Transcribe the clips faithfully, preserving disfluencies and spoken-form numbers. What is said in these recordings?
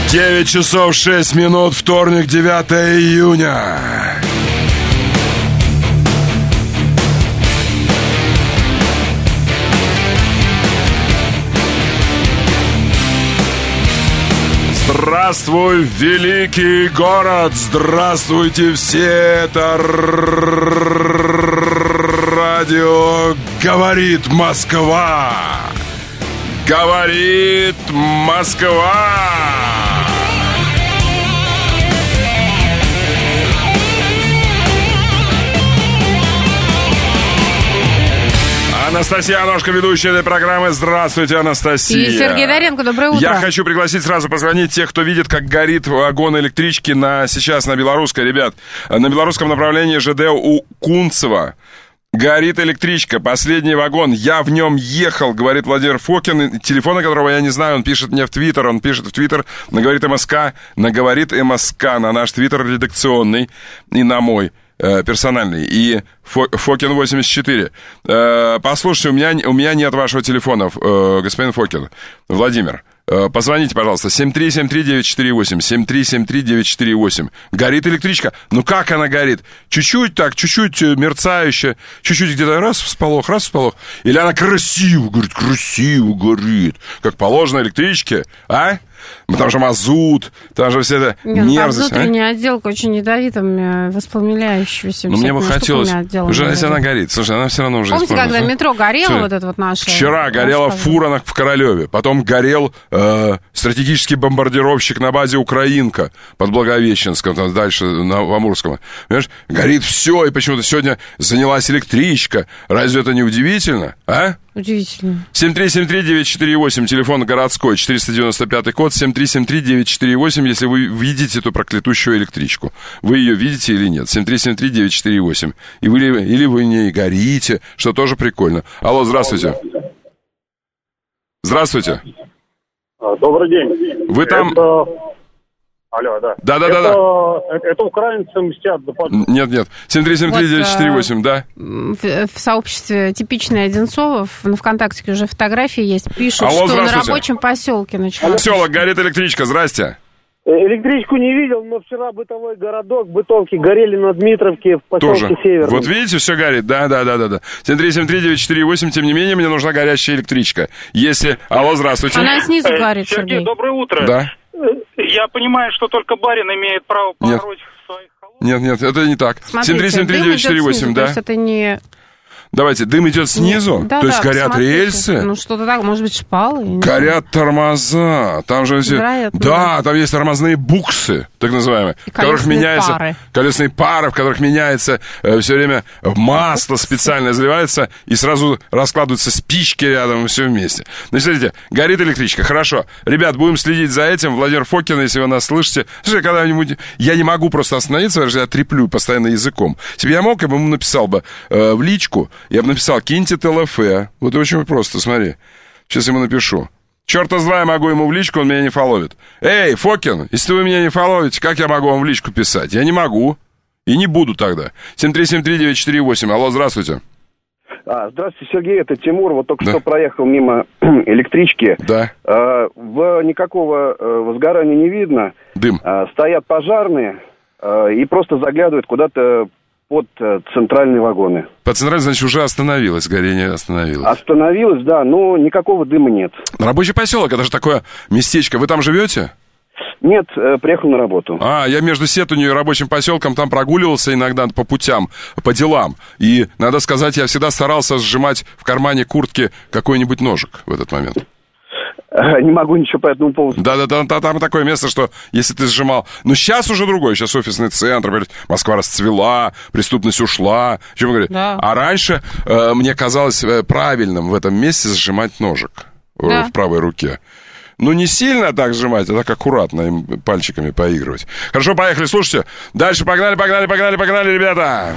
девять часов шесть минут, вторник, девятое июня. Здравствуй, великий город! Здравствуйте все! Это радио «Говорит Москва». Говорит Москва. Анастасия Аношка, ведущая этой программы. Здравствуйте, Анастасия. И Сергей Доренко, доброе утро. Я хочу пригласить сразу позвонить тех, кто видит, как горит вагон электрички на, сейчас на Белорусской. Ребят, на белорусском направлении ЖД у Кунцево горит электричка, последний вагон. Я в нем ехал, говорит Владимир Фокин, телефона которого я не знаю, он пишет мне в Твиттер, он пишет в Твиттер на Говорит МСК, на Говорит МСК, на наш Твиттер редакционный и на мой э, персональный, и Фокин восемьдесят четыре. Э, послушайте, у меня, у меня нет вашего телефона, э, господин Фокин, Владимир. Позвоните, пожалуйста, семь три семь три девять четыре восемь, семь три семь три девять четыре восемь. Горит электричка. Ну как она горит? Чуть-чуть так, чуть-чуть мерцающая, чуть-чуть где-то раз всполох, раз всполох. Или она красиво, говорит, красиво горит. Как положено электричке, а? Там же мазут, там же все это мерзость. Там внутренняя а? отделка очень ядовитым, воспламеняющимся. Ну, мне бы хотелось, уже если она горит, слушай, она все равно уже помните, используется. Когда метро горело, Слушай, вот это вот наше... Вчера горела Фуранах в Королеве, потом горел э, стратегический бомбардировщик на базе Украинка под Благовещенском, там дальше на, в Амурском. Понимаешь, горит все, и почему-то сегодня занялась электричка. Разве это не удивительно, а? Удивительно. семь три семь три девять четыре восемь, телефон городской, четыреста девяносто пятый код, семь три семь три девять четыре восемь, если вы видите эту проклятущую электричку. Вы ее видите или нет? семь три семь три девять четыре восемь. И вы, или вы в ней горите, что тоже прикольно. Алло, здравствуйте. Здравствуйте. Добрый день. Вы там... Это... Алло, да. Да, да, это... да, да. Это, это украинцы мстят. Нет, нет. семь три семь три девять четыре восемь, вот, да. В, в сообществе «Типичный Одинцов» на ВКонтакте уже фотографии есть. Пишут, Алло, что на рабочем поселке началось. Поселок горит электричка, здрасте. Электричку не видел, но вчера бытовой городок, бытовки горели на Дмитровке в поселке Тоже. Северный. Вот видите, все горит, да, да, да, да, да. семь три семь три девять четыре восемь, тем не менее, мне нужна горящая электричка. Если... Алло, здравствуйте. Она снизу горит, Сергей. Сергей, доброе утро. Да. Я понимаю, что только барин имеет право пороть своих холодных. Нет, нет, это не так. Смотрите, семь три семь три девять четыре восемь, да. То есть это не... Давайте, дым идет снизу, да, то да, есть горят посмотрите. рельсы. Ну, что-то так, может быть, шпалы. Горят тормоза. Там же все... Вероятно, да, да. там есть тормозные буксы, так называемые, И в которых меняется... пары. Колесные пары, в которых меняется э, все время масло специально заливается, и сразу раскладываются спички рядом, и все вместе. Значит, смотрите, горит электричка, хорошо. Ребят, будем следить за этим. Владимир Фокин, если вы нас слышите... Слушай, когда-нибудь... Я не могу просто остановиться, потому что я треплю постоянно языком. Если бы я мог, я бы ему написал бы э, в личку, я бы написал «Киньте ТЛФ». Вот очень просто, смотри. Сейчас ему напишу. Черта с два я могу ему в личку, он меня не фоловит. Эй, Фокин, если вы меня не фоловите, как я могу вам в личку писать? Я не могу. И не буду тогда. семь три семь три девять четыре восемь. Алло, здравствуйте. А, здравствуйте, Сергей, это Тимур. Вот только да. что проехал мимо электрички. Да. А, в, никакого а, возгорания не видно. Дым. А, стоят пожарные а, и просто заглядывают куда-то под а, центральные вагоны. По центральной, значит, уже остановилось, горение остановилось. Остановилось, да, но никакого дыма нет. Рабочий поселок, это же такое местечко. Вы там живете? Нет, приехал на работу. А, я между Сетунью и рабочим поселком там прогуливался иногда по путям, по делам. И, надо сказать, я всегда старался сжимать в кармане куртки какой-нибудь ножик в этот момент. Не могу ничего по этому поводу. Да-да-да, там такое место, что если ты сжимал... Ну, сейчас уже другое, сейчас офисный центр, Москва расцвела, преступность ушла. Чем говорю? Да. А раньше э, мне казалось правильным в этом месте сжимать ножик да. в правой руке. Ну, не сильно так сжимать, а так аккуратно им пальчиками поигрывать. Хорошо, поехали, слушайте. Дальше погнали, погнали, погнали, погнали, ребята.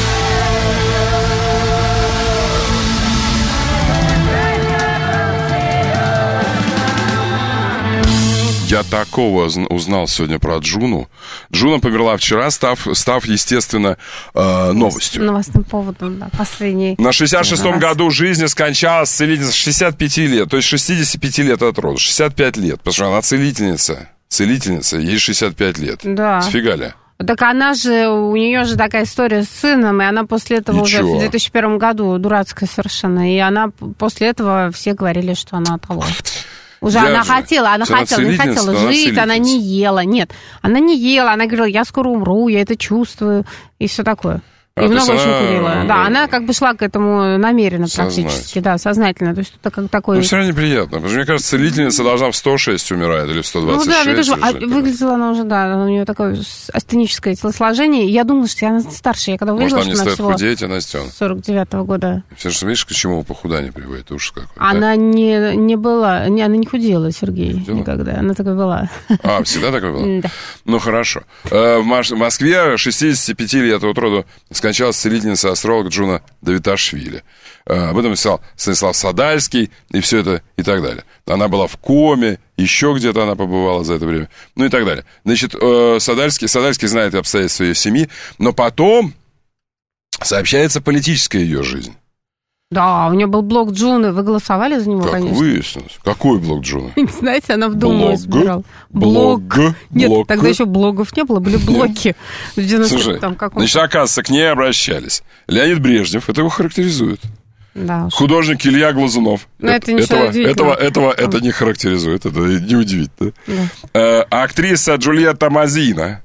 Я такого узнал сегодня про Джуну. Джуна померла вчера, став, став естественно, э, новостью. Новостным поводом, да, последний. На шестьдесят шестом году жизни скончалась целительница шестьдесят пять лет, то есть шестьдесят пять лет от рода, шестьдесят пять лет, потому что она целительница. целительница, ей шестьдесят пять лет. Да. Сфига ли? Так она же, у нее же такая история с сыном, и она после этого Ничего. уже в две тысячи первом году, дурацкая совершенно, и она после этого все говорили, что она того. Уже Я она же. хотела, она Она хотела, не целительница, хотела но она жить, она не ела, нет, она не ела, она говорила, я скоро умру, я это чувствую, и все такое. И А, то много есть очень она- курила. Да, она как бы шла к этому намеренно Сознательно. практически, да, сознательно. То есть это как такой... Ну, все равно неприятно, потому что, мне кажется, целительница должна в сто шесть умирать или в сто двадцать Ну шесть. да, мне тоже. или А что-то. выглядела она уже, да, у нее такое астеническое телосложение. И я думала, что она старше. Я когда Может, увидела, там не что она стоит всего худеть, а Настен. сорок девятого года. Все же видишь, к чему похудание приводит, ужас какой. Она не, не была, не, она не худела, Сергей, Худела? никогда. Она такая была. Да? А, всегда такое было? Да. Ну, хорошо. Э, В Маш- в Москве шестидесяти пяти лет от роду скончалась целительница-астролог Джуна Давиташвили. Э, Об этом писал Станислав Садальский, и все это, и так далее. Она была в коме, еще где-то она побывала за это время, ну и так далее. Значит, э, Садальский, Садальский знает обстоятельства ее семьи, но потом сообщается политическая ее жизнь. Да, у нее был блог Джуны. Вы голосовали за него, Как конечно? выяснилось. Какой блог Джуна? Знаете, она в Думу Блог? избирала. Блог? Нет, Блог? тогда еще блогов не было, были блоки. В девяностом Слушай, там каком-то. значит, оказывается, к ней обращались. Леонид Брежнев, это его характеризует. Да уж. Художник Илья Глазунов. Ну, это ничего этого, удивительного. этого, этого это не характеризует, это не удивительно. Да. Э, актриса Джульетта Мазина,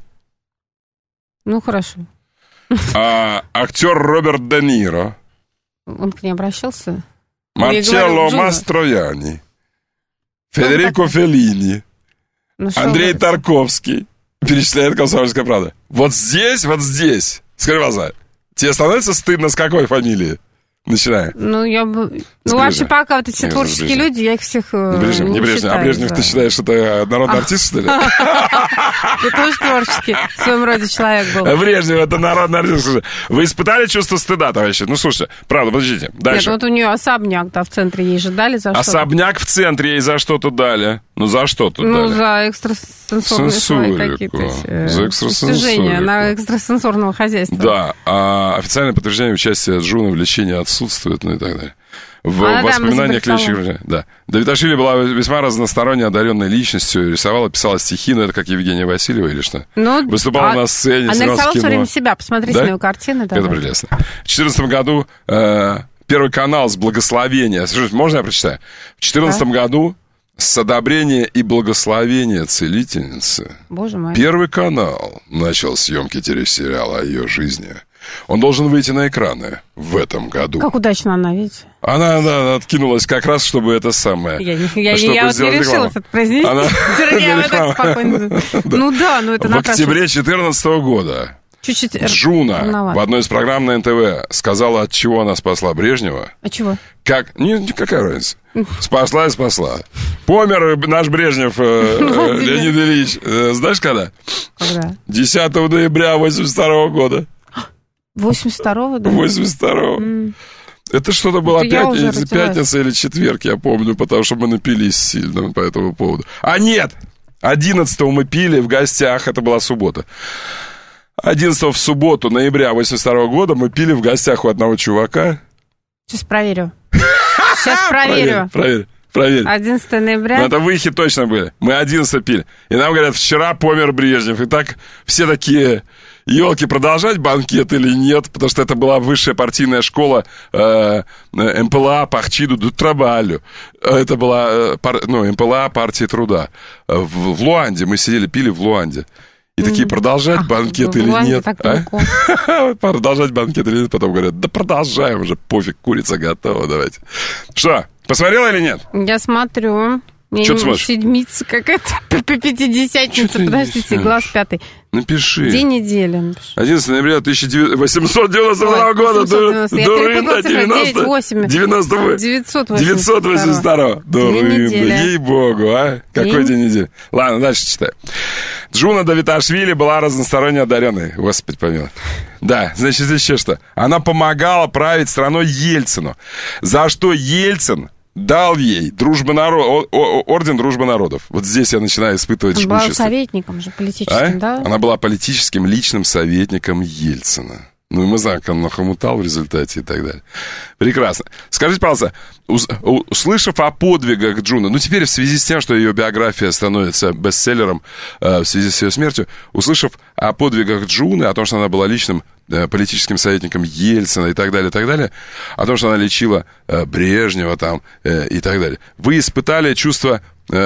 Ну, хорошо. а, актер Роберт Де Ниро, Он к ней обращался? Марчелло говорил, Джуна. Мастрояни, Федерико такой? Феллини, Ну, что Андрей вы? Тарковский. Перечисляет «Комсомольская правда». Вот здесь, вот здесь, скажи, глаза, тебе становится стыдно с какой фамилии? Начиная. Ну, я бы... Скажи. Ну, вообще, пока вот эти Не, творческие Брежнев. люди, я их всех э, Брежнев, не не Брежнев. А считаю, Брежнев, да. ты считаешь, что это народный артист, что ли? Ты тоже творческий в своем роде человек был. Брежнев, это народный артист. Вы испытали чувство стыда, товарищи? Ну, слушайте, правда, подождите. Нет, Дальше. вот у нее особняк, да, в центре ей же дали за что? Особняк в центре ей за что-то дали. Ну, за что тут Ну, дали? за экстрасенсорные свои Сенсорику. какие-то эти, За э, экстрасенсорику. достижения на экстрасенсорного хозяйства. Да, а официальное подтверждение участия Джуна в лечении отсутствует, ну и так далее. В Она, да, воспоминаниях мы лечащих... Да. Давиташвили была весьма разносторонне одаренной личностью, рисовала, писала стихи, ну это как Евгения Васильева или что? Ну, Выступала а- на сцене, Она снималась в рисовала кино. все время себя. Посмотрите Да? на ее картины. Да, Это да. прелестно. В две тысячи четырнадцатом году э, Первый канал с благословения... Слушайте, можно я прочитаю? В две тысячи четырнадцатом году с одобрения и благословения целительницы Боже мой. Первый канал начал съемки телесериала о ее жизни. Он должен выйти на экраны в этом году. Как удачно она, видите? Она, она откинулась как раз, чтобы это самое... Я, не- я, чтобы я вот не сделать рекламу. решилась это произнести. Она- Сергей, вы Реклама. так спокойно. Ну да, ну это В октябре две тысячи четырнадцатого года чуть-чуть Джуна рановато. в одной из программ на эн тэ вэ сказала, от чего она спасла Брежнева. А чего? Как? Не, не какая разница. Спасла и спасла. Помер наш Брежнев, э, э, Леонид Ильич, э, знаешь когда? Когда? десятого ноября восемьдесят второго года. восемьдесят второго, да? восемьдесят второго. М. Это что-то было Это я уже пятница, родилась. пятница или четверг, я помню, потому что мы напились сильно по этому поводу. А нет! одиннадцатого мы пили в гостях, это была суббота. одиннадцатого в субботу, ноября восемьдесят второго года, мы пили в гостях у одного чувака. Сейчас проверю. Сейчас проверю. Проверь, проверь. одиннадцатого ноября. Ну, это выхи точно были. Мы одиннадцатого пили. И нам говорят, вчера помер Брежнев. И так все такие, елки, продолжать банкет или нет? Потому что это была высшая партийная школа э, эм пэ эл а Партиду ду Трабалю. Это была э, пар, ну, эм пэ эл а партии труда. В, в Луанде. Мы сидели, пили в Луанде. И такие, продолжать А, банкет в или Луанде нет? так А? далеко. Продолжать банкет или нет? Потом говорят, да продолжаем уже, пофиг, курица готова, давайте. Что, посмотрела или нет? Я смотрю. Я Чё не- ты смотришь? Седмица какая-то, пятидесятница. Чё ты Подождите, несёшь? глаз пятый. Напиши. День недели. напишу. одиннадцатого ноября тысяча восемьсот девяносто второго Ой, года. восемьсот девяносто. Я Дурында, перепутала цифры. девяносто, девять восемь. девяносто восемь. девятьсот девятьсот восемьдесят второго. Дурында, недели. ей-богу, а? Какой День. день недели? Ладно, дальше читаю. Джуна Давиташвили была разносторонне одаренной. Господи помилуй. Да, значит, еще что. Она помогала править страной Ельцину. За что Ельцин дал ей дружба народ, орден Дружбы народов. Вот здесь я начинаю испытывать Он был жгучесть. советником же А? политическим, да? Она была политическим личным советником Ельцина. Ну, мы знаем, как он нахомутал в результате и так далее. Прекрасно. Скажите, пожалуйста, услышав о подвигах Джуны, ну, теперь в связи с тем, что ее биография становится бестселлером э, в связи с ее смертью, услышав о подвигах Джуны, о том, что она была личным э, политическим советником Ельцина и так далее, и так далее, о том, что она лечила э, Брежнева там э, и так далее, вы испытали чувство, э,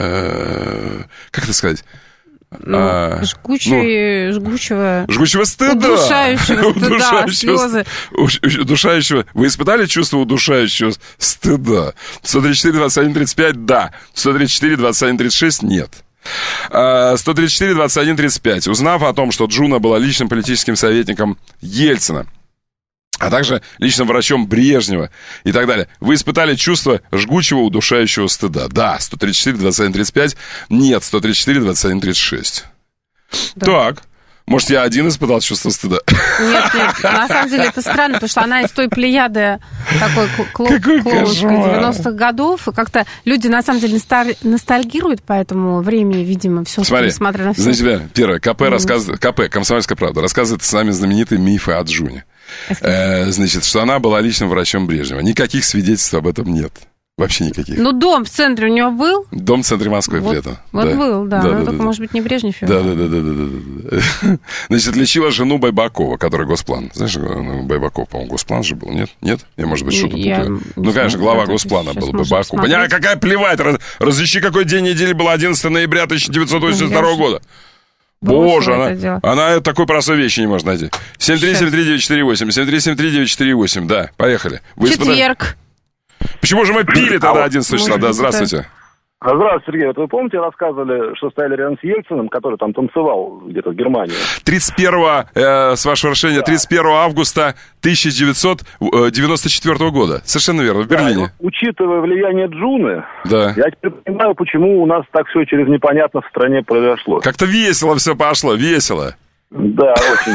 э, как это сказать, Ну, а, жгучий, ну, жгучего... Жгучего стыда. Удушающего стыда, слезы. Удушающего... Вы испытали чувство удушающего стыда? сто тридцать четыре двадцать один тридцать пять, да. сто тридцать четыре двадцать один тридцать шесть, нет. сто тридцать четыре двадцать один тридцать пять. Узнав о том, что Джуна была личным политическим советником Ельцина, а также личным врачом Брежнева и так далее, вы испытали чувство жгучего, удушающего стыда? Да, сто тридцать четыре двадцать один тридцать пять, нет, сто тридцать четыре двадцать один тридцать шесть. Да. Так, может, я один испытал чувство стыда? Нет, нет, на самом деле это странно, потому что она из той плеяды такой клоунской девяностых годов, и как-то люди, на самом деле, ностальгируют по этому времени, видимо, все, Смотри, несмотря на все. Значит, первое, КП, рассказывает, КП, «Комсомольская правда», рассказывает с нами знаменитые мифы о Джуне. Э, значит, что она была личным врачом Брежнева. Никаких свидетельств об этом нет. Вообще никаких. Ну, дом в центре у него был? Дом в центре Москвы вот, при этом. Вот да. был, да. да, но да только, да, может быть, не Брежнев. Да, да, да, да, да, да, да. Значит, лечила жену Байбакова, который Госплан. Знаешь, Байбаков, по-моему, Госплан же был, нет? Нет? Я, может быть, что-то путаю. Ну, конечно, глава Госплана был Байбаков. Понятно, какая плевать. Разыщи, какой день недели был одиннадцатого ноября тысяча девятьсот восемьдесят второго года. Боже, она, она такой простой вещи не может найти. семь три семь три девять четыре восемь, семь три семь три девять четыре восемь, да, поехали. Вы Четверг. Испытали... Почему же мы пили тогда одиннадцатого числа? Да, здравствуйте. Здравствуйте, Сергей. Вот вы помните, рассказывали, что стояли рядом с Ельциным, который там танцевал где-то в Германии? тридцать первого, э, с вашего разрешения, да. тридцать первого августа тысяча девятьсот девяносто четвёртого года. Совершенно верно, в Берлине. Да, учитывая влияние Джуны, да. я теперь понимаю, почему у нас так все через непонятно в стране произошло. Как-то весело все пошло, весело. Да, очень.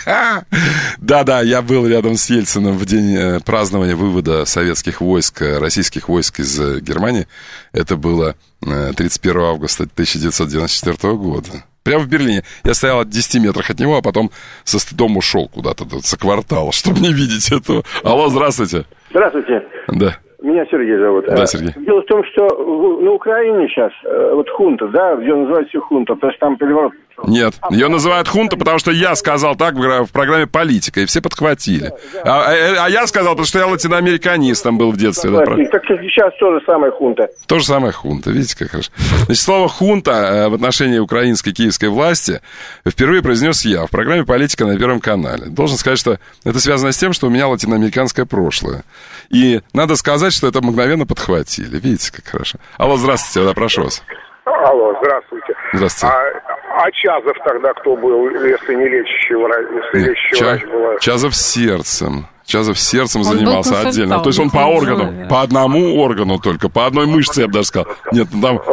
Да-да, я был рядом с Ельциным в день празднования вывода советских войск, российских войск из Германии. Это было тридцать первого августа тысяча девятьсот девяносто четвёртого года. Прямо в Берлине. Я стоял в десяти метрах от него, а потом со стыдом ушел куда-то за квартал, чтобы не видеть этого. Алло, здравствуйте. Здравствуйте. Да. Меня Сергей зовут. Да, Сергей. Дело в том, что в, на Украине сейчас вот хунта, да, ее называют все хунта, потому что там переворот. Нет, ее называют хунта, потому что я сказал так в программе «Политика», и все подхватили. А, а, а я сказал, потому что я латиноамериканистом был в детстве. Да, так сейчас то же самое хунта. То же самое хунта, видите, как хорошо. Значит, слово «хунта» в отношении украинской киевской власти впервые произнес я в программе «Политика» на Первом канале. Должен сказать, что это связано с тем, что у меня латиноамериканское прошлое. И надо сказать, что это мгновенно подхватили. Видите, как хорошо. Алло, здравствуйте, да, прошу вас. Алло, здравствуйте. Здравствуйте. А, а Чазов тогда кто был, если не лечащий врач? Если лечащий Ча... врач была... Чазов сердцем. Чазов сердцем он занимался отдельно. То есть он по органу, человек. По одному органу только, по одной мышце, я бы даже сказал. Нет, ну там...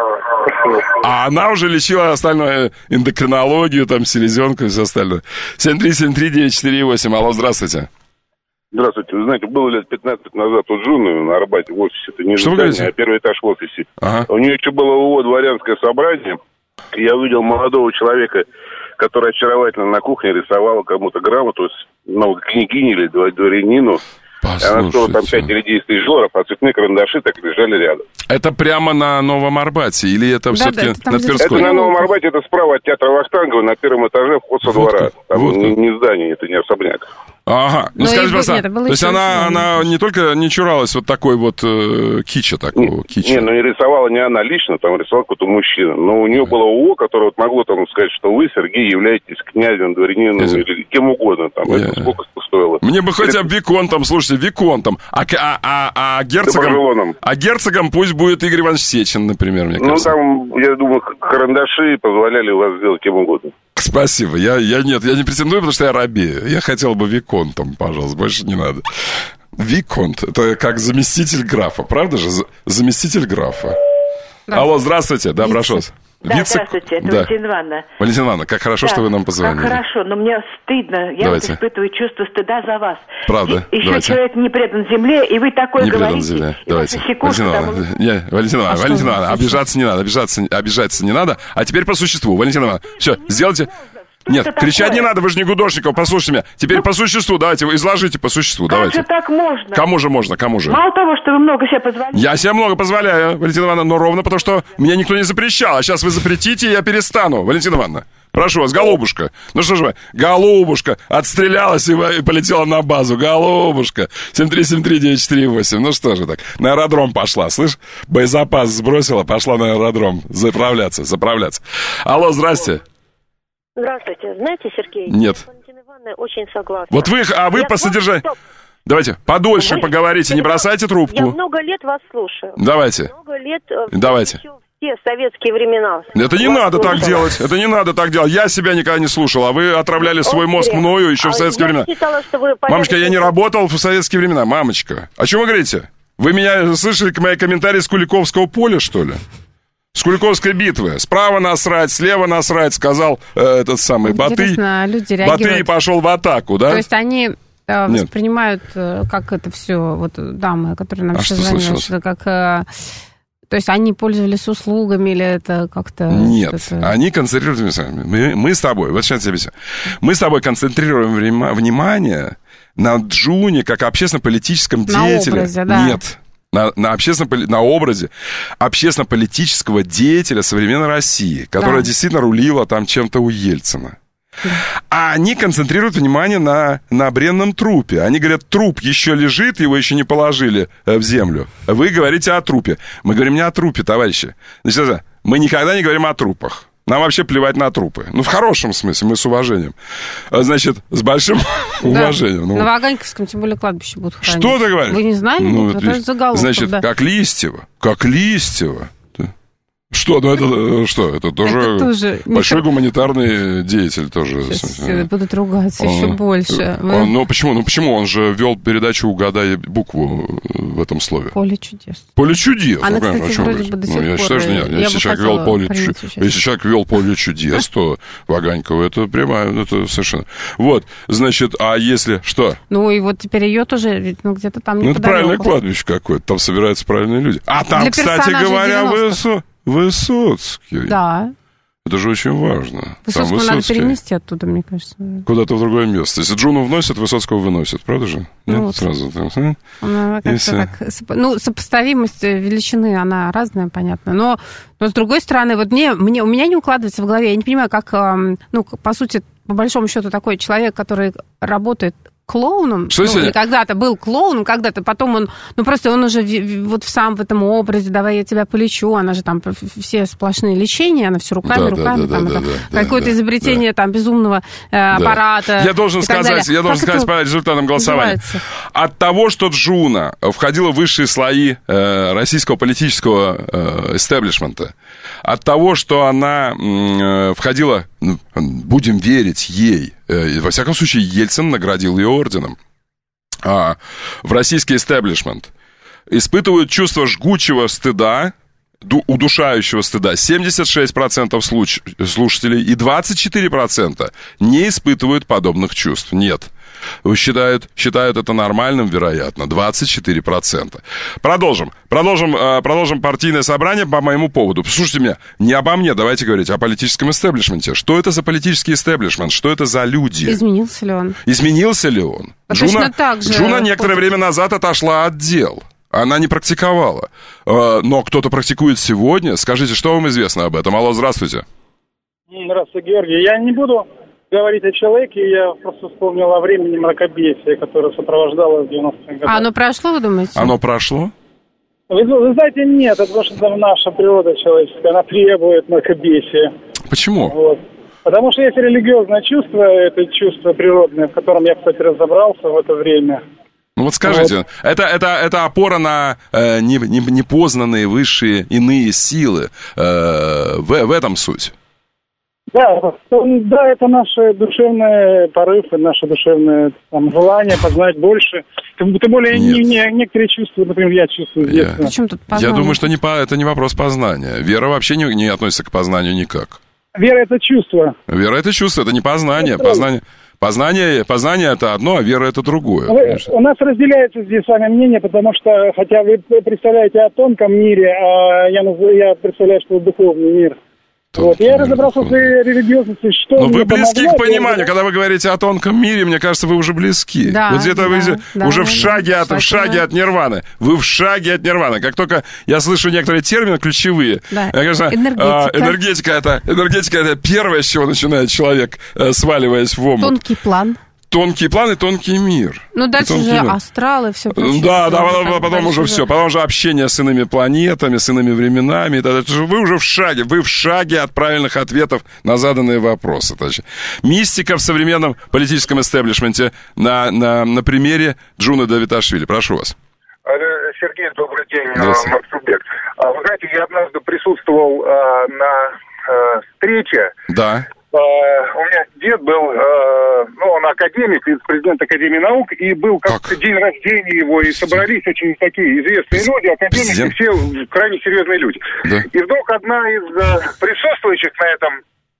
А она уже лечила остальное, эндокринологию, там, селезенку и все остальное. семь три семь три девять четыре восемь. Алло, здравствуйте. Здравствуйте. Вы знаете, было лет пятнадцать назад у Джуны на Арбате в офисе. Это не здание, а первый этаж в офисе. Ага. У нее еще было ООО «Дворянское собрание». Я увидел молодого человека, который очаровательно на кухне рисовал кому-то грамоту, ну, княгине или дворянину. Послушайте. Она стоила там пять или десять тысяч долларов, а цветные карандаши так лежали рядом. Это прямо на Новом Арбате? Или это да, все-таки да, на Тверской? Это на Новом Арбате, это справа от театра Вахтангова, на первом этаже вход со вот двора. как, Там вот не, не здание, это не особняк. Ага, ну но скажи, пожалуйста, нет, то есть она, она не только не чуралась вот такой вот э, кича такого, не, кича. Не, ну не рисовала не она лично, там рисовал какой-то мужчина. Но у нее было ООО, которое вот могло там сказать, что вы, Сергей, являетесь князем, дворянином или кем угодно. Там. Я... Это сколько стоило. Мне бы хоть об виконтом, слушайте, виконтом. А, а, а, а герцогом, а герцогом пусть будет Игорь Иванович Сечин, например, мне кажется. Ну там, я думаю, карандаши позволяли вас сделать кем угодно. Спасибо. Я, я нет, я не претендую, потому что я рабею. Я хотел бы виконтом, пожалуйста, больше не надо. Виконт, это как заместитель графа, правда же? Заместитель графа. Да. Алло, здравствуйте, да, прошу вас. Да, Вице... здравствуйте, это да. Валентина Ивановна. Валентина Ивановна, как хорошо, да, что вы нам позвонили. Как хорошо, но мне стыдно. Я вот испытываю чувство стыда за вас. Правда? И, еще давайте. Человек не предан земле, и вы такое не говорите. Не предан земле, давайте. Валентина Ивановна, там... не, Валентина Ивановна, а Валентина Ивановна, обижаться не надо, обижаться, обижаться не надо. А теперь по существу. Валентина Ивановна, все, сделайте... Нет, кричать не надо, вы же не Гудошников, послушайте меня. Теперь ну, по существу, давайте, вы изложите по существу, как давайте. Как же так можно? Кому же можно, кому же? Мало того, что вы много себе позволяете. Я себе много позволяю, Валентина Ивановна, но ровно потому, что меня никто не запрещал. А сейчас вы запретите, и я перестану. Валентина Ивановна, прошу вас, голубушка. Ну что же вы, голубушка, отстрелялась и полетела на базу. Голубушка, семь три семь три девять четыре восемь. Ну что же так, на аэродром пошла, слышь? Боезапас сбросила, пошла на аэродром заправляться, заправляться. Алло, здрасте. Здравствуйте. Знаете, Сергей? Нет. Я с Валентиной Ивановной очень согласна. Вот вы, а вы я по содержанию... Давайте, подольше вы... поговорите, не бросайте трубку. Я много лет вас слушаю. Давайте. Много лет... Давайте. Все советские времена. Это не надо слушала. так делать. Это не надо так делать. Я себя никогда не слушал, а вы отравляли свой мозг мною еще в советские времена. Считала, что вы Мамочка, я не работал в советские времена. Мамочка, о чем вы говорите? Вы меня слышали мои комментарии с Куликовского поля, что ли? С Куликовской битвы. Справа насрать, слева насрать, сказал э, этот самый Батый. Батый пошел в атаку, да? То есть они э, воспринимают, э, как это все, вот дамы, которые нам а сейчас звонят, что как... Э, то есть они пользовались услугами или это как-то... Нет, они концентрируют... Мы, мы с тобой, вот сейчас я объясню. Мы с тобой концентрируем внимание на Джуне как общественно-политическом деятеле. На образе, да. Нет. На, на, общественно, на образе общественно-политического деятеля современной России, которая да. действительно рулила там чем-то у Ельцина. Да. А они концентрируют внимание на, на бренном трупе. Они говорят, труп еще лежит, его еще не положили в землю. Вы говорите о трупе. Мы говорим не о трупе, товарищи. Значит, мы никогда не говорим о трупах. Нам вообще плевать на трупы. Ну, в хорошем смысле, мы с уважением. Значит, с большим да. уважением. Ну, на Ваганьковском, тем более, кладбище будут хранить. Что ты говоришь? Вы не знали? Ну, вот это заголовок, значит, да. как Листьево. Как Листьево. Что, ну это что? Это тоже, это тоже большой не... гуманитарный деятель тоже. Сейчас все будут ругаться он, еще больше. Он, он, ну почему? Ну почему? Он же вел передачу «Угадай букву» в этом слове. Поле чудес. Поле чудес. Она, ну, кстати, ну, вроде бы до сих ну, я пор... считаю, что нет. Если человек, вел поле, если человек вел поле чудес, то Ваганькова это прямая, это совершенно... Вот, значит, а если что? Ну и вот теперь ее тоже, ведь, ну где-то там неподалеку. Ну это правильное кладбище какое-то, там собираются правильные люди. А там, для кстати говоря, высо... Высоцкий. Да. Это же очень важно. Высоцкого надо перенести оттуда, мне кажется. Куда-то в другое место. Если Джуну вносят, Высоцкого выносят, правда же? Нет, ну, сразу. Она Если... так, ну, сопоставимость величины, она разная, понятно. Но, но с другой стороны, вот мне, мне, у меня не укладывается в голове, я не понимаю, как, ну, по сути, по большому счету, такой человек, который работает клоуном, ну, или когда-то был клоуном, когда-то потом он, ну просто он уже в, вот в сам в этом образе, давай я тебя полечу, она же там все сплошные лечения, она все руками, да, руками, да, там да, это, да, какое-то да, изобретение да. там безумного э, аппарата. Я должен сказать, я должен как сказать по результатам голосования. Называется? От того, что Джуна входила в высшие слои э, российского политического э, эстеблишмента, от того, что она э, входила, ну, будем верить ей, э, во всяком случае, Ельцин наградил ее орденом, а, в российский эстеблишмент, испытывают чувство жгучего стыда, удушающего стыда семьдесят шесть процентов слуш- слушателей и двадцать четыре процента не испытывают подобных чувств. Нет. Считают, считают это нормальным, вероятно, двадцать четыре процента. Продолжим. Продолжим, продолжим партийное собрание по моему поводу. Слушайте меня, не обо мне, давайте говорить о политическом истеблишменте. Что это за политический истеблишмент? Что это за люди? Изменился ли он? Изменился ли он? А Джуна, так же Джуна некоторое время назад отошла от дел. Она не практиковала. Но кто-то практикует сегодня. Скажите, что вам известно об этом? Алло, здравствуйте. Здравствуйте, Георгий. Я не буду говорить о человеке, я просто вспомнил о времени мракобесия, которое сопровождало в девяностых годах. А оно прошло, вы думаете? Оно прошло? Вы, вы знаете, нет, это потому что это наша природа человеческая, она требует мракобесия. Почему? Вот. Потому что есть религиозное чувство, это чувство природное, в котором я, кстати, разобрался в это время. Ну вот скажите, вот. Это, это, это опора на э, не, не, непознанные высшие иные силы, э, в, в этом суть? Да, да, это наши душевные порывы, наше душевное там, желание познать больше. Тем более не, не, некоторые чувства, например, я чувствую с детства. Причем тут Я думаю, что не по, это не вопрос познания. Вера вообще не, не относится к познанию никак. Вера — это чувство. Вера — это чувство, это не познание. Познание, познание, познание — это одно, а вера — это другое. Вы, у нас разделяется здесь с вами мнение, потому что, хотя вы представляете о тонком мире, а я, я представляю, что это духовный мир. Вот, я разобрался в своей религиозности, что Но мне вы близки помогло, к пониманию, я... когда вы говорите о тонком мире, мне кажется, вы уже близки. Да, вот где-то да, вы да, уже да, в шаге, да, от, в шаге да. от нирваны. Вы в шаге от нирваны. Как только я слышу некоторые термины ключевые, да. я, конечно, энергетика. А, энергетика, это, энергетика это первое, с чего начинает человек, э, сваливаясь в омут. Тонкий план. Тонкий план и тонкий мир. Ну, дальше же мир. астрал и все прочее. Да, да, потом, потом, потом уже все. Потом уже общение с иными планетами, с иными временами. Это же вы уже в шаге. Вы в шаге от правильных ответов на заданные вопросы. Точнее. Мистика в современном политическом истеблишменте на, на, на примере Джуны Давиташвили. Прошу вас. Сергей, добрый день, Максубек. Вы знаете, я однажды присутствовал а, на а, встрече. Да. Uh, у меня дед был, uh, ну, он академик, президент Академии наук, и был как-то день рождения его, и собрались очень такие известные люди, академики, Президент? Все крайне серьезные люди. Да. И вдруг одна из uh, присутствующих на этом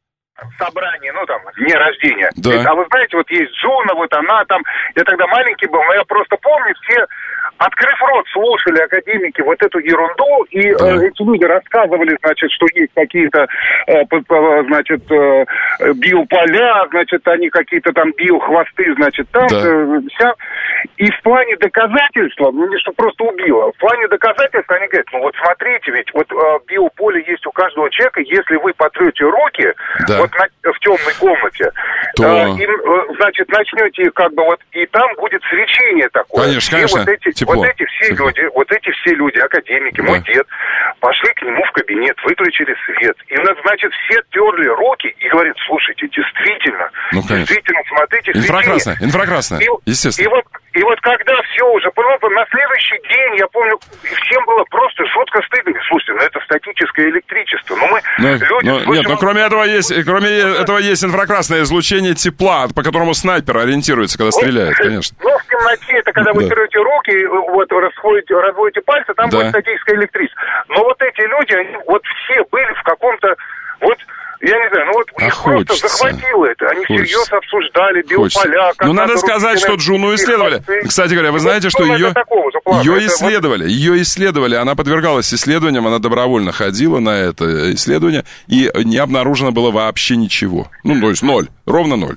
собрании, ну, там, дне рождения, да. говорит, а вы знаете, вот есть Джуна, вот она там, я тогда маленький был, но я просто помню, все, открыв рот, слушали академики вот эту ерунду, и да. э, эти люди рассказывали, значит, что есть какие-то, э, значит, э, биополя, значит, они какие-то там биохвосты, значит, там, да. э, вся. И в плане доказательства, ну, не что просто убило, в плане доказательства они говорят, ну, вот смотрите, ведь вот э, биополе есть у каждого человека, если вы потрете руки, да. вот на, в темной комнате, то... э, и, э, значит, начнете как бы вот, и там будет свечение такое. Конечно, конечно, вот эти, тепло. Вот эти все Тепло. люди, вот эти все люди, академики, да. мой дед, пошли к нему в кабинет, выключили свет. И, значит, все терли руки и говорят, слушайте, действительно, ну, действительно, смотрите, инфракрасное, свечение. инфракрасное, и, естественно. И вот, и вот когда все уже, на следующий день, я помню, всем было просто жутко стыдно. Слушайте, ну это статическое электричество. Ну мы но, люди... Но, слушайте, нет, но кроме этого есть, кроме этого есть инфракрасное излучение тепла, по которому снайпер ориентируется, когда стреляет, конечно. Ну, в темноте, это когда вы берете руки, вот расходите, разводите пальцы, там да. будет статическое электричество. Но вот эти люди, они вот все были в каком-то... вот я не знаю, ну вот а их хочется. Просто захватило это. Они хочется. Всерьез обсуждали биополя. Ну, надо сказать, что Джуну исследовали. Кстати говоря, вы знаете, что ее, ее исследовали. Ее исследовали. Она подвергалась исследованиям, она добровольно ходила на это исследование, и не обнаружено было вообще ничего. Ну, то есть ноль. Ровно ноль.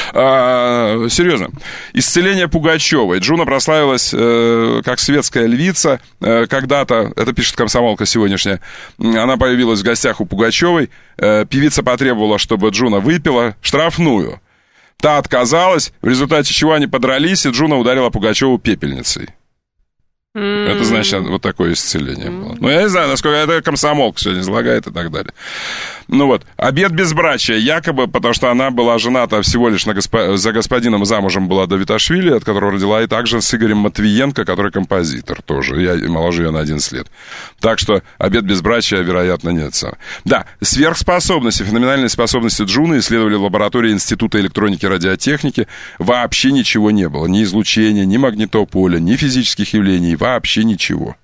А, серьезно. Исцеление Пугачевой. Джуна прославилась э, как светская львица. Э, когда-то, это пишет комсомолка сегодняшняя, она появилась в гостях у Пугачевой. Э, певица потребовала, чтобы Джуна выпила штрафную. Та отказалась, в результате чего они подрались, и Джуна ударила Пугачеву пепельницей. Mm-hmm. Это, значит, вот такое исцеление mm-hmm. было. Ну, я не знаю, насколько это комсомолка сегодня излагает и так далее. Ну вот, обет безбрачия, якобы, потому что она была жената всего лишь на госпо... за господином замужем была Давиташвили, от которого родила, и также с Игорем Матвиенко, который композитор тоже. Я моложе ее на одиннадцать лет. Так что обет безбрачия, вероятно, нет. Да, сверхспособности, феноменальные способности Джуны исследовали в лаборатории Института электроники и радиотехники. Вообще ничего не было. Ни излучения, ни магнитополя, ни физических явлений, вообще ничего.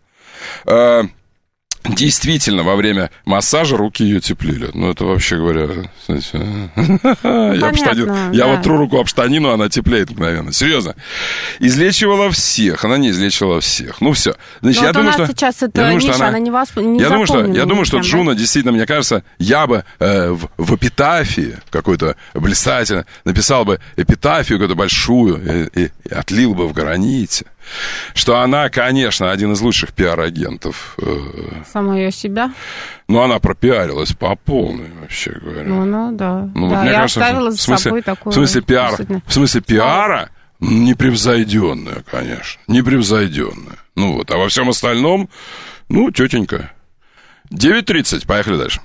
Действительно, во время массажа руки ее теплели. Ну, это вообще говоря... Знаете, я, об штанину, да. я вот тру руку об штанину, она теплеет мгновенно. Серьезно. Излечивала всех. Она не излечивала всех. Ну, все. Значит, Но я вот думаю, у нас что... сейчас эта я думаю, ниша, она, она не, восп... не я думаю, что, я думаю, что никем, Джуна, да? действительно, мне кажется, я бы э, в, в эпитафии какой-то блистательно написал бы эпитафию какую-то большую и, и, и отлил бы в граните. Что она, конечно, один из лучших пиар-агентов. Сама ее себя? Ну, она пропиарилась по полной, вообще говоря. Ну, ну да. Ну, да, вот, мне я кажется, оставила в за смысле, собой такую... В смысле, пиар, в смысле пиара непревзойденная, конечно. Непревзойденная. Ну вот, а во всем остальном, ну, тетенька. девять тридцать, поехали дальше.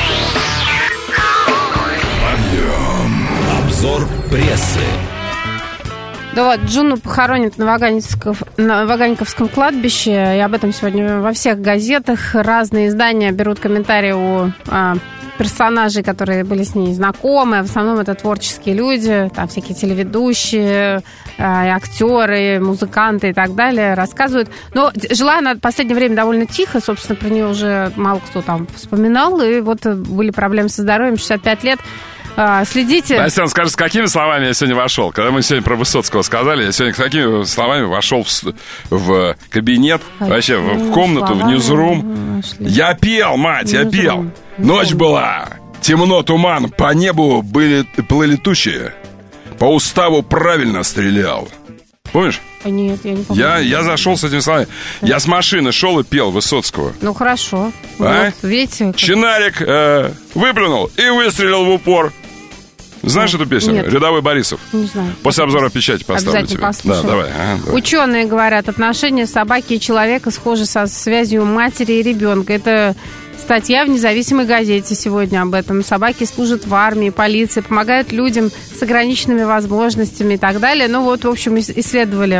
Обзор прессы. Да вот, Джуну похоронят на Ваганьковском, на Ваганьковском кладбище, и об этом сегодня во всех газетах. Разные издания берут комментарии у а, персонажей, которые были с ней знакомы. В основном это творческие люди, там всякие телеведущие, а, актеры, музыканты и так далее рассказывают. Но жила она в последнее время довольно тихо, собственно, про нее уже мало кто там вспоминал, и вот были проблемы со здоровьем, шестьдесят пять лет. Следите. Настя, скажи, с какими словами я сегодня вошел? Когда мы сегодня про Высоцкого сказали, я сегодня с какими словами вошел в, в кабинет, какими вообще в комнату, в ньюзрум. Я пел, мать, я пел. Ночь была Темно, туман, по небу были, плыли тучи. По уставу правильно стрелял. Помнишь? Нет, я не помню. Я, я зашел с этим словами. Я с машины шел и пел Высоцкого. Ну, хорошо. А? Вот, видите? Как... Чинарик э, выплюнул и выстрелил в упор. Знаешь Нет. эту песню? Нет. Рядовой Борисов. Не знаю. После обзора печати поставлю обязательно тебе. послушаю. Да, давай. Ага, давай. Ученые говорят, отношения собаки и человека схожи со связью матери и ребенка. Это статья в независимой газете сегодня об этом. Собаки служат в армии, полиции, помогают людям с ограниченными возможностями и так далее. Ну вот, в общем, исследовали.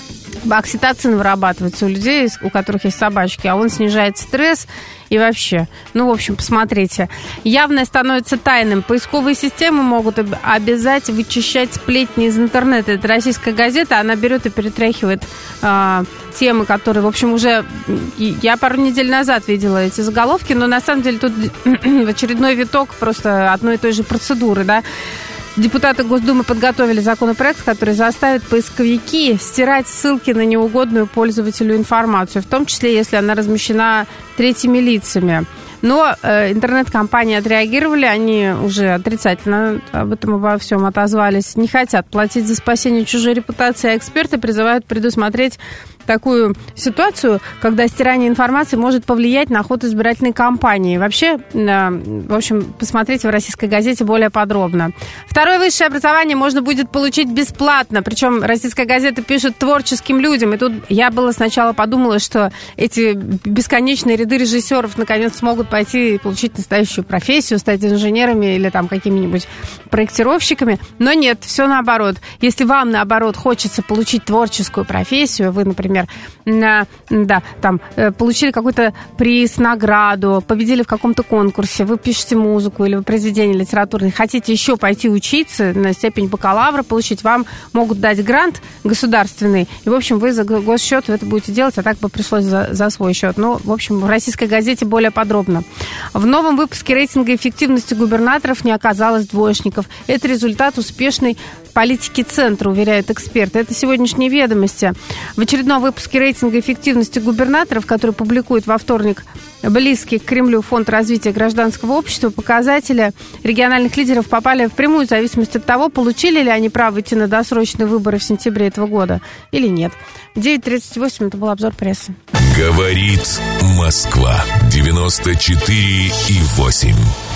Окситоцин вырабатывается у людей, у которых есть собачки, а он снижает стресс и вообще. Ну, в общем, посмотрите. Явное становится тайным. Поисковые системы могут обязать вычищать сплетни из интернета. Это российская газета, она берет и перетряхивает э, темы, которые, в общем, уже... Я пару недель назад видела эти заголовки, но на самом деле тут очередной виток просто одной и той же процедуры, да. Депутаты Госдумы подготовили законопроект, который заставит поисковики стирать ссылки на неугодную пользователю информацию, в том числе, если она размещена третьими лицами. Но э, интернет-компании отреагировали, они уже отрицательно об этом обо всем отозвались, не хотят платить за спасение чужой репутации, а эксперты призывают предусмотреть такую ситуацию, когда стирание информации может повлиять на ход избирательной кампании. Вообще, э, в общем, посмотрите в «Российской газете» более подробно. Второе высшее образование можно будет получить бесплатно, причем «Российская газета» пишет творческим людям, и тут я было сначала подумала, что эти бесконечные ряды режиссеров наконец смогут пойти и получить настоящую профессию, стать инженерами или там какими-нибудь проектировщиками, но нет, все наоборот. Если вам, наоборот, хочется получить творческую профессию, вы, например, на, да, там, получили какой-то приз, награду, победили в каком-то конкурсе, вы пишете музыку или произведение литературное, хотите еще пойти учиться, на степень бакалавра получить, вам могут дать грант государственный, и, в общем, вы за госсчет вы это будете делать, а так бы пришлось за, за свой счет. Ну, в общем, в «Российской газете» более подробно. В новом выпуске рейтинга эффективности губернаторов не оказалось двоечников. Это результат успешной политики центра, уверяют эксперты. Это сегодняшние «Ведомости». В очередном выпуске рейтинга эффективности губернаторов, который публикует во вторник близкий к Кремлю Фонд развития гражданского общества, показатели региональных лидеров попали в прямую зависимость от того, получили ли они право идти на досрочные выборы в сентябре этого года или нет. девять тридцать восемь, это был обзор прессы. Говорит Москва. девяносто четыре и восемь.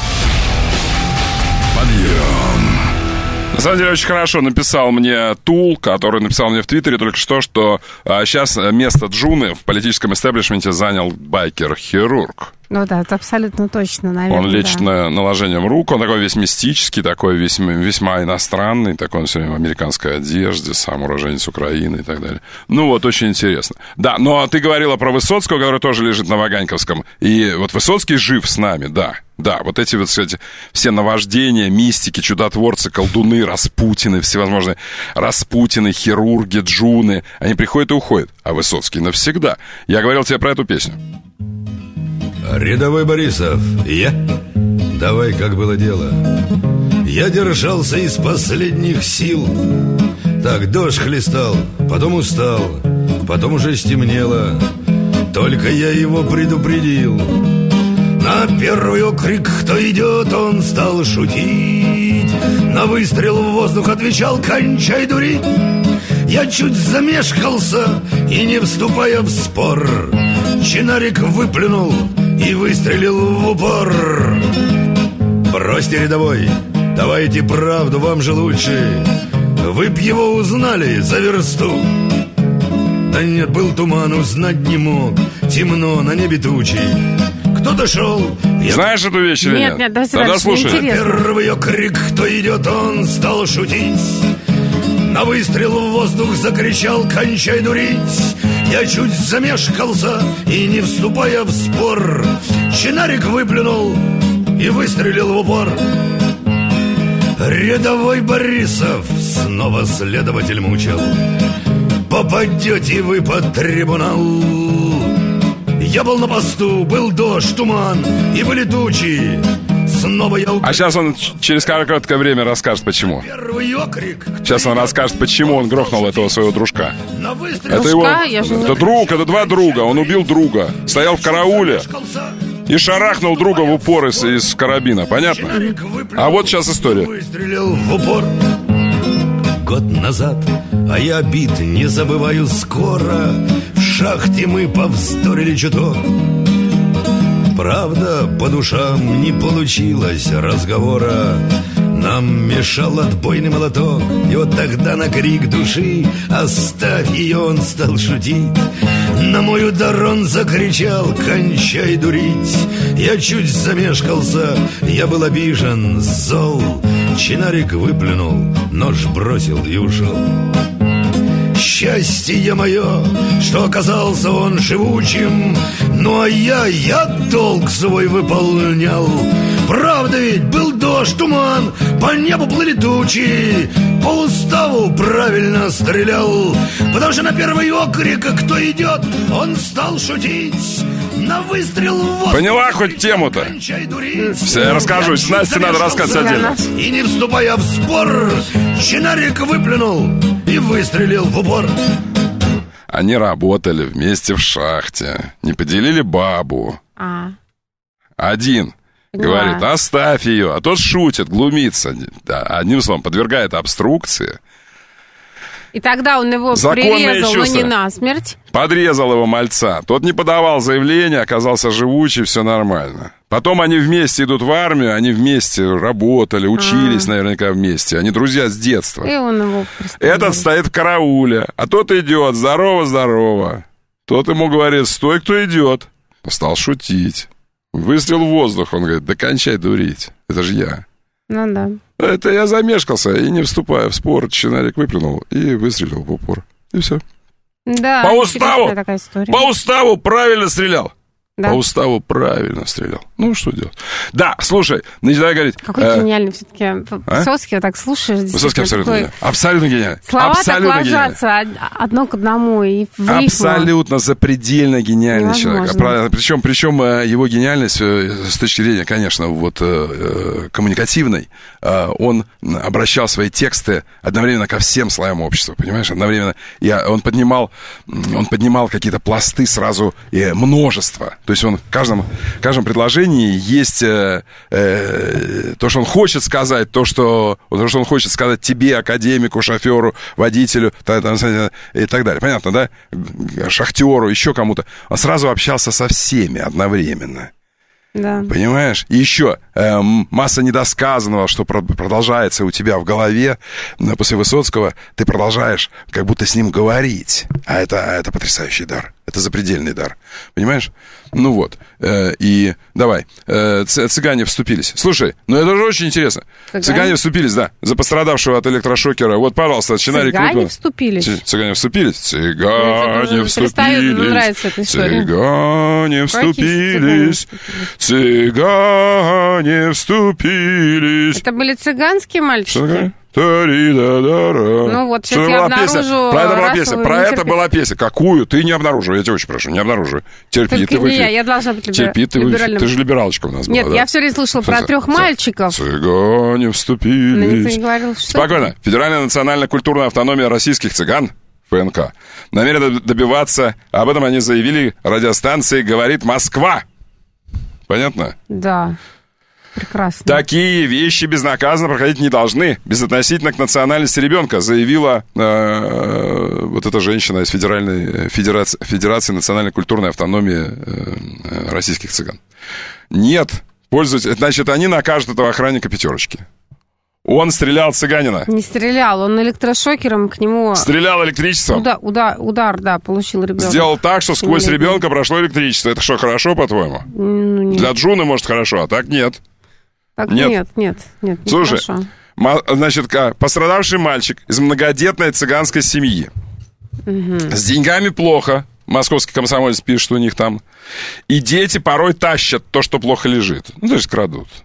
Подъем. На самом деле, очень хорошо написал мне Тул, который написал мне в Твиттере только что, что а, сейчас место Джуны в политическом истеблишменте занял байкер-хирург. Ну да, это абсолютно точно, наверное. Он лечит да. наложением рук, он такой весь мистический, такой весь, весьма иностранный, такой он все время в американской одежде, сам уроженец Украины и так далее. Ну вот, очень интересно. Да, но ты говорила про Высоцкого, который тоже лежит на Ваганьковском, и вот Высоцкий жив с нами, да. Да, вот эти вот, кстати, все наваждения, мистики, чудотворцы, колдуны, Распутины, всевозможные Распутины, хирурги, Джуны, они приходят и уходят, а Высоцкий навсегда. Я говорил тебе про эту песню. Рядовой Борисов, я? Давай, как было дело. Я держался из последних сил. Так дождь хлестал, потом устал, потом уже стемнело. Только я его предупредил. На первый окрик, кто идет, он стал шутить. На выстрел в воздух отвечал: кончай дурить. Я чуть замешкался и, не вступая в спор, чинарик выплюнул и выстрелил в упор. Бросьте, рядовой, давайте правду, вам же лучше. Вы б его узнали за версту. Да нет, был туман, узнать не мог. Темно, на небе тучи. Кто-то шел. Я... Знаешь эту вещь или нет? Нет, нет, тогда слушай. Первый крик, кто идет, он стал шутить. На выстрел в воздух закричал: кончай дурить. Я чуть замешкался и, не вступая в спор, чинарик выплюнул и выстрелил в упор. Рядовой Борисов, снова следователь мучил: попадете вы под трибунал. Я был на посту, был дождь, туман и были тучи. Снова я... А сейчас он через короткое время расскажет, почему. Окрик, сейчас он расскажет, почему он грохнул этого своего дружка. Это дружка? его... Я же... Это друг, это два друга. Он убил друга. Стоял в карауле. И и шарахнул друга в упор из, из карабина. Понятно? А вот сейчас история. Выстрелил в упор год назад, а я обид не забываю скоро. В шахте мы повздорили чуток. Правда, по душам не получилось разговора. Нам мешал отбойный молоток. И вот тогда на крик души «Оставь ее!» он стал шутить. На мой удар он закричал «Кончай дурить!» Я чуть замешкался, я был обижен, зол. Чинарик выплюнул, нож бросил и ушел. Счастье мое, что оказался он живучим. Ну а я, я долг свой выполнял. Правда ведь, был дождь, туман, по небу плыли тучи. По уставу правильно стрелял, потому что на первый окрик «Кто идет?» он стал шутить. На выстрел в воздух. Поняла хоть тему-то? Все, я расскажу. С Настей надо рассказать отдельно. И не вступая в спор, Чинарик выплюнул и выстрелил в упор. Они работали вместе в шахте. Не поделили бабу. А. Один Поняла. говорит, оставь ее. А тот шутит, глумится. Да, одним словом, подвергает обструкции. И тогда он его Законные прирезал, чувства. но не насмерть. Подрезал его мальца. Тот не подавал заявление, оказался живучий, все нормально. Потом они вместе идут в армию, они вместе работали, учились А. наверняка вместе. Они друзья с детства. И он его пристрелил. Этот стоит в карауле, а тот идет, здорово-здорово. Тот ему говорит, стой, кто идет. Стал шутить. Выстрел в воздух, он говорит, да кончай дурить, это же я. Ну да. Это я замешкался, и не вступая в спор, Чинарик выплюнул и выстрелил в упор. И все. Да, По уставу, такая история. по уставу правильно стрелял. Да. По уставу правильно стрелял. Ну, что делать? Да, слушай, начинай говорить. Какой э, гениальный все-таки. Высоцкий, вот так слушаешь. Высоцкий абсолютно такой... гениальный. Абсолютно гениальный. Слова абсолютно так ложатся одно к одному и в рифму. Абсолютно запредельно гениальный Невозможно. человек. Причем, причем его гениальность с точки зрения, конечно, вот коммуникативной, он обращал свои тексты одновременно ко всем слоям общества, понимаешь? Одновременно я, он поднимал, он поднимал какие-то пласты сразу, и множество. То есть он в каждом, в каждом предложении есть э, э, то, что он хочет сказать, то что, то, что он хочет сказать тебе, академику, шоферу, водителю и так далее. Понятно, да? Шахтеру, еще кому-то. Он сразу общался со всеми одновременно. Да. Понимаешь? И еще э, масса недосказанного, что про- продолжается у тебя в голове. После Высоцкого ты продолжаешь как будто с ним говорить. А это, это потрясающий дар. Это запредельный дар. Понимаешь? Ну вот. Э, и давай. Э, цыгане вступились. Слушай, ну это же очень интересно. Цыгане, цыгане вступились, да. За пострадавшего от электрошокера. Вот, пожалуйста, Чинарик. Цыгане выпал. вступились? Ц- цыгане вступились? Цыгане ну, вступились. Нравится эта история. Цыгане вступились. Цыгане вступились. Это были цыганские мальчики? Что такое? Ну вот, сейчас я обнаружу. Про это была песня. Про это была песня. Какую? Ты не обнаруживай, я тебя очень прошу, не обнаруживай. Терпи, Только ты в не я, эфире. я должна быть либер... Терпи, ты, либеральным. ты же либералочка у нас была. Нет, да? я все время слышала про трех мальчиков. Цыгане вступились. Но никто не говорил, что Спокойно. это? Федеральная национальная культурная автономия российских цыган, ФНК, намерена добиваться, об этом они заявили радиостанции «Говорит Москва». Понятно? Да. Прекрасно. Такие вещи безнаказанно проходить не должны, безотносительно к национальности ребенка, заявила э, вот эта женщина из Федеральной Федерации, Федерации национальной культурной автономии э, российских цыган. Нет, пользуйтесь, значит, они накажут этого охранника пятерочки. Он стрелял цыганина. Не стрелял, он электрошокером к нему... Стрелял электричеством. Удар, удар, удар да, получил ребенок. Сделал так, что сквозь ребенка прошло электричество. Это что, хорошо, по-твоему? Ну, нет. Для Джуны, может, хорошо, а так нет. Так нет, нет, нет, нет, не Слушай, хорошо. Значит, пострадавший мальчик из многодетной цыганской семьи. Угу. С деньгами плохо. Московский комсомолец пишет у них там. И дети порой тащат то, что плохо лежит. Ну, то есть крадут.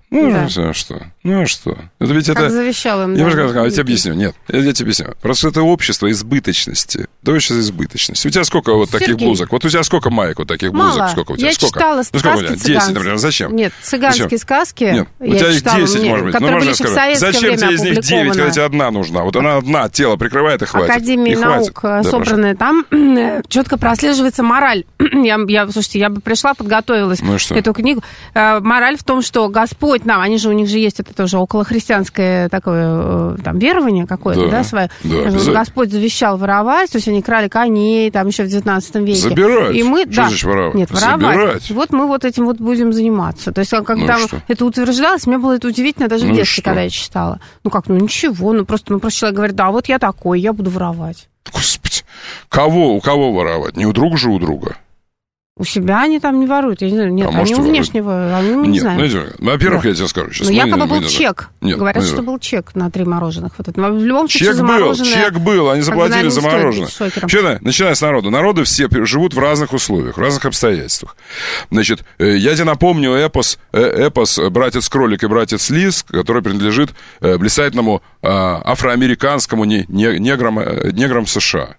Ну, да. а что? Ну, а что? Это ведь как это... завещал им. Я, да. же, я тебе объясню. Нет, я тебе объясню. Просто это общество избыточности. Давай сейчас избыточности. У тебя сколько вот Сергей. таких блузок? Вот у тебя сколько маек вот таких Мало. блузок? Сколько у тебя? Я сколько? читала Ну, сказки сколько у тебя? цыганские. десять, например. Зачем? Нет, цыганские Зачем? сказки. Нет, у я тебя их читала, десять, мне, может быть. которые Ну, были можно еще в сказать. советское Зачем время тебе из них девять, когда опубликованы. тебе одна нужна? Вот она одна, тело прикрывает и хватит. Академии и наук хватит. Да, собранные, там четко прослеживается мораль. я, я, слушайте, я бы пришла, подготовилась ну, эту книгу. Мораль в том, что Господь нам, они же, у них же есть это тоже околохристианское такое там верование какое-то, да, да свое. Да, Господь завещал воровать, то есть они крали коней, там еще в девятнадцатом веке. Забирать. И мы, что да, значит воровать? Нет, воровать. Забирать. Вот мы вот этим вот будем заниматься. То есть, когда ну, это утверждалось, мне было это удивительно даже ну, в детстве, когда я читала. Ну как, ну ничего, ну просто, ну просто человек говорит, да, вот я такой, я буду воровать. Господи, кого, у кого воровать? Не у друга же у друга. У себя они там не воруют, я не знаю, нет, а они может, у внешнего, они, мы не нет, знаем. Ну, во-первых, да. я тебе скажу сейчас. Ну, ну, якобы не, был не, чек. Нет, Говорят, не, что был чек на три мороженых. Вот это. В любом случае, чек за был, мороженое... чек был, они заплатили за мороженое. Вообще, начиная с народа. Народы все живут в разных условиях, в разных обстоятельствах. Значит, я тебе напомню эпос, эпос «Братец Кролик и Братец Лис», который принадлежит блистательному афроамериканскому неграм, неграм США.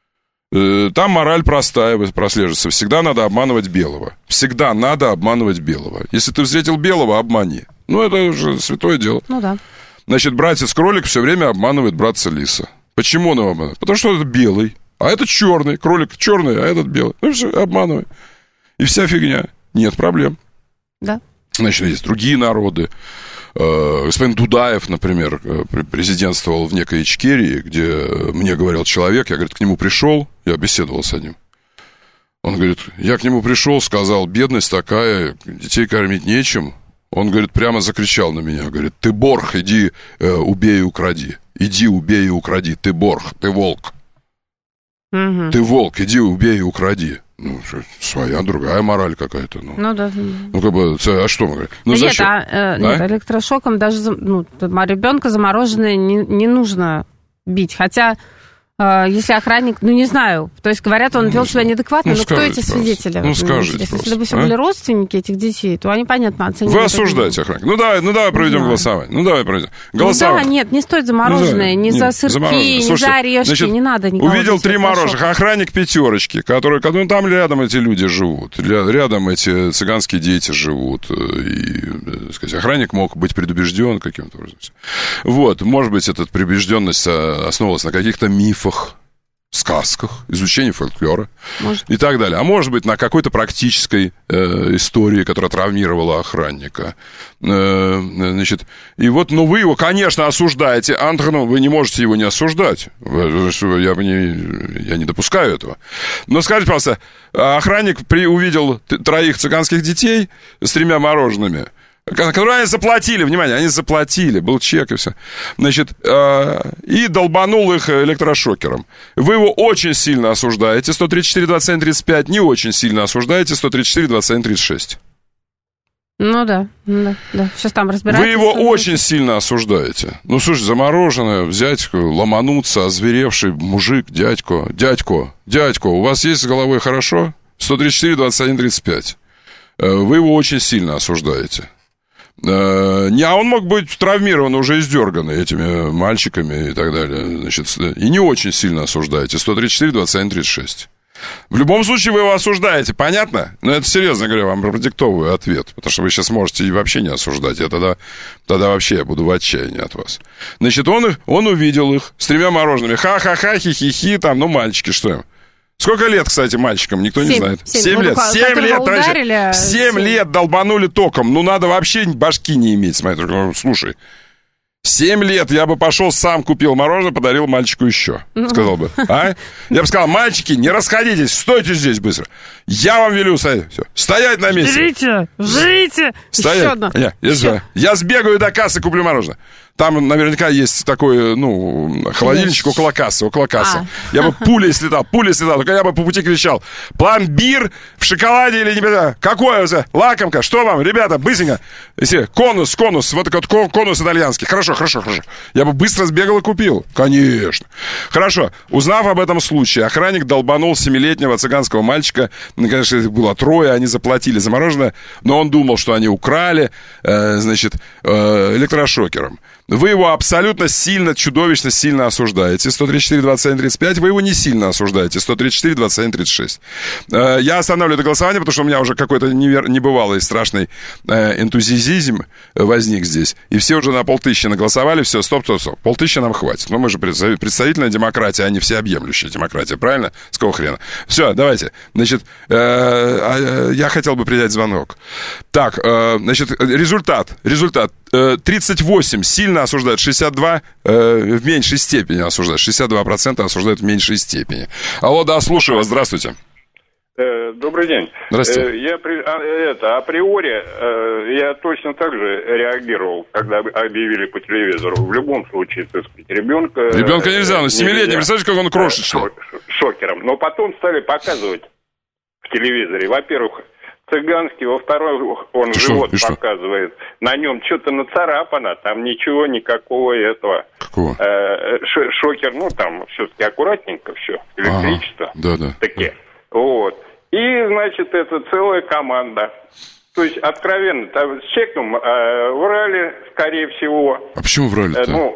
Там мораль простая прослеживается. Всегда надо обманывать белого. Всегда надо обманывать белого. Если ты встретил белого, обмани. Ну, это уже святое дело. Ну, да. Значит, братец-кролик все время обманывает братца-лиса. Почему он его обманывает? Потому что это белый, а этот черный. Кролик черный, а этот белый. Ну, все, обманывай. И вся фигня. Нет проблем. Да. Значит, есть другие народы. Господин Дудаев, например, президентствовал в некой Ичкерии, где мне говорил человек, я, говорит, к нему пришел, я беседовал с ним. Он говорит, я к нему пришел, сказал, бедность такая, детей кормить нечем. Он, говорит, прямо закричал на меня, говорит, ты борх, иди убей и укради. Иди убей и укради, ты борх, ты волк. Угу. Ты волк, иди убей и укради. Ну, своя, другая мораль какая-то. Ну, ну да. Ну, как бы, а что мы говорим? Ну, да зачем? Нет, а, э, да? нет, электрошоком даже, ну, ребенка замороженное не, не нужно бить. Хотя, э, если охранник, ну, не знаю, то есть, говорят, он вел себя неадекватно, ну, но кто эти просто. свидетели? Ну, скажите Если, просто. если бы все а? были родственники этих детей, то они, понятно, оценили. Вы осуждаете охранника. Ну, давай, ну, давай проведем голосование. Ну, давай проведем. Голосование. Ну, да, нет, не стоит за мороженое, ну, да, ни нет, за сырки, ни Слушайте, за орешки, значит, не надо никого. Увидел три мороженых, охранник пятерочки, которые, ну, там рядом эти люди живут, рядом эти цыганские дети живут, и, так сказать, охранник мог быть предубежден каким-то образом. Вот, может быть, эта предубежденность основывалась на каких-то мифах, сказках, изучении фольклора может. И так далее. А может быть, на какой-то практической э, истории, которая травмировала охранника. Э, значит, и вот, ну, вы его, конечно, осуждаете. Антону, вы не можете его не осуждать. Я не, я не допускаю этого. Но скажите, пожалуйста, охранник при, увидел троих цыганских детей с тремя мороженными, которые они заплатили, внимание, они заплатили, был чек и все. Значит, э, и долбанул их электрошокером. Вы его очень сильно осуждаете, сто тридцать четыре двадцать один тридцать пять, не очень сильно осуждаете, сто тридцать четыре двадцать один тридцать шесть. Ну да, да, да. Сейчас там разбираемся. Вы его очень сильно осуждаете. Ну, слушай, замороженное, взять, ломануться, озверевший мужик, дядько, дядько, дядько, у вас есть с головой хорошо? сто тридцать четыре двадцать один тридцать пять. Вы его очень сильно осуждаете. Не, а он мог быть травмирован, уже издерганный этими мальчиками и так далее. Значит, и не очень сильно осуждаете. сто тридцать четыре двадцать один тридцать шесть. В любом случае вы его осуждаете, понятно? Но это серьезно говорю, вам продиктовываю ответ. Потому что вы сейчас можете и вообще не осуждать. Я тогда, тогда вообще я буду в отчаянии от вас. Значит, он, он увидел их с тремя мороженными. Ха-ха-ха, хи-хи-хи, там, ну, мальчики, что им? Сколько лет, кстати, мальчикам? Никто не знает. Семь лет. Семь лет, товарищи. Семь лет долбанули током. Ну, надо вообще башки не иметь. Смотри, слушай. Семь лет я бы пошел, сам купил мороженое, подарил мальчику еще. Сказал бы. А? Я бы сказал, мальчики, не расходитесь, стойте здесь быстро. Я вам велю стоять. Все. Стоять на месте. Жрите, жрите. Стоять. Еще одно. Я, я, я сбегаю до кассы, куплю мороженое. Там наверняка есть такой, ну, холодильничек около кассы, около кассы. А. Я бы пулей слетал, пулей слетал, только я бы по пути кричал: пломбир в шоколаде или не... Какое? Лакомка, что вам, ребята, быстренько. Конус, конус, вот такой конус итальянский. Хорошо. хорошо, хорошо, хорошо. Я бы быстро сбегал и купил. Конечно. Хорошо. Узнав об этом случае, охранник долбанул семилетнего цыганского мальчика. Ну, конечно, их было трое, они заплатили за мороженое, но он думал, что они украли, э, значит, э, электрошокером. Вы его абсолютно сильно, чудовищно сильно осуждаете. сто тридцать четыре двадцать один тридцать пять. Вы его не сильно осуждаете. сто тридцать четыре двадцать один тридцать шесть. Э, я останавливаю это голосование, потому что у меня уже какой-то невер... небывалый страшный э, энтузиазм возник здесь. И все уже на полтысячи наголосовали. Все, стоп, стоп, стоп. Полтысячи нам хватит. Но мы же представительная демократия, а не всеобъемлющая демократия. Правильно? С какого хрена? Все, давайте. Значит, э, э, я хотел бы принять звонок. Так, э, значит, результат. Результат. Э, тридцать восемь сильно осуждают, шестьдесят два э, в меньшей степени осуждают. шестьдесят два процента осуждают в меньшей степени. Алло, да, слушаю вас. Здравствуйте. Добрый день. Здравствуйте. Я это, априори я точно так же реагировал, когда объявили по телевизору. В любом случае, так сказать, ребенка... Ребенка нельзя, но семилетний, представляете, как он крошечный. Шокером. Но потом стали показывать в телевизоре. Во-первых, цыганский, во-вторых, он Ты живот что? показывает. На нем что-то нацарапано, там ничего, никакого этого. Какого? Э, шокер, ну, там все-таки аккуратненько все, электричество. Ага, да, да. Такие. Вот. И, значит, это целая команда. То есть, откровенно, там, с чеком э, врали, скорее всего. А почему врали-то? Э, ну,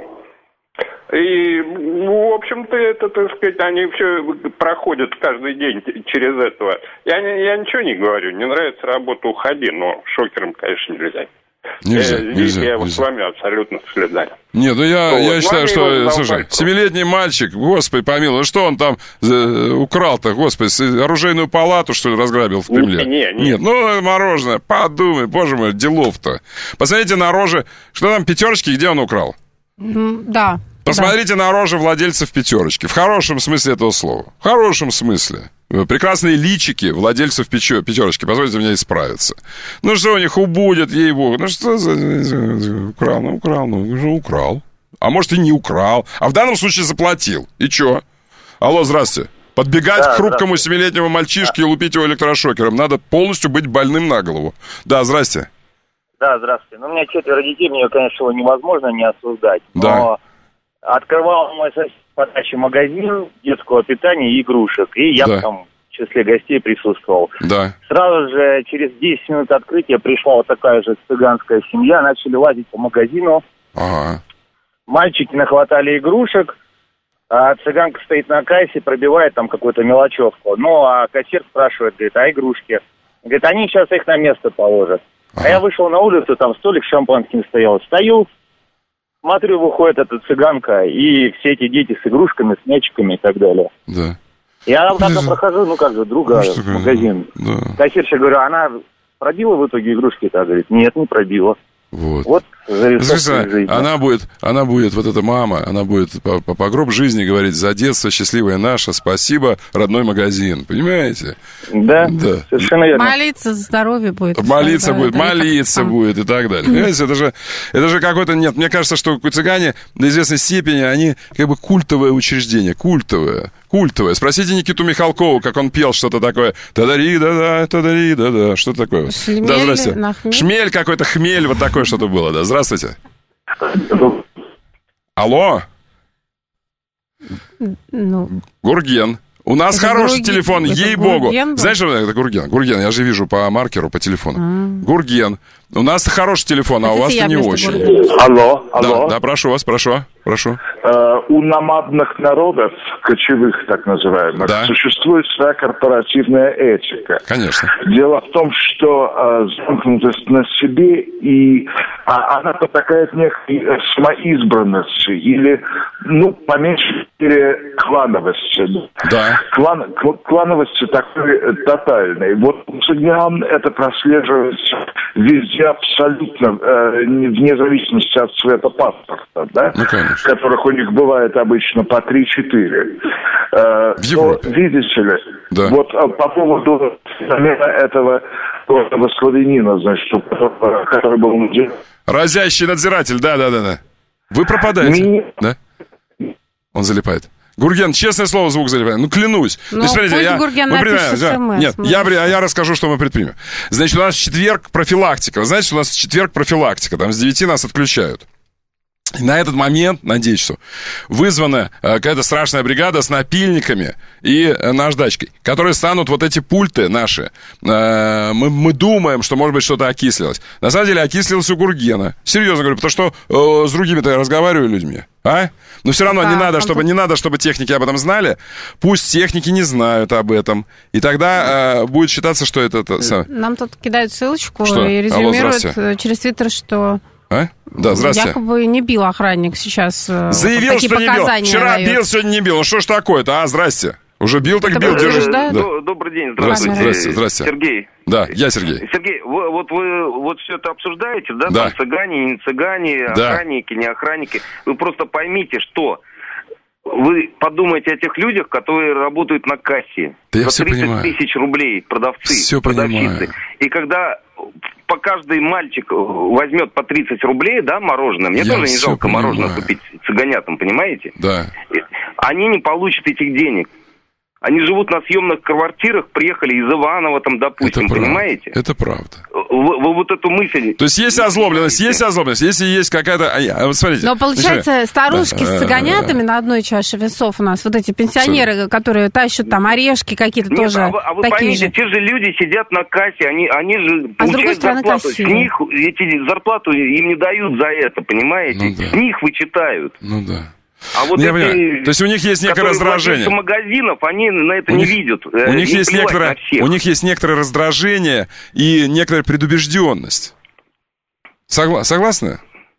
и, ну, в общем-то, это, так сказать, они все проходят каждый день через этого. Я, я ничего не говорю, не нравится работа, уходи, но шокером, конечно, нельзя. Нельзя, Здесь нельзя, я нельзя. с вами абсолютно солидарен. Нет, ну я, Вот. я считаю, Ну, что, они его слушай, задолбали. семилетний мальчик, господи помилуй, ну что он там э, украл-то, господи, с- оружейную палату, что ли, разграбил в Кремле? Не, не, не. Нет, ну, мороженое, подумай, боже мой, делов-то. Посмотрите на рожи, что там, пятерочки, где он украл? М, Да. Посмотрите на рожи владельцев пятерочки, в хорошем смысле этого слова, в хорошем смысле. Прекрасные личики владельцев печё- пятерочки, позвольте меня исправиться. Ну что у них убудет, ей-богу, ну что за... Украл, ну украл, ну уже украл. А может и не украл, а в данном случае заплатил. И чё? Алло, здравствуйте. Подбегать Да, к хрупкому семилетнему мальчишке и лупить его электрошокером. Надо полностью быть больным на голову. Да, здрасте. Да, здравствуйте. Ну, у меня четверо детей, мне, конечно, его невозможно не осуждать. Да. Но открывал мой сосед по даче магазин детского питания и игрушек. И я Да. там в числе гостей присутствовал. Да. Сразу же через десять минут открытия пришла вот такая же цыганская семья. Начали лазить по магазину. Ага. Мальчики нахватали игрушек. А цыганка стоит на кассе, пробивает там какую-то мелочевку. Ну, а кассир спрашивает, говорит, а игрушки? Говорит, они сейчас их на место положат. А я вышел на улицу, там столик с шампанским стоял. Стою, смотрю, выходит эта цыганка и все эти дети с игрушками, с мячиками и так далее. Да. Я вот одна прохожу, ну как же, друга Ну, что в магазин. Да. Кассирша, говорю, она пробила в итоге игрушки-то? Говорит, нет, не пробила. Вот. Вот зарисовка Слушай, из жизни. она будет, она будет, вот эта мама, она будет по, по, по гроб жизни говорить: за детство счастливое наше, спасибо, родной магазин. Понимаете? Да, Да. совершенно верно. Молиться за здоровье будет. Молиться Да, будет, да, молиться как-то будет и так далее. Понимаете, это же, это же какой-то... Нет, мне кажется, что цыгане до известной степени, они как бы культовое учреждение, культовое, культовое. Спросите Никиту Михалкова, как он пел что-то такое. Тадари, да-да, тадари, да-да. Что такое? Шмель Да, здрасте. на хмель. Шмель какой-то, хмель, вот такое что-то было, да. Здравствуйте. Алло, Ну, Гурген. У нас Это хороший Гурген- телефон, это ей-богу. Гурген был? Знаешь, что это Гурген? Гурген, я же вижу по маркеру, по телефону. А. Гурген. У нас хороший телефон, а у Хотите, вас-то я не вместо очень. Гургена? Алло, Да, алло. да, прошу вас, прошу, прошу. Э, у номадных народов, кочевых так называемых, Да. существует своя корпоративная этика. Конечно. Дело в том, что э, замкнутость на себе, и а, она потакает некой э, самоизбранностью или, ну, по меньшей мере, клановостью. Да. Клан, кл- клановостью такой э, тотальной. Вот у цыган это прослеживается везде абсолютно, э, не- вне зависимости от цвета паспорта, да? Ну, конечно. Которых у них бывает обычно по три-четыре. Э, В Европе. но, видите ли, Да. вот э, по поводу феномена этого, этого славянина, значит, у которого- который был наделен. Разящий надзиратель, да-да-да. Вы пропадаете, Нет. да? Он залипает. Гурген, честное слово, звук залипает. Ну, клянусь. Ну, То есть, смотрите, пусть я, Гурген мы напишет предпринимаем, да. смс, Нет, мы я, при- а я расскажу, что мы предпримем. Значит, у нас в четверг профилактика. Вы знаете, что у нас в четверг профилактика. Там с девяти нас отключают. И на этот момент, на десять часов, вызвана э, какая-то страшная бригада с напильниками и э, наждачкой, которые станут вот эти пульты наши. Э, мы, мы думаем, что, может быть, что-то окислилось. На самом деле окислилось у Гургена. Серьезно говорю, потому что э, с другими-то я разговариваю людьми. А? Но все равно да, не, надо, чтобы, не надо, чтобы техники об этом знали. Пусть техники не знают об этом. И тогда э, будет считаться, что это... это... Нам тут кидают ссылочку что? И резюмируют Алло, через Твиттер, что... А? Да, здрасте. Якобы не бил охранник сейчас. Заявил, вот что не бил. Вчера дает. бил, сегодня не бил. Ну что ж такое-то, а? Здрасте. Уже бил, так Это бил. Держи. Да? Да. Добрый день, здравствуйте. Здравствуйте, здравствуйте. Сергей. Да, я Сергей. Сергей, вы, вот вы вот все это обсуждаете, да? Да. Там цыгане, не цыгане, да. охранники, не охранники. Вы просто поймите, что вы подумайте о тех людях, которые работают на кассе. Да я за тридцать тысяч рублей продавцы, все продавщицы. Понимаю. И когда по каждый мальчик возьмет по тридцать рублей, да, мороженое, мне я тоже не жалко понимаю. мороженое купить цыганятам, понимаете? Да. Они не получат этих денег. Они живут на съемных квартирах, приехали из Иваново, там, допустим, это понимаете? Это правда. Вы, вы вот эту мысль... То есть есть озлобленность, есть озлобленность, если есть какая-то... А, вот смотрите. Но получается, значит, старушки да, с цыганятами на одной чаше весов у нас, вот эти пенсионеры, что? Которые тащат там орешки какие-то Нет, тоже а вы, а вы такие поймите, же. те же люди сидят на кассе, они, они же а получают зарплату. Стороны, с них эти зарплату им не дают за это, понимаете? Ну, да. С них вычитают. Ну да. А вот я эти, то есть у них есть некоторое раздражение. Магазинов, они на это у не них, видят. У них, есть некоторое, у них есть некоторое раздражение и некоторая предубежденность. Согла- согласны?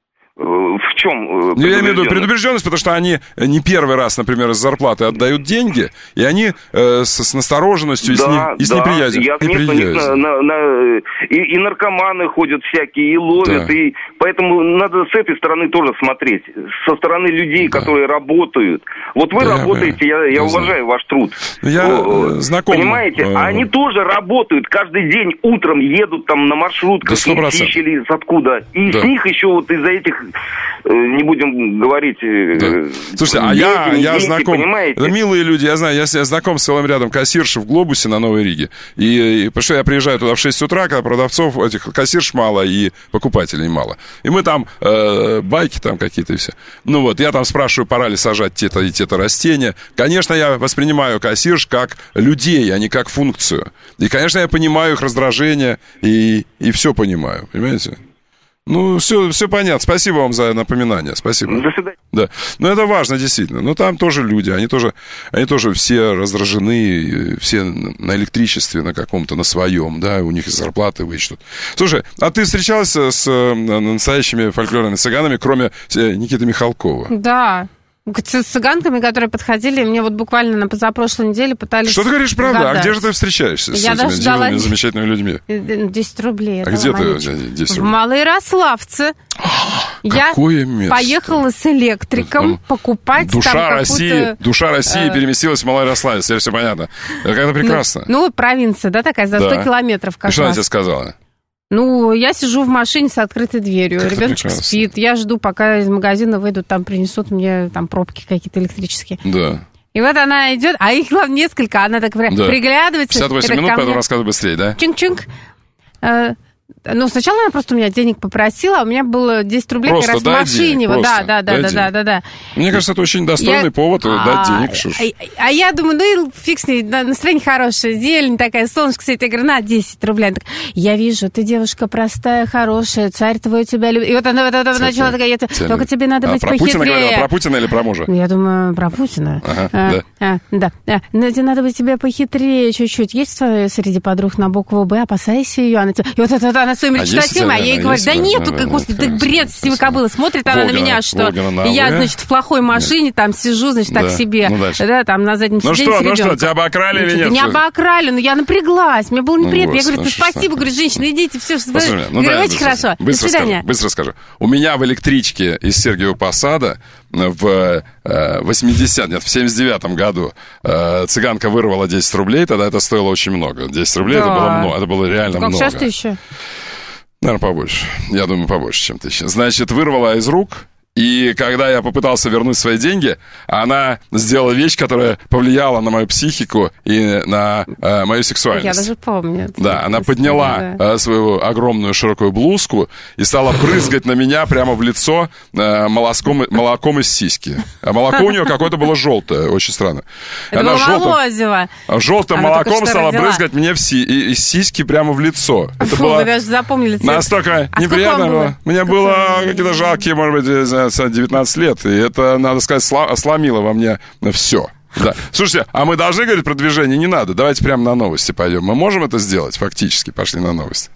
В чем? Я имею в виду предубежденность, потому что они не первый раз, например, из зарплаты отдают деньги, и они э, с, с настороженностью да, и с, не, и с да, неприязнью. Я, нет, на, на, на, и, и наркоманы ходят всякие, и ловят, да. И поэтому надо с этой стороны тоже смотреть. Со стороны людей, да. Которые работают. Вот вы да, работаете, я, я, я уважаю знаю. Ваш труд. Я О, знаком. Понимаете, э... они тоже работают, каждый день утром едут там на маршрутках, да, или откуда. И да. С них еще вот из-за этих... Не будем говорить... Да. Слушайте, а я, я деньги, знаком... Понимаете? Это милые люди, я знаю, я, я знаком с целым рядом кассирш в Глобусе на Новой Риге. И, и потому что я приезжаю туда в шесть утра, когда продавцов, этих кассирш мало и покупателей мало. И мы там, э, байки там какие-то и все. Ну вот, я там спрашиваю, пора ли сажать те-то и те-то растения. Конечно, я воспринимаю кассирш как людей, а не как функцию. И, конечно, я понимаю их раздражение и, и все понимаю, понимаете? Ну, все, все понятно. Спасибо вам за напоминание. Спасибо. До свидания. Да. Но это важно, действительно. Но там тоже люди. Они тоже, они тоже все раздражены, все на электричестве на каком-то, на своем, да, у них и зарплаты вычтут. Слушай, а ты встречалась с настоящими фольклорными цыганами, кроме Никиты Михалкова? Да. С цыганками, которые подходили, мне вот буквально на позапрошлой неделе пытались... Что ты говоришь, правда? гадать. А где же ты встречаешься с Я этими дивными, дивными, замечательными людьми? десять рублей. А где ты десять рублей? В Малоярославце. Я место? Поехала с электриком покупать душа там России, душа России переместилась в Малоярославец, теперь все понятно. Это прекрасно. Ну, ну провинция, да, такая, за сто да. километров как И что раз. она тебе сказала? Ну, я сижу в машине с открытой дверью, как ребеночек спит, я жду, пока из магазина выйдут, там принесут мне там пробки какие-то электрические. Да. И вот она идет, а их, главное, несколько, она так да. приглядывается. пятьдесят восемь минут, поэтому рассказывай быстрее, да? Чинг-чинг. Ну, сначала она просто у меня денег попросила, а у меня было десять рублей просто как раз в машине. Денег, да, да, да, да, да, да, да. Мне кажется, это очень достойный я... повод а, дать денег. А, а я думаю, ну и фиг с ней, настроение хорошее, зелень такая, солнышко светит. Я говорю, на, десять рублей. Она такая, я вижу, ты девушка простая, хорошая, царь твой тебя любит. И вот она, вот она Царь, начала такая, только тебе надо а быть про похитрее. Путина говорила, про Путина или про мужа? Я думаю, про Путина. Ага, а, да. А, да. А, но тебе надо быть тебе похитрее чуть-чуть. Есть среди подруг на букву «Б», опасайся ее. Она, и вот это вот она своим речитативом, а я ей говорю, да нету, как, господи, ты бред, сивой кобылы. Смотрит она на меня, что я, значит, в плохой машине там сижу, значит, так себе. Да, там на заднем сиденье с ребенком. Ну что, тебя обокрали или нет? Не обокрали, но я напряглась, мне было неприятно. Я говорю, спасибо, говорю, женщина, идите, все, очень хорошо. До свидания. Быстро скажу. У меня в электричке из Сергиева Посада в восьмидесятом, нет, в семьдесят девятом году цыганка вырвала десять рублей, тогда это стоило очень много. десять рублей это было много, это было реально много. Как сейчас тысяча? Наверное, побольше. Я думаю, побольше, чем тысяча. Значит, вырвала из рук И когда я попытался вернуть свои деньги, она сделала вещь, которая повлияла на мою психику и на э, мою сексуальность. Я даже помню. Да, она подняла да. э, свою огромную широкую блузку и стала брызгать на меня прямо в лицо э, молоском, молоком из сиськи. А молоко у нее какое-то было желтое, очень странно. Это она было молозиво. Желтым молоком стала родила. брызгать мне в си, из сиськи прямо в лицо. Это Фу, было вы даже запомнили цвет. Настолько а неприятно было. было. Мне было какие-то жалкие, может быть, девятнадцать лет, и это, надо сказать, сломило во мне все. Да. Слушайте, а мы должны говорить про движение? Не надо. Давайте прямо на новости пойдем. Мы можем это сделать? Фактически. Пошли на новости.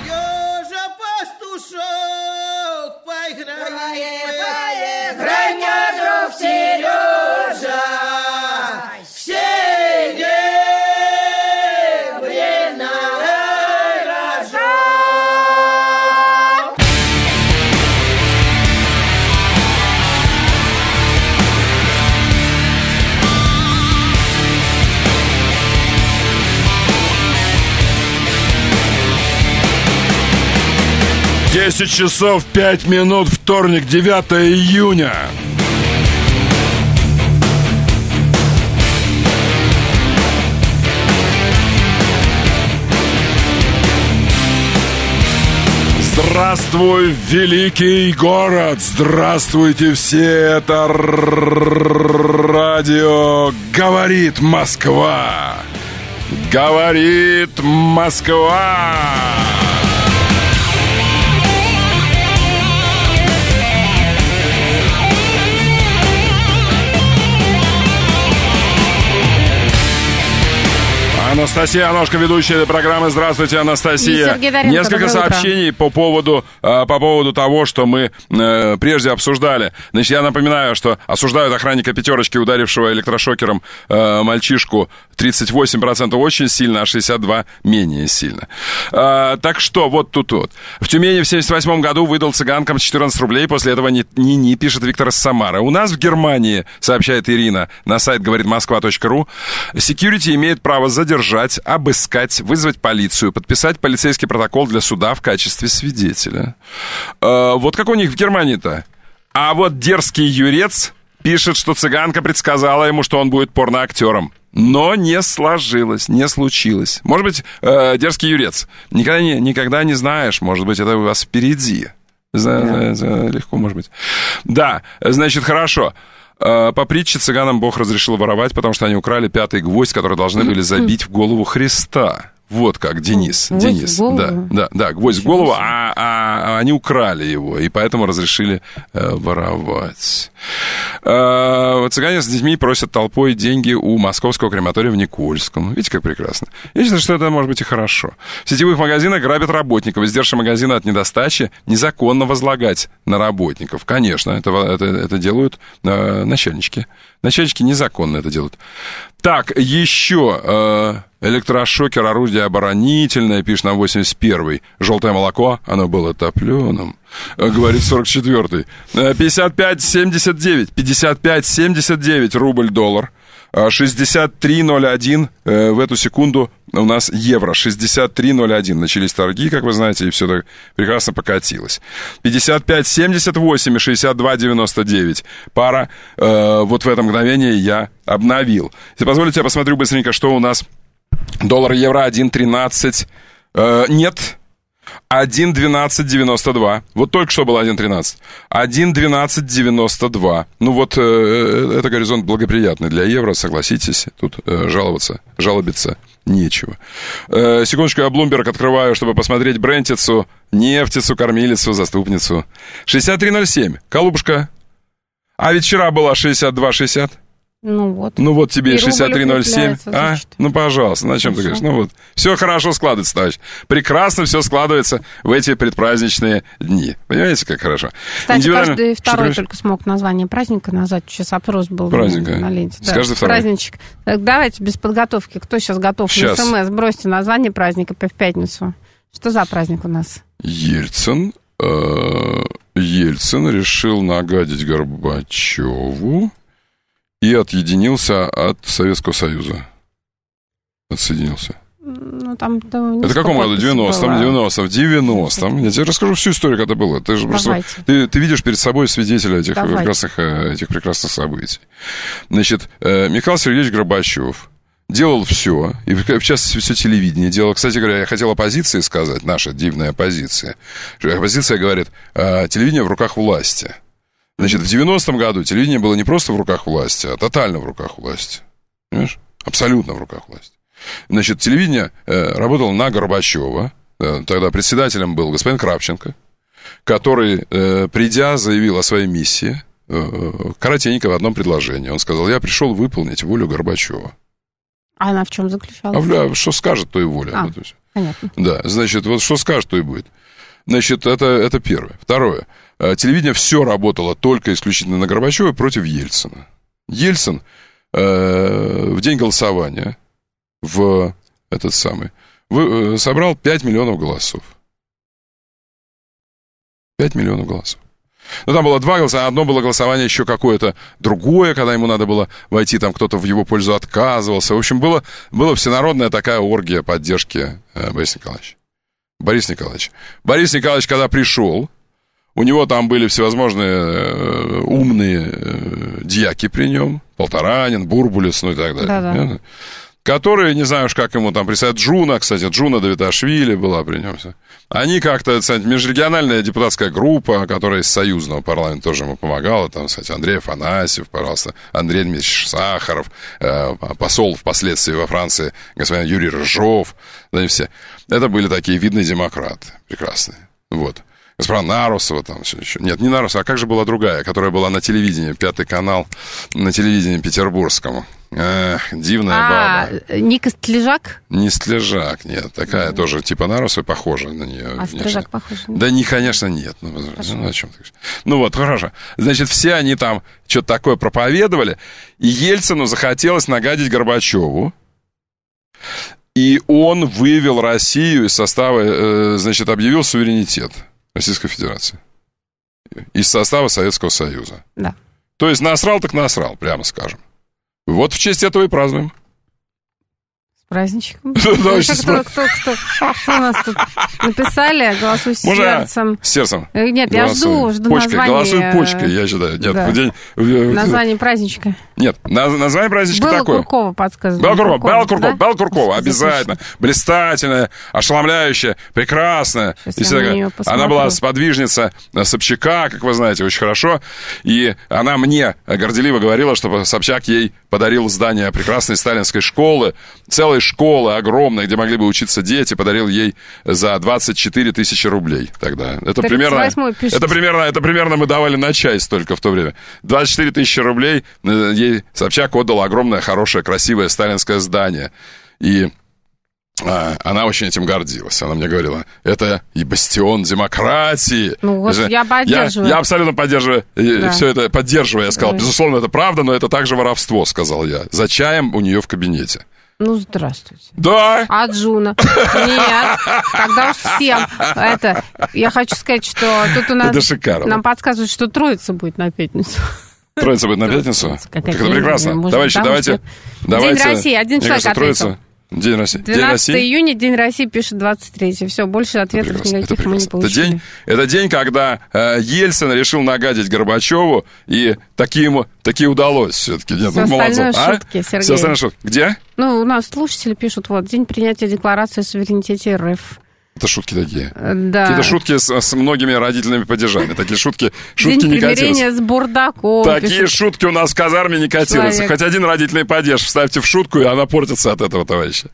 десять часов пять минут, вторник, девятое июня. Здравствуй, великий город! Здравствуйте все! Это радио «Говорит Москва». Говорит Москва. Анастасия Аношка, ведущая этой программы. Здравствуйте, Анастасия. Несколько сообщений по поводу, по поводу того, что мы э, прежде обсуждали. Значит, я напоминаю, что осуждают охранника «пятерочки», ударившего электрошокером э, мальчишку, тридцать восемь процентов очень сильно, а шестьдесят два процента менее сильно. Э, так что, вот тут вот. В Тюмени в семьдесят восьмом году выдал цыганкам четырнадцать рублей. После этого ни-ни, пишет Виктор из Самары. У нас в Германии, сообщает Ирина, на сайт говорит москва точка ру, security имеет право задержать, обыскать, вызвать полицию, подписать полицейский протокол для суда в качестве свидетеля. Э, вот как у них в Германии-то. А вот дерзкий юрец пишет, что цыганка предсказала ему, что он будет порноактером. Но не сложилось, не случилось. Может быть, э, дерзкий юрец. Никогда не, никогда не знаешь, может быть, это у вас впереди. За, за, за, легко, может быть. Да, значит, хорошо. По притче цыганам Бог разрешил воровать, потому что они украли пятый гвоздь, который должны были забить в голову Христа. Вот как, Денис. Гвоздь Денис, в голову? да, да, да, гвоздь в голову, а, а, а они украли его, и поэтому разрешили э, воровать. Э, цыгане с детьми просят толпой деньги у московского крематория в Никольском. Видите, как прекрасно. Я считаю, что это может быть и хорошо. В сетевых магазинах грабят работников. Издержки магазина от недостачи незаконно возлагать на работников. Конечно, это, это, это делают э, начальнички. Начальнички незаконно это делают. Так, еще... Э, электрошокер, орудие оборонительное, пишет нам восемьдесят первый. Желтое молоко, оно было топленым. Говорит сорок четвёртый. пятьдесят пять семьдесят девять. пятьдесят пять семьдесят девять рубль-доллар. шестьдесят три ноль один в эту секунду у нас евро. шестьдесят три ноль один. Начались торги, как вы знаете, и все так прекрасно покатилось. пятьдесят пять семьдесят восемь и шестьдесят два девяносто девять. Пара э, вот в это мгновение я обновил. Если позволите, я посмотрю быстренько, что у нас. Доллар-евро один тринадцать. Э, нет. один двенадцать девяносто два. Вот только что было один тринадцать. один двенадцать девяносто два. Ну вот, э, это горизонт благоприятный для евро, согласитесь. Тут э, жаловаться, жалобиться нечего. Э, секундочку, я Bloomberg открываю, чтобы посмотреть брентицу, нефтицу, кормилицу, заступницу. шестьдесят три ноль семь. Колубушка. А ведь вчера была шестьдесят два шестьдесят. Ну вот. Ну вот тебе шестьдесят три ноль семь. А? Ну, пожалуйста, на чем ты говоришь? Ну вот. Все хорошо складывается, товарищ. Прекрасно все складывается в эти предпраздничные дни. Понимаете, как хорошо? Кстати, каждый второй только смог название праздника назвать. Сейчас опрос был Праздника. на ленте. Да, каждый второй. Праздничек. Так, давайте без подготовки. Кто сейчас готов сейчас. На СМС? Бросьте название праздника в пятницу. Что за праздник у нас? Ельцин. Ельцин решил нагадить Горбачеву. И отъединился от Советского Союза. Отсоединился. Ну, там... там это в каком году? девяностом, девяностом, в девяностом. Я тебе расскажу всю историю, когда было. Ты же просто... Ты, ты видишь перед собой свидетеля этих прекрасных, этих прекрасных событий. Значит, Михаил Сергеевич Горбачев делал все, и в частности все телевидение делал. Кстати говоря, я хотел оппозиции сказать, наша дивная оппозиция. Оппозиция говорит, телевидение в руках власти. Значит, в девяностом году телевидение было не просто в руках власти, а тотально в руках власти. Понимаешь? Абсолютно в руках власти. Значит, телевидение э, работало на Горбачева. Э, тогда председателем был господин Кравченко, который, э, придя, заявил о своей миссии, э, коротенько в одном предложении. Он сказал, я пришел выполнить волю Горбачева. А она в чем заключалась? А что скажет, то и воля. А, вот, понятно. Да, значит, вот что скажет, то и будет. Значит, это, это первое. Второе. Э, телевидение все работало только исключительно на Горбачева против Ельцина. Ельцин э, в день голосования в этот самый, вы, собрал пять миллионов голосов. пять миллионов голосов. Ну, там было два голосования. Одно было голосование еще какое-то другое, когда ему надо было войти, там кто-то в его пользу отказывался. В общем, было, была всенародная такая оргия поддержки э, Бориса Николаевича. Борис Николаевич. Борис Николаевич, когда пришел, у него там были всевозможные э, умные э, дьяки при нем. Полторанин, Бурбулис, ну и так далее. Да-да. Которые, не знаю уж, как ему там представят, Джуна, кстати, Джуна Давиташвили была при нем. Они как-то, кстати, межрегиональная депутатская группа, которая из союзного парламента тоже ему помогала, там, кстати, Андрей Афанасьев, пожалуйста, Андрей Дмитриевич Сахаров, э, посол впоследствии во Франции, господин Юрий Рыжов, да и все. Это были такие видные демократы, прекрасные, вот. Госпожа Нарусова там все еще. Нет, не Нарусова, а как же была другая, которая была на телевидении, пятый канал, на телевидении петербургском. Эх, дивная а, баба. Ника Стлежак? Не Стлежак, нет. Такая mm. тоже типа Нарусова, похожа на нее. А Стлежак похож? Да, не, конечно, нет. Ну, ну, о чем ты говоришь? Ну вот, хорошо. Значит, все они там что-то такое проповедовали, и Ельцину захотелось нагадить Горбачеву, и он вывел Россию из состава, э, значит, объявил суверенитет Российской Федерации из состава Советского Союза. Да. То есть насрал так насрал, прямо скажем. Вот в честь этого и празднуем. С праздничком. Кто, кто, кто, что у нас тут написали? Голосуй с сердцем. С сердцем. Нет, я жду, жду название. Голосуй почкой, я считаю. Нет, день... Название праздничка. Нет, название праздничка Белла такое. Куркова подсказывает. Белла Куркова, Белла Куркова, Белла Куркова, обязательно. Блистательная, ошеломляющая, прекрасная. Она была сподвижница Собчака, как вы знаете, очень хорошо. И она мне горделиво говорила, что Собчак ей подарил здание прекрасной сталинской школы, целой школы огромной, где могли бы учиться дети, подарил ей за двадцать четыре тысячи рублей тогда. Это примерно, это примерно, это примерно мы давали на чай столько в то время. двадцать четыре тысячи рублей ей Собчак отдал огромное, хорошее, красивое сталинское здание. И а, она очень этим гордилась. Она мне говорила, это и бастион демократии. Ну вот же, я поддерживаю. Я, я абсолютно поддерживаю. Да. Все это поддерживаю, я сказал. Да. Безусловно, это правда, но это также воровство, сказал я. За чаем у нее в кабинете. Ну, здравствуйте. Да. А Джуна? Нет. Тогда уж всем. Это, я хочу сказать, что тут у нас... Это шикарно. Нам подсказывают, что Троица будет на пятницу. Троица будет на пятницу? Как это прекрасно. Может, давайте, давайте, давайте. День России. Один человек ответил. День России. двенадцатого июня, День России, пишет двадцать третьего. Все, больше ответов никаких мы не получили. Это день, это день, когда э, Ельцин решил нагадить Горбачеву, и такие ему такие удалось все-таки. Нет, все остальное а? шутки, Сергей. Все остальное шутки. Где? Ну, у нас слушатели пишут, вот, день принятия Декларации о суверенитете РФ. Это шутки такие. Да. Какие-то шутки с, с многими родительными падежами. Такие шутки, шутки День не катятся. День примирения с Бурдаком. Такие пишет. Шутки у нас в казарме не катятся. Человек. Хоть один родительный падеж вставьте в шутку, и она портится от этого, товарища.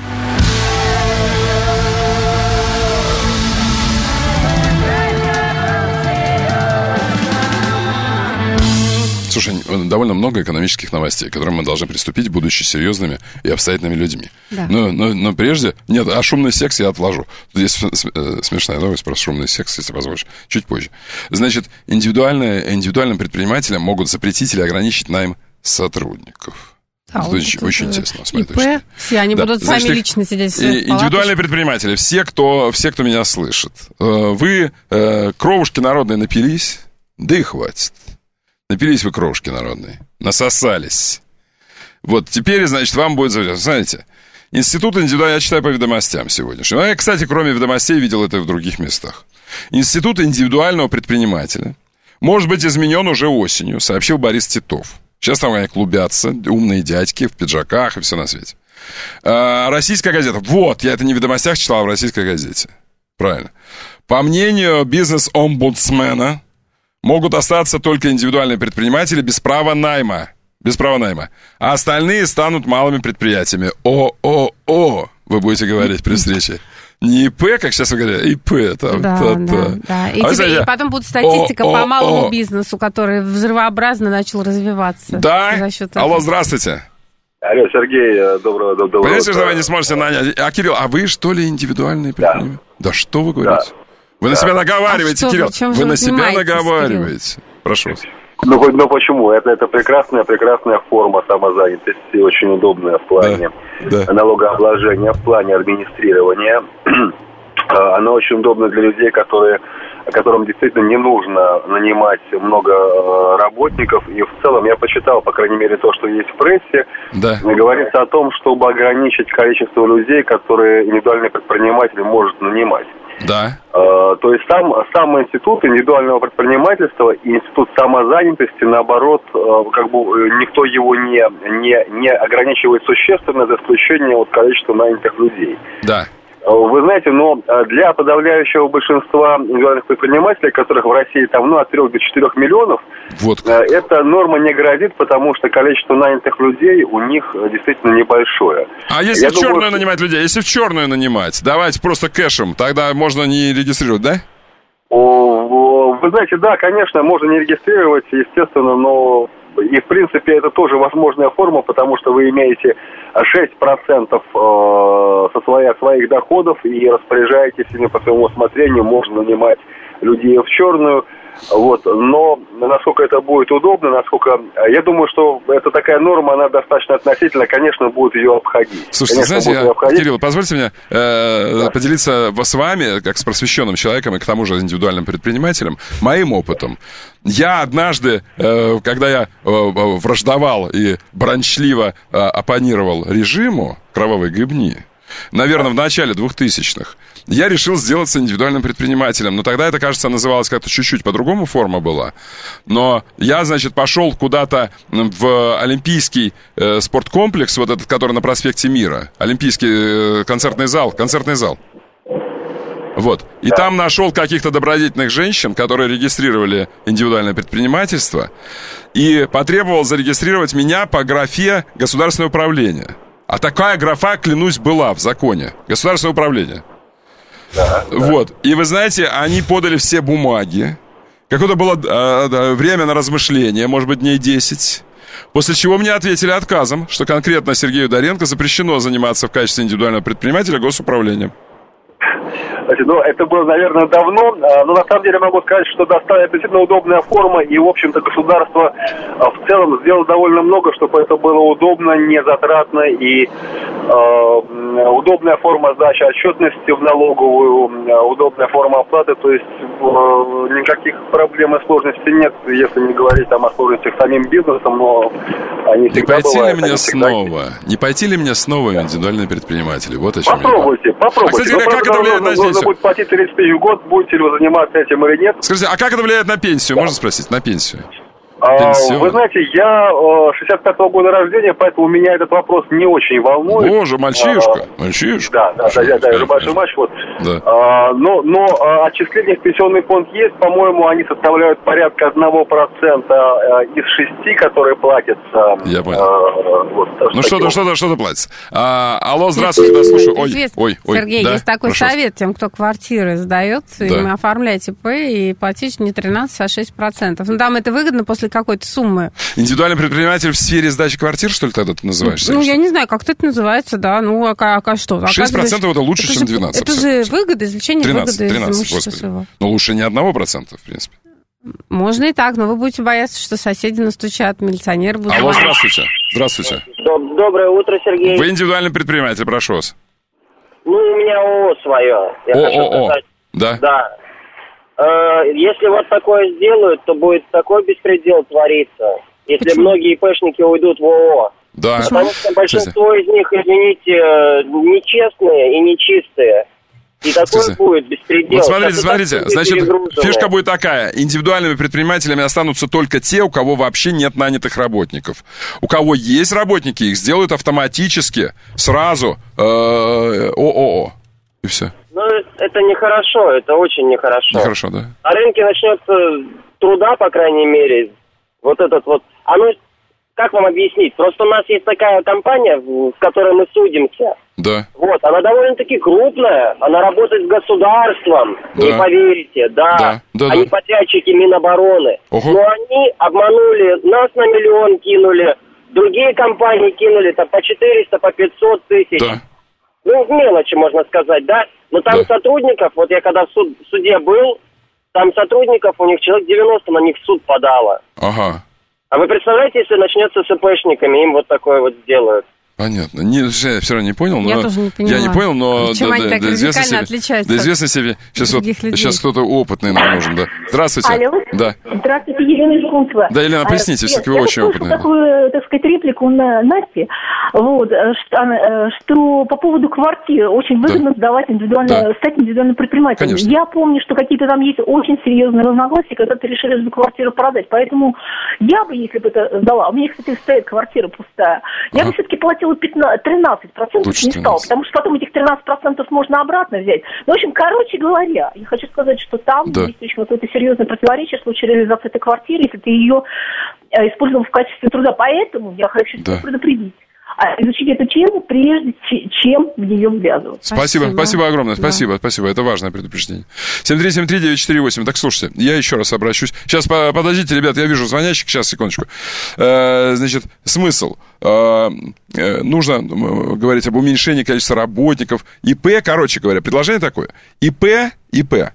Слушай, довольно много экономических новостей, к которым мы должны приступить, будучи серьезными и обстоятельными людьми. Да. Но, но, но прежде... Нет, а шумный секс я отложу. Тут есть смешная новость про шумный секс, если позволишь, чуть позже. Значит, индивидуальным предпринимателям могут запретить или ограничить найм сотрудников. А, это вот очень, это очень тесно, с моей точки. ИП, все, они да. будут Значит, сами лично сидеть в своих палатах. Индивидуальные предприниматели, все кто, все, кто меня слышит, вы кровушки народные напились, да и хватит. Напились вы крошки народные, насосались. Вот теперь, значит, вам будет... Знаете, Институт индивидуального, я читаю по ведомостям сегодняшним. Я, кстати, кроме ведомостей, видел это и в других местах. Институт индивидуального предпринимателя может быть изменен уже осенью, сообщил Борис Титов. Сейчас там они клубятся, умные дядьки в пиджаках и все на свете. А, российская газета. Вот, я это не в ведомостях читал, а в российской газете. Правильно. По мнению бизнес-омбудсмена, могут остаться только индивидуальные предприниматели без права найма. Без права найма. А остальные станут малыми предприятиями. О-о-о, вы будете говорить при встрече. Не ИП, как сейчас вы говорите, ИП. Там, да, та, да, та. да. И, а тебе, знаете, и потом будет статистика о, по о, малому о. бизнесу, который взрывообразно начал развиваться. Да? За счет Алло, этого. здравствуйте. Алло, Сергей, доброго, доброго Понимаете, утра. что вы не сможете нанять? А, Кирилл, а вы что ли индивидуальный предприниматель? Да. Да что вы говорите? Да. Вы да. на себя наговариваете, а Кирилл. что, Вы вы на себя занимаетесь, наговариваете. Кирилл? Прошу вас. Ну, ну почему? Это, это прекрасная, прекрасная форма самозанятости, очень удобная в плане да, да. налогообложения, в плане администрирования. Она очень удобна для людей, которые, которым действительно не нужно нанимать много работников. И в целом я почитал, по крайней мере, то, что есть в прессе. Да. Говорится о том, чтобы ограничить количество людей, которые индивидуальный предприниматель может нанимать. Да. Uh, то есть сам, сам институт индивидуального предпринимательства и институт самозанятости, наоборот, uh, как бы никто его не, не, не ограничивает существенно, за исключением вот количества нанятых людей. Да. Uh, вы знаете, но для подавляющего большинства индивидуальных предпринимателей, которых в России там, ну, от трёх до четырёх миллионов, вот. uh, эта норма не грозит, потому что количество нанятых людей у них действительно небольшое. А если Я в черную думаю, нанимать людей? Если в черную нанимать, давайте просто кэшем, тогда можно не регистрировать, да? О, вы знаете, да, конечно, можно не регистрировать, естественно, но и, в принципе, это тоже возможная форма, потому что вы имеете шесть процентов со своих, своих доходов и распоряжаетесь ими по своему усмотрению, можно нанимать людей в черную. Вот, но насколько это будет удобно, насколько... Я думаю, что это такая норма, она достаточно относительно, конечно, будет ее обходить. Слушайте, конечно, знаете, я, обходить. Кирилл, позвольте мне э, да. поделиться с вами, как с просвещенным человеком и к тому же индивидуальным предпринимателем, моим опытом. Я однажды, э, когда я э, враждовал и бранчливо э, оппонировал режиму кровавой гыбни, наверное, в начале двухтысячных, я решил сделаться индивидуальным предпринимателем. Но тогда это, кажется, называлось как-то чуть-чуть по-другому, форма была. Но я, значит, пошел куда-то в Олимпийский э, спорткомплекс, вот этот, который на проспекте Мира. Олимпийский э, концертный зал, концертный зал. Вот. И там нашел каких-то добродетельных женщин, которые регистрировали индивидуальное предпринимательство, и потребовал зарегистрировать меня по графе «Государственное управление». А такая графа, клянусь, была в законе. Государственное управление. Да, вот. Да. И вы знаете, они подали все бумаги. Какое-то было э, время на размышление, может быть, дней десять. После чего мне ответили отказом, что конкретно Сергею Доренко запрещено заниматься в качестве индивидуального предпринимателя госуправлением. Значит, ну, это было, наверное, давно, но на самом деле могу сказать, что достаточно действительно удобная форма, и, в общем-то, государство в целом сделало довольно много, чтобы это было удобно, не затратно, и э, удобная форма сдачи отчетности в налоговую, удобная форма оплаты, то есть э, никаких проблем и сложностей нет, если не говорить там о сложностях с самим бизнесом, но они всегда бывают. Не пойти ли мне всегда... снова, не пойти ли мне снова индивидуальные предприниматели? Вот о чем попробуйте, я попробуйте. А, кстати, как это влияет на пенсию? Нужно будет платить тридцать тысяч в год, будете ли вы заниматься этим или нет. Скажите, а как это влияет на пенсию? Да. Можно спросить? На пенсию? А, вы знаете, я шестьдесят пятого года рождения, поэтому меня этот вопрос не очень волнует. Боже, мальчишка, а, мальчишка. Да, да, да, да, да, уже большой мальчик. Вот. Да. А, но, но отчисления в пенсионный фонд есть, по-моему, они составляют порядка одного процента из шести, которые платятся. Я понял. А, вот, ну что-то, что-то, что-то платится. А, алло, здравствуйте, да, слушаю. Ой, ой, ой. Сергей, да? есть такой Прошу. совет тем, кто квартиры сдает, да. им оформлять ИП и платить не тринадцать, а шесть процентов. Ну, там это выгодно после какой-то суммы. Индивидуальный предприниматель в сфере сдачи квартир, что ли, тогда это называешь? Ну, я не знаю, как это называется, да. Ну, а, а, а что? шесть процентов это лучше, это чем же, двенадцать процентов. Это же выгода, извлечение тринадцать, выгоды тринадцать, из имущества своего. Ну, лучше не одного процента, в принципе. Можно и так, но вы будете бояться, что соседи настучат, милиционеры будут... Алло, здравствуйте. Здравствуйте. Доброе утро, Сергей. Вы индивидуальный предприниматель, прошу вас. Ну, у меня ООО свое. Я ООО, да? Да. Э, если вот такое сделают, то будет такой беспредел твориться. Если Почему? многие ИПшники уйдут в ООО. Да. Потому что большинство из них, извините, нечестные и нечистые. И такое Слушайте, будет беспредел. Вот смотрите, смотрите, значит, фишка будет такая. Индивидуальными предпринимателями останутся только те, у кого вообще нет нанятых работников. У кого есть работники, их сделают автоматически сразу э, ООО. И все. Ну, это нехорошо, это очень нехорошо. Нехорошо, да. На рынке начнется труда, по крайней мере, вот этот вот... Оно, как вам объяснить? Просто у нас есть такая компания, в которой мы судимся. Да. Вот, она довольно-таки крупная, она работает с государством, да. не поверите, да. да, да они да. подрядчики Минобороны. Ого. Но они обманули, нас на миллион кинули, другие компании кинули там по четыреста, по пятьсот тысяч. Да. Ну, мелочи, можно сказать, да. Но там да. сотрудников, вот я когда в, суд, в суде был, там сотрудников у них человек девяносто на них в суд подало. Ага. А вы представляете, если начнется с ИПшниками, им вот такое вот сделают? Понятно. Не, я все равно не понял. Но я тоже не поняла. Я не понял, но... Чем да, они да, так до радикально отличаются до известной степени. Сейчас, вот, сейчас кто-то опытный нам нужен, да. Здравствуйте. Алло. Да. Здравствуйте, Елена из Кунцева. Да, Елена, поясните, а, все-таки вы очень опытная. Я такую, так сказать, реплику на Насте. Вот, что, что по поводу квартир очень выгодно да. сдавать индивидуально, да. стать индивидуальным предпринимателем. Конечно. Я помню, что какие-то там есть очень серьезные разногласия, когда ты решили эту квартиру продать. Поэтому я бы, если бы это сдала, у меня, кстати, стоит квартира пустая, я ага. бы все-таки платила пятнадцать, тринадцать процентов не стала, потому что потом этих тринадцать процентов можно обратно взять. Ну, в общем, короче говоря, я хочу сказать, что там да. есть очень какое-то серьезное противоречие в случае реализации этой квартиры, если ты ее использовал в качестве труда. Поэтому я хочу да. предупредить. А изучить эту тему, прежде чем в нее ввязываться. Спасибо, спасибо, спасибо огромное, да. спасибо, спасибо, это важное предупреждение. семь три семь три девять четыре восемь. Так, слушайте, я еще раз обращусь. Сейчас, подождите, ребят, я вижу звонящих, сейчас, секундочку. Э, значит, смысл. Э, нужно говорить об уменьшении количества работников. ИП, короче говоря, предложение такое. ИП, ИП, э,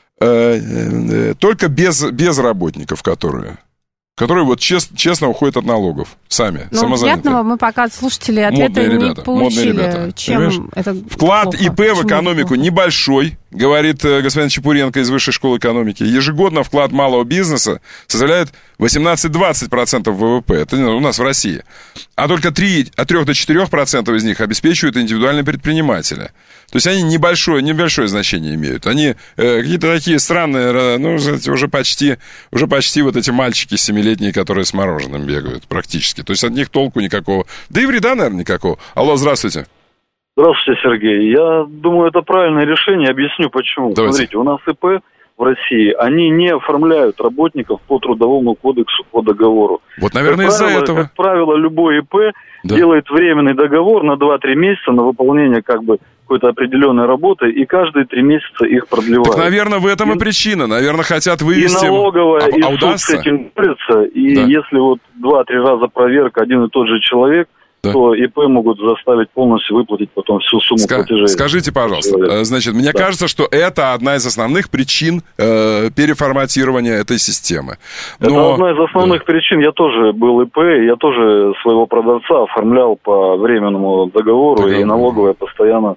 э, только без, без работников, которые... которые вот чест, честно уходят от налогов сами, ну, самозанятые. Приятного мы пока от слушателей ответа не ребята, получили. Ребята, чем это вклад плохо? ИП Почему в экономику небольшой, говорит господин Чепуренко из Высшей школы экономики. Ежегодно вклад малого бизнеса составляет восемнадцать-двадцать процентов ВВП. Это у нас в России. А только три, от трёх до четырёх процентов из них обеспечивают индивидуальные предприниматели. То есть они небольшое, небольшое значение имеют. Они э, какие-то такие странные, ну, уже почти, уже почти вот эти мальчики семилетние, которые с мороженым бегают практически. То есть от них толку никакого. Да и вреда, наверное, никакого. Алло, здравствуйте. Здравствуйте, Сергей. Я думаю, это правильное решение. Объясню, почему. Давайте. Смотрите, у нас ИП в России, они не оформляют работников по Трудовому кодексу, по договору. Вот, наверное, как из-за правило, этого. Как правило, любой ИП да. делает временный договор на два-три месяца на выполнение как бы какой-то определенной работы, и каждые три месяца их продлевают. Так, наверное, в этом и, и причина. Наверное, хотят вывести... И налоговая, а, и а суд удастся? с этим борется. И да. если вот два-три раза проверка, один и тот же человек, да. то ИП могут заставить полностью выплатить потом всю сумму Ска- платежей. Скажите, пожалуйста, человек. Значит, мне да. кажется, что это одна из основных причин э, переформатирования этой системы. Но... Это одна из основных да. причин. Я тоже был ИП, я тоже своего продавца оформлял по временному договору, договору. И налоговая постоянно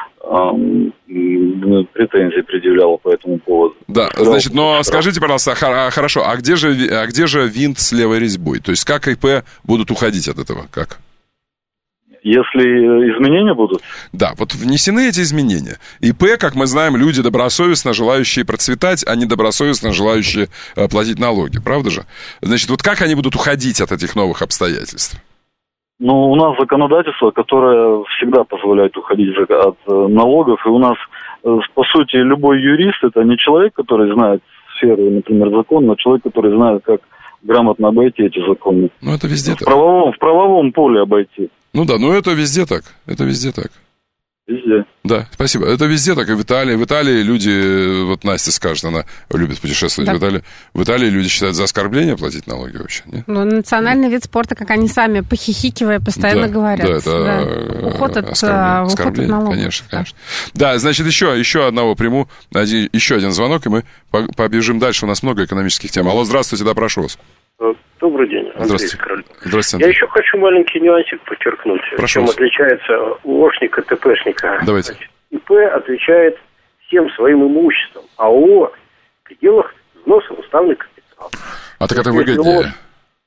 претензии предъявляла по этому поводу. Да, значит, но скажите, пожалуйста, хорошо, а где же, а где же винт с левой резьбой? То есть как ИП будут уходить от этого? Как? Если изменения будут? Да, вот внесены эти изменения. ИП, как мы знаем, люди добросовестно желающие процветать, а не добросовестно желающие э, платить налоги, правда же? Значит, вот как они будут уходить от этих новых обстоятельств? Ну, у нас законодательство, которое всегда позволяет уходить от налогов, и у нас, по сути, любой юрист, это не человек, который знает сферу, например, закон, но человек, который знает, как грамотно обойти эти законы. Ну, это везде в так. Правовом, в правовом поле обойти. Ну да, но это везде так, это везде так. Везде. Да, спасибо. Это везде так, и в Италии. В Италии люди, вот Настя скажет, она любит путешествовать да. в Италии. В Италии люди считают за оскорбление платить налоги вообще, нет? Ну, национальный вид спорта, как они сами, похихикивая, постоянно да, говорят. Да, это да. Уход от, оскорбление, уход от налогов. Конечно, конечно. Да, значит, еще, еще одного приму, один, еще один звонок, и мы побежим дальше. У нас много экономических тем. Алло, здравствуйте, да, прошу вас. Добрый день, Андрей. Здравствуйте. Здравствуйте. Я еще хочу маленький нюансик подчеркнуть. Прошу чем вас. отличается ООшник от ИПшника. Давайте. Значит, ИП отвечает всем своим имуществом, а ООО в пределах взноса в уставный капитал. А так это выгоднее.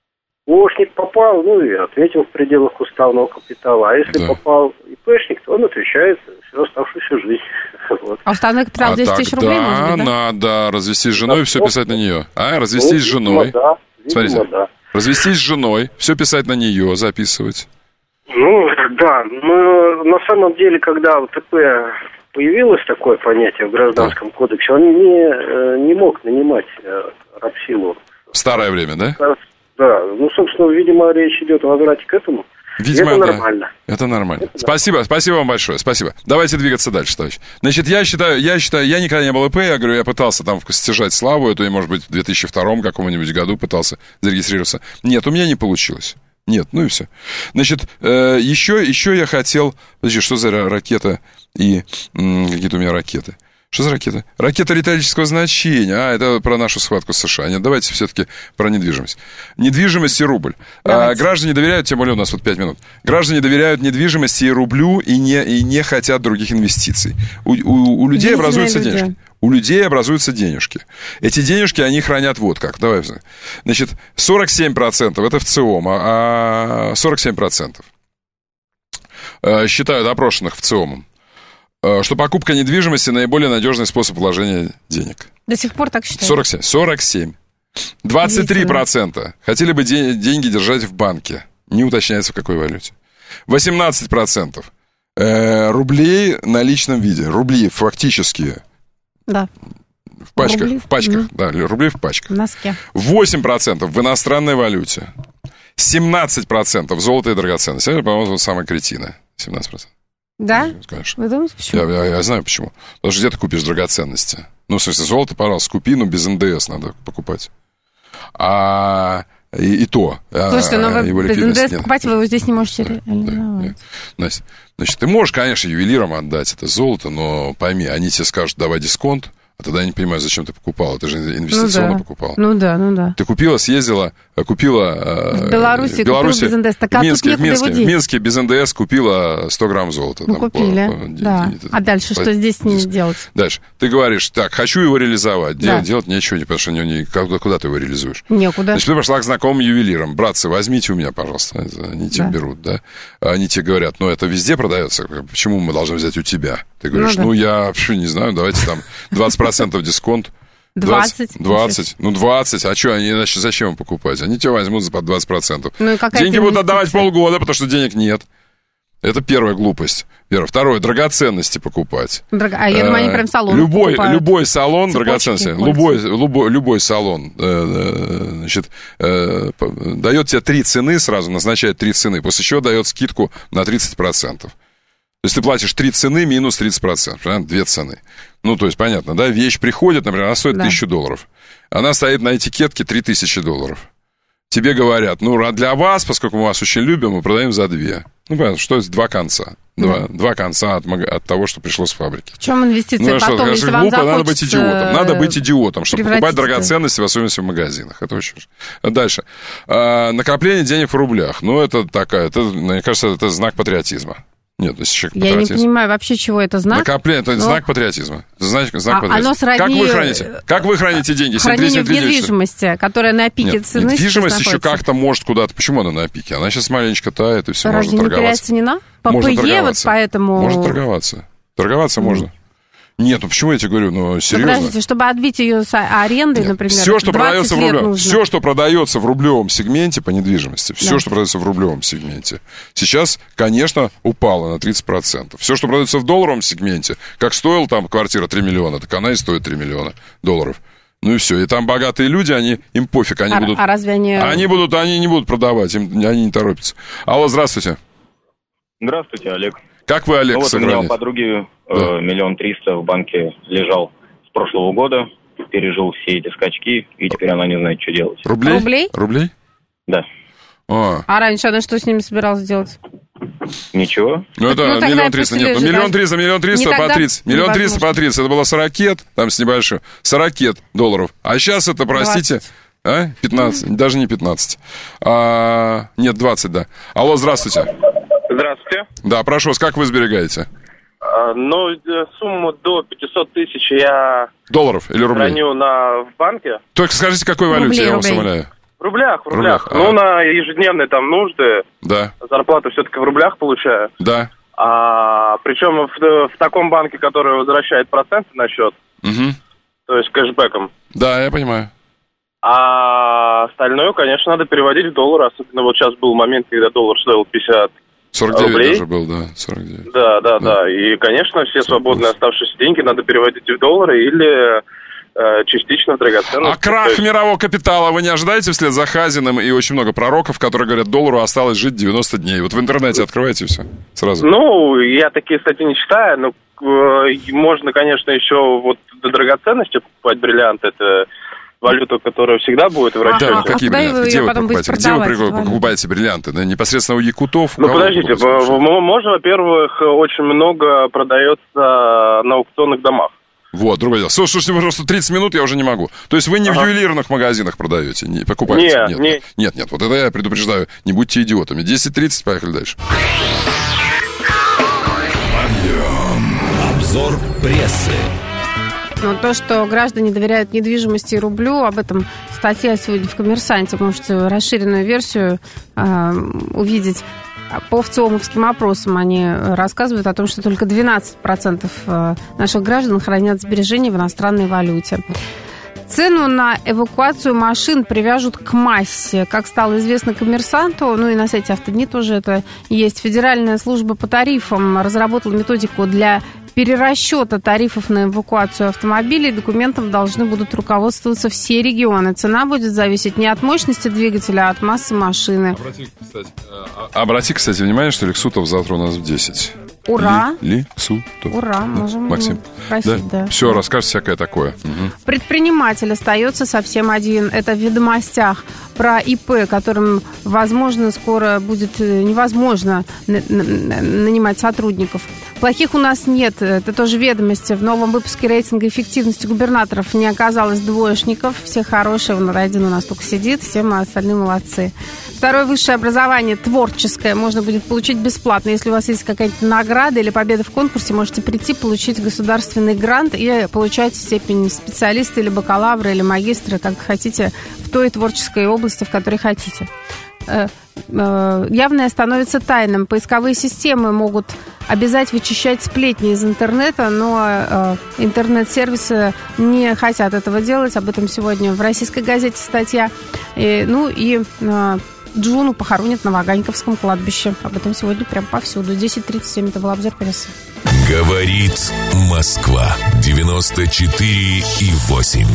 ООшник попал, ну и ответил в пределах уставного капитала. А если да. попал ИПшник, то он отвечает всю оставшуюся жизнь. Вот. А уставной капитал а десять тысяч рублей, может быть, да? надо развестись с женой и все писать на нее. А, развестись ну, с женой. Видимо, да. Видимо, Смотрите, да. развестись с женой, все писать на нее, записывать. Ну, да, но на самом деле, когда в ТП появилось такое понятие в Гражданском да. кодексе, он не, не мог нанимать рабсилу. В старое время, да? Да, ну, собственно, видимо, речь идет о возврате к этому. Видимо, это да. нормально. Это нормально. Это спасибо, да. спасибо вам большое, спасибо. Давайте двигаться дальше, товарищ. Значит, я считаю, я считаю, я никогда не был ИП, я говорю, я пытался там стяжать славу эту, и, может быть, в две тысячи втором каком-нибудь году пытался зарегистрироваться. Нет, у меня не получилось. Нет, ну и все. Значит, э, еще, еще я хотел... Подожди, что за ракета и... М, какие-то у меня ракеты. Что за ракета? Ракета риторического значения. А, это про нашу схватку с США. Нет, давайте все-таки про недвижимость. Недвижимость и рубль. А, граждане доверяют, тем более у нас вот пять минут. Граждане доверяют недвижимости и рублю и не, и не хотят других инвестиций. У, у, у людей Видные образуются люди. денежки. У людей образуются денежки. Эти денежки они хранят вот как. Давай. Значит, сорок семь процентов это в ЦИОМ, а сорок семь процентов считают опрошенных в ЦИОМом, что покупка недвижимости наиболее надежный способ вложения денег. До сих пор так считают? сорок семь. сорок семь. двадцать три процента хотели бы де- деньги держать в банке. Не уточняется, в какой валюте. восемнадцать процентов э, рублей на личном виде. Рубли фактические. Да. В пачках. Рубли. В пачках. Mm-hmm. Да, рубли в пачках. В носке. восемь процентов в иностранной валюте. семнадцать процентов золото и драгоценности. Это, по-моему, самое кретиное. семнадцать процентов. Да? Конечно. Вы думаете, почему? Я, я, я знаю, почему. Потому что где ты купишь драгоценности? Ну, в смысле, золото, пожалуйста, купи, но без эн дэ эс надо покупать. А и, и то. Слушайте, но вы без эн дэ эс нет. покупать, вы его здесь не можете реализовать. Да, да. Значит, ты можешь, конечно, ювелирам отдать это золото, но пойми, они тебе скажут, давай дисконт, а тогда я не понимаю, зачем ты покупал. Ты же инвестиционно ну, да. покупал. Ну да, ну да. Ты купила, съездила, купила... В Беларуси, в Беларуси купила без эн дэ эс. Так, а в Минске, тут в, Минске, в Минске без эн дэ эс купила сто грамм золота. Ну, там, купили, по, по, да. По, а дальше по, что здесь с ним делать? Дальше. Ты говоришь, так, хочу его реализовать. Да. Делать, делать нечего, потому что не, не, куда, куда ты его реализуешь? Некуда. Значит, ты пошла к знакомым ювелирам. Братцы, возьмите у меня, пожалуйста. Они тебе да. берут, да? Они тебе говорят, ну, это везде продается. Почему мы должны взять у тебя? Ты говоришь, ну, да. ну я вообще не знаю, давайте там двадцать процентов дисконт. двадцать. двадцать. Ну, двадцать. А что, они, значит, зачем им покупать? Они тебя возьмут за под двадцать процентов. Ну, деньги будут отдавать полгода, потому что денег нет. Это первая глупость. Первое. Второе, драгоценности покупать. Драг... А я думаю, они прям салон любой, покупают. Любой салон драгоценности, любой, любой, любой салон значит, дает тебе три цены сразу, назначает три цены, после чего дает скидку на тридцать процентов. То есть ты платишь три цены минус тридцать процентов, понятно? Две цены. Ну, то есть, понятно, да, вещь приходит, например, она стоит да. тысячу долларов. Она стоит на этикетке три тысячи долларов. Тебе говорят, ну, для вас, поскольку мы вас очень любим, мы продаем за две. Ну, понятно, что это два конца. Два, да. два конца от, от того, что пришло с фабрики. В чем инвестиции? Ну, потом, что, если глупо, вам захочется... надо быть идиотом. Надо быть идиотом, чтобы покупать драгоценности, в особенности в магазинах. Это очень важно. Дальше. А, накопление денег в рублях. Ну, это такая, это, мне кажется, это знак патриотизма. Нет, это человек Я патриотизм. не понимаю вообще, чего это знак. Накопление, это но... знак патриотизма. Знак, знак а, патриотизма. Оно сродни... Как вы храните? Как вы храните деньги? Хранение в недвижимости, которая на пике Нет, цены недвижимость еще как-то может куда-то... Почему она на пике? Она сейчас маленечко тает, и все, Разве можно не торговаться. Цена? По ПЕ вот поэтому... Можно торговаться. Торговаться mm. можно. Нет, ну почему я тебе говорю, ну серьезно. Ну, подождите, чтобы отбить ее с аренды, Нет. например, все, что продается в рублевом, нужно. все, что продается в рублевом сегменте по недвижимости, все, да. что продается в рублевом сегменте, сейчас, конечно, упало на тридцать процентов. Все, что продается в долларовом сегменте, как стоила там квартира три миллиона, так она и стоит три миллиона долларов. Ну и все. И там богатые люди, они, им пофиг, они а, будут... А разве они... Они будут, они не будут продавать, им, они не торопятся. Алло, здравствуйте. Здравствуйте, Олег. Как вы, Олег, ну, вот сохраните? у меня у подруги да. миллион триста в банке лежал с прошлого года, пережил все эти скачки, и теперь она не знает, что делать. Рублей? Рублей? Рублей? Да. А, а раньше она что с ними собиралась делать? Ничего. Ну, это ну, миллион триста, нет, ну, миллион триста, миллион триста по тридцать. Миллион триста по тридцать, это было сорок, там с небольшим, сорок долларов. А сейчас это, простите... двадцать. А? пятнадцать, mm-hmm. даже не пятнадцать. А, нет, двадцать, да. Алло, здравствуйте. Здравствуйте. Да, прошу вас, как вы сберегаете? А, ну, сумму до пятьсот тысяч я... Долларов или рублей? Храню на, в банке. Только скажите, какой валюте, рублей, я вам рублей. умоляю. рублях, в В рублях. рублях, Ну, а. на ежедневные там нужды. Да. Зарплату все-таки в рублях получаю. Да. А, причем в, в таком банке, который возвращает проценты на счет, Угу. то есть кэшбэком. Да, я понимаю. А остальное, конечно, надо переводить в доллары. Особенно вот сейчас был момент, когда доллар стоил пятьдесят сорок девять рублей. даже был, да, сорок девять. Да, да, да, да. И, конечно, все свободные оставшиеся деньги надо переводить в доллары или э, частично в драгоценности. А крах мирового капитала вы не ожидаете вслед за Хазиным и очень много пророков, которые говорят, доллару осталось жить девяносто дней? Вот в интернете открываете все сразу. Ну, я такие статьи не читаю, но э, можно, конечно, еще вот до драгоценности покупать бриллианты. Это валюта, которая всегда будет в расчете. Да, какие а куда бриллианты? вы Где ее вы потом будете покупаете? Где вы продавать, при- Ваня? покупаете бриллианты? Да, непосредственно у якутов? У Ну, кого вы подождите, покупаете? в- в- можно, во-первых, очень много продается на аукционных домах. Вот, другое дело. Слушай, слушайте, просто тридцать минут я уже не могу. То есть вы не в ювелирных магазинах продаете, не покупаете? Не, нет, не. нет, нет, нет, вот это я предупреждаю. Не будьте идиотами. десять тридцать, поехали дальше. Обзор прессы. Ну, то, что граждане доверяют недвижимости и рублю, об этом статья сегодня в «Коммерсанте». Можете расширенную версию э, увидеть. По ВЦИОМовским опросам они рассказывают о том, что только двенадцать процентов наших граждан хранят сбережения в иностранной валюте. Цену на эвакуацию машин привяжут к массе. Как стало известно «Коммерсанту», ну и на сайте «Автодни» тоже это есть, Федеральная служба по тарифам разработала методику для перерасчета тарифов на эвакуацию автомобилей. Документом должны будут руководствоваться все регионы. Цена будет зависеть не от мощности двигателя, а от массы машины. Обрати, кстати, обрати, кстати, внимание, что Лексутов завтра у нас в десять. Ура! Ли, Лексутов. Ура! Можем Максим. спросить, да. да. Все, расскажет всякое такое. Угу. Предприниматель остается совсем один. Это в «Ведомостях» про ИП, которым, возможно, скоро будет невозможно нанимать сотрудников. Плохих у нас нет. Это тоже «Ведомости». В новом выпуске рейтинга эффективности губернаторов не оказалось двоечников. Все хорошие. Вон один у нас только сидит. Все мы остальные молодцы. Второе высшее образование, творческое, можно будет получить бесплатно. Если у вас есть какая-нибудь награда или победа в конкурсе, можете прийти, получить государственный грант и получать степень специалиста или бакалавра, или магистра, как хотите, в той творческой области, в которой хотите. Явное становится тайным. Поисковые системы могут обязать вычищать сплетни из интернета, но интернет-сервисы не хотят этого делать. Об этом сегодня в «Российской газете» статья. И, ну и Джуну похоронят на Ваганьковском кладбище. Об этом сегодня прям повсюду. десять тридцать семь, это был обзор прессы. Говорит Москва. девяносто четыре и восемь.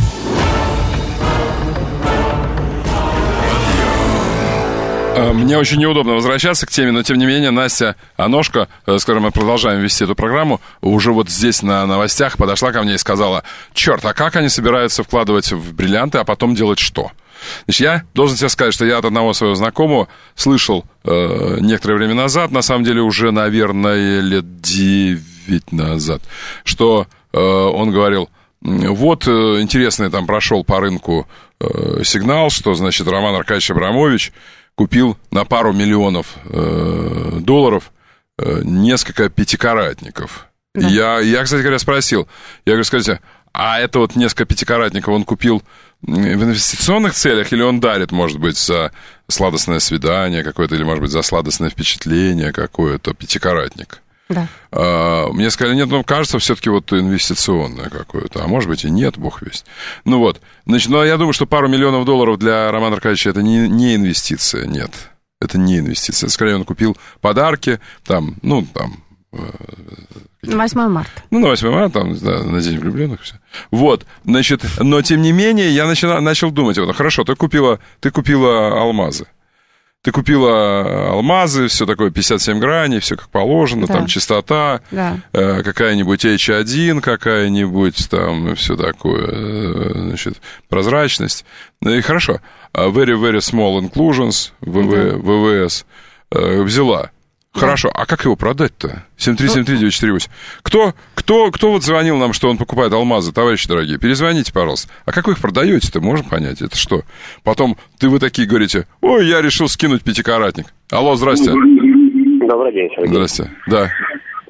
Мне очень неудобно возвращаться к теме, но тем не менее Настя Аношко, с которой мы продолжаем вести эту программу, уже вот здесь на новостях подошла ко мне и сказала: черт, а как они собираются вкладывать в бриллианты, а потом делать что? Значит, я должен тебе сказать, что я от одного своего знакомого слышал э, некоторое время назад, на самом деле уже, наверное, лет девять назад, что э, он говорил: вот э, интересный там прошел по рынку э, сигнал, что, значит, Роман Аркадьевич Абрамович купил на пару миллионов э, долларов э, несколько пятикаратников. Да. Я, я, кстати говоря, спросил, я говорю, скажите, а это вот несколько пятикаратников он купил в инвестиционных целях, или он дарит, может быть, за сладостное свидание какое-то, или, может быть, за сладостное впечатление какое-то, пятикаратник? Да. А, мне сказали, нет, ну, кажется, все-таки вот инвестиционное какое-то, а может быть и нет, бог весть. Ну вот, значит, ну, я думаю, что пару миллионов долларов для Романа Аркадьевича это не, не инвестиция, нет, это не инвестиция. Скорее, он купил подарки, там, ну, там... На восьмое марта. Ну, на восьмое марта, там, да, на День влюбленных, все. Вот, значит, но, тем не менее, я начал, начал думать, вот, хорошо, ты купила, ты купила алмазы. Ты купила алмазы, все такое, пятьдесят семь граней, все как положено, да. Там чистота, да. э, какая-нибудь эйч один, какая-нибудь там, все такое, э, значит, прозрачность. Ну и хорошо, very, very small inclusions, вэ вэ, да. вэ вэ эс, э, взяла. Да. Хорошо, а как его продать-то? семь три семь три девять четыре восемь. Кто, кто, кто вот звонил нам, что он покупает алмазы, товарищи дорогие? Перезвоните, пожалуйста. А как вы их продаете-то, можем понять? Это что? Потом ты вы такие говорите: ой, я решил скинуть пятикаратник. Алло, здрасте. Добрый день, Сергей. Здрасте, да.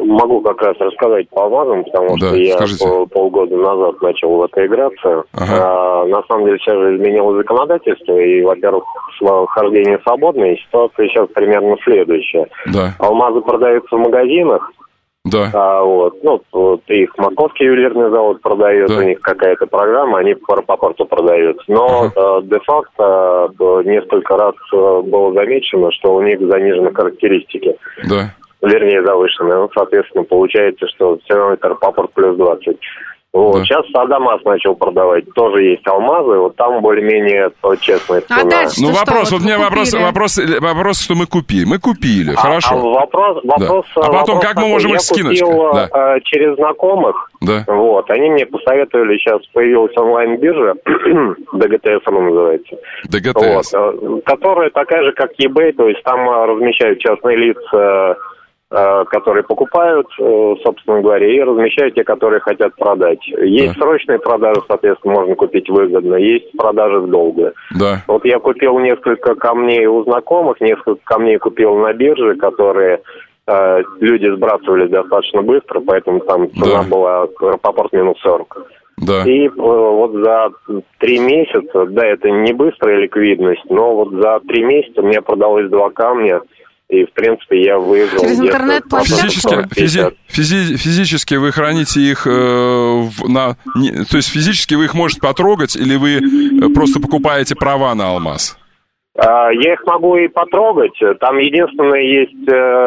могу как раз рассказать по алмазам, потому да, что я пол, полгода назад начал в это играться. Ага. А, на самом деле сейчас же изменилось законодательство, и, во-первых, хождение свободное, и ситуация сейчас примерно следующая. Да. Алмазы продаются в магазинах. Да. А, вот, ну, вот их Московский ювелирный завод продает, да. У них какая-то программа, они по порту продают. Но ага. де-факто несколько раз было замечено, что у них занижены характеристики. Да. Вернее, завышенные. Ну, соответственно, получается, что все равно это Рапопорт плюс двадцать. Вот. Да. Сейчас Садамас начал продавать. Тоже есть алмазы, вот там более-менее честная цена. А дальше, ну, вопрос, вот, вот мне вопрос, вопрос, вопрос, что мы купили. Мы купили, а, хорошо. А вопрос, вопрос, да. А потом, вопрос как мы можем их скинуть? Я купил да. э, через знакомых. Да. Вот. Они мне посоветовали, сейчас появилась онлайн-биржа, ди джи ти эс она называется. ди джи ти эс. Вот, которая такая же, как eBay, то есть там размещают частные лица, которые покупают, собственно говоря, и размещают те, которые хотят продать. Есть да. срочные продажи, соответственно, можно купить выгодно, есть продажи в долгую. Да. Вот я купил несколько камней у знакомых, несколько камней купил на бирже, которые э, люди сбрасывали достаточно быстро, поэтому там цена да. была Рапопорт минус сорок. Да. И э, вот за три месяца, да, это не быстрая ликвидность, но вот за три месяца мне продалось два камня. И, в принципе, я выиграл... Через интернет-площадку? Физически, физи, физи, физически вы храните их э, в, на... Не, то есть физически вы их можете потрогать, или вы просто покупаете права на алмаз? А, я их могу и потрогать. Там единственное есть...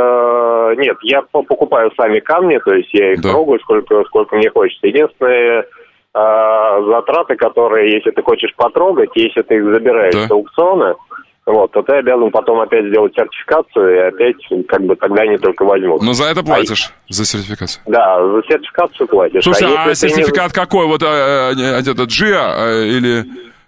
Э, нет, я покупаю сами камни, то есть я их да. трогаю, сколько, сколько мне хочется. Единственное... затраты, которые, если ты хочешь потрогать, если ты их забираешь да. с аукциона, вот, то ты обязан потом опять сделать сертификацию, и опять, как бы, тогда они только возьмут. Но за это платишь, а, за сертификацию? Да, за сертификацию платишь. Слушай, а, а сертификат не... какой? Вот это джиа или...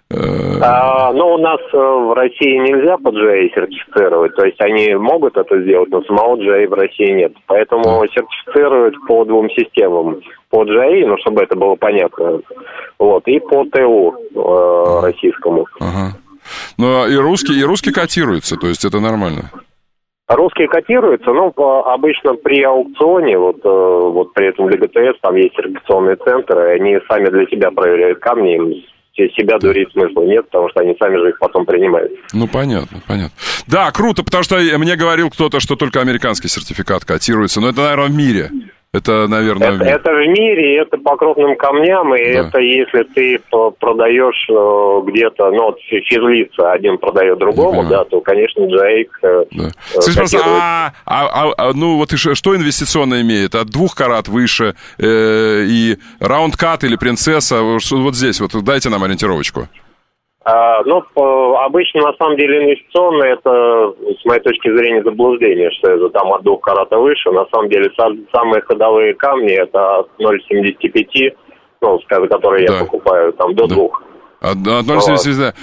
А, ну, у нас в России нельзя по джи эй сертифицировать, то есть они могут это сделать, но самого джи эй в России нет. Поэтому да. сертифицируют по двум системам. По джи эй, ну, чтобы это было понятно, вот, и по ТУ э, российскому. Ага. Ну, и русские, и русские котируются, то есть это нормально? Русские котируются, ну, обычно при аукционе, вот, вот при этом ди джи ти эс, там есть регистрационные центры, они сами для себя проверяют камни, им себя дурить смысла нет, потому что они сами же их потом принимают. Ну, понятно, понятно. Да, круто, потому что мне говорил кто-то, что только американский сертификат котируется, но это, наверное, в мире. Это, наверное... Это, это в мире, это по крупным камням, и да. это если ты продаешь где-то, ну, вот физлица один продает другому, да, то, конечно, джи эй... Да. Скажи, просто, а, а, а, ну, вот что инвестиционно имеет? От двух карат выше э, и раунд-кат или принцесса? Вот здесь, вот дайте нам ориентировочку. А, ну, обычно, на самом деле, инвестиционно это, с моей точки зрения, заблуждение, что это там от двух карата выше. На самом деле, самые ходовые камни это от ноль целых семьдесят пять, ну, скажем, которые да. я покупаю, там, до да. двух. От ноль целых семьдесят пять.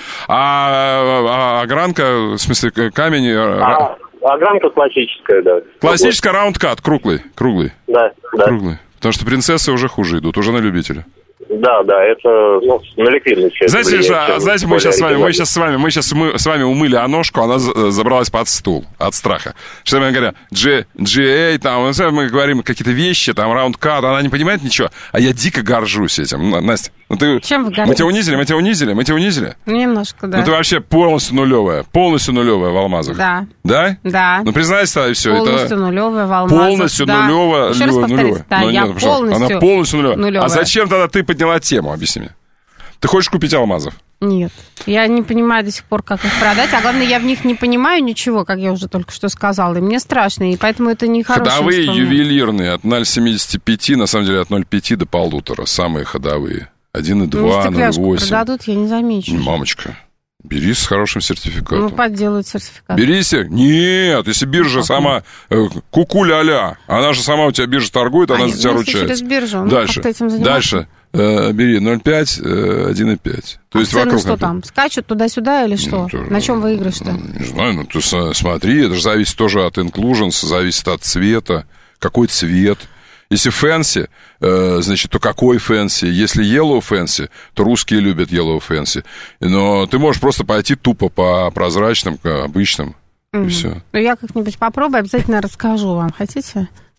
А, а огранка, в смысле, камень... А, огранка классическая, да. Классическая раунд-кат, круглый, круглый. Да, да. Круглый. Потому что принцессы уже хуже идут, уже на любителя. Да, да, это, ну, на ликвидность. Знаете, влияет, знаете мы сейчас с вами, мы сейчас с вами, мы сейчас мы с вами умыли Аношку, она забралась под стул от страха. Что мы говорим, джи эй, там, мы говорим какие-то вещи, там, раунд-кат, она не понимает ничего, а я дико горжусь этим. Настя, ну ты... Чем вы гордитесь? Мы тебя унизили, мы тебя унизили, мы тебя унизили? Немножко, да. Ну ты вообще полностью нулевая, полностью нулевая в алмазах. Да. Да? Да. Ну признайся тогда, все. Полностью это... нулевая в алмазах. Полностью да. нулевая. Еще раз повторите, да, я нет, полностью она полностью нулевая. нулевая. А зачем тогда ты подняла тему, объясни мне? Ты хочешь купить алмазов? Нет. Я не понимаю до сих пор, как их продать. А главное, я в них не понимаю ничего, как я уже только что сказала. И мне страшно, и поэтому это не хороший Ходовые инструмент. Ювелирные от ноль целых семьдесят пять, на самом деле от ноль целых пять до полутора. Самые ходовые. один и два, ноль целых восемь. Продадут, я не замечу. Мамочка, бери с хорошим сертификатом. Ну, подделают сертификат. Бери себе. Нет, если биржа ну, сама... Ку-ку-ля-ля. Она же сама у тебя биржа торгует, она а за тебя ручается. Через биржу. Дальше. Ну, этим Дальше. Бери ноль целых пять, один и пять. То а есть цены вокруг что там? Скачут туда-сюда или что? Ну, на чем выигрыш-то? Не знаю, ну ты смотри, это же зависит тоже от inclusions, зависит от цвета, какой цвет. Если фэнси, значит, то какой фэнси? Если yellow фэнси, то русские любят yellow фэнси. Но ты можешь просто пойти тупо по прозрачным, обычным, mm-hmm. и все. Ну, я как-нибудь попробую, обязательно расскажу вам. Хотите?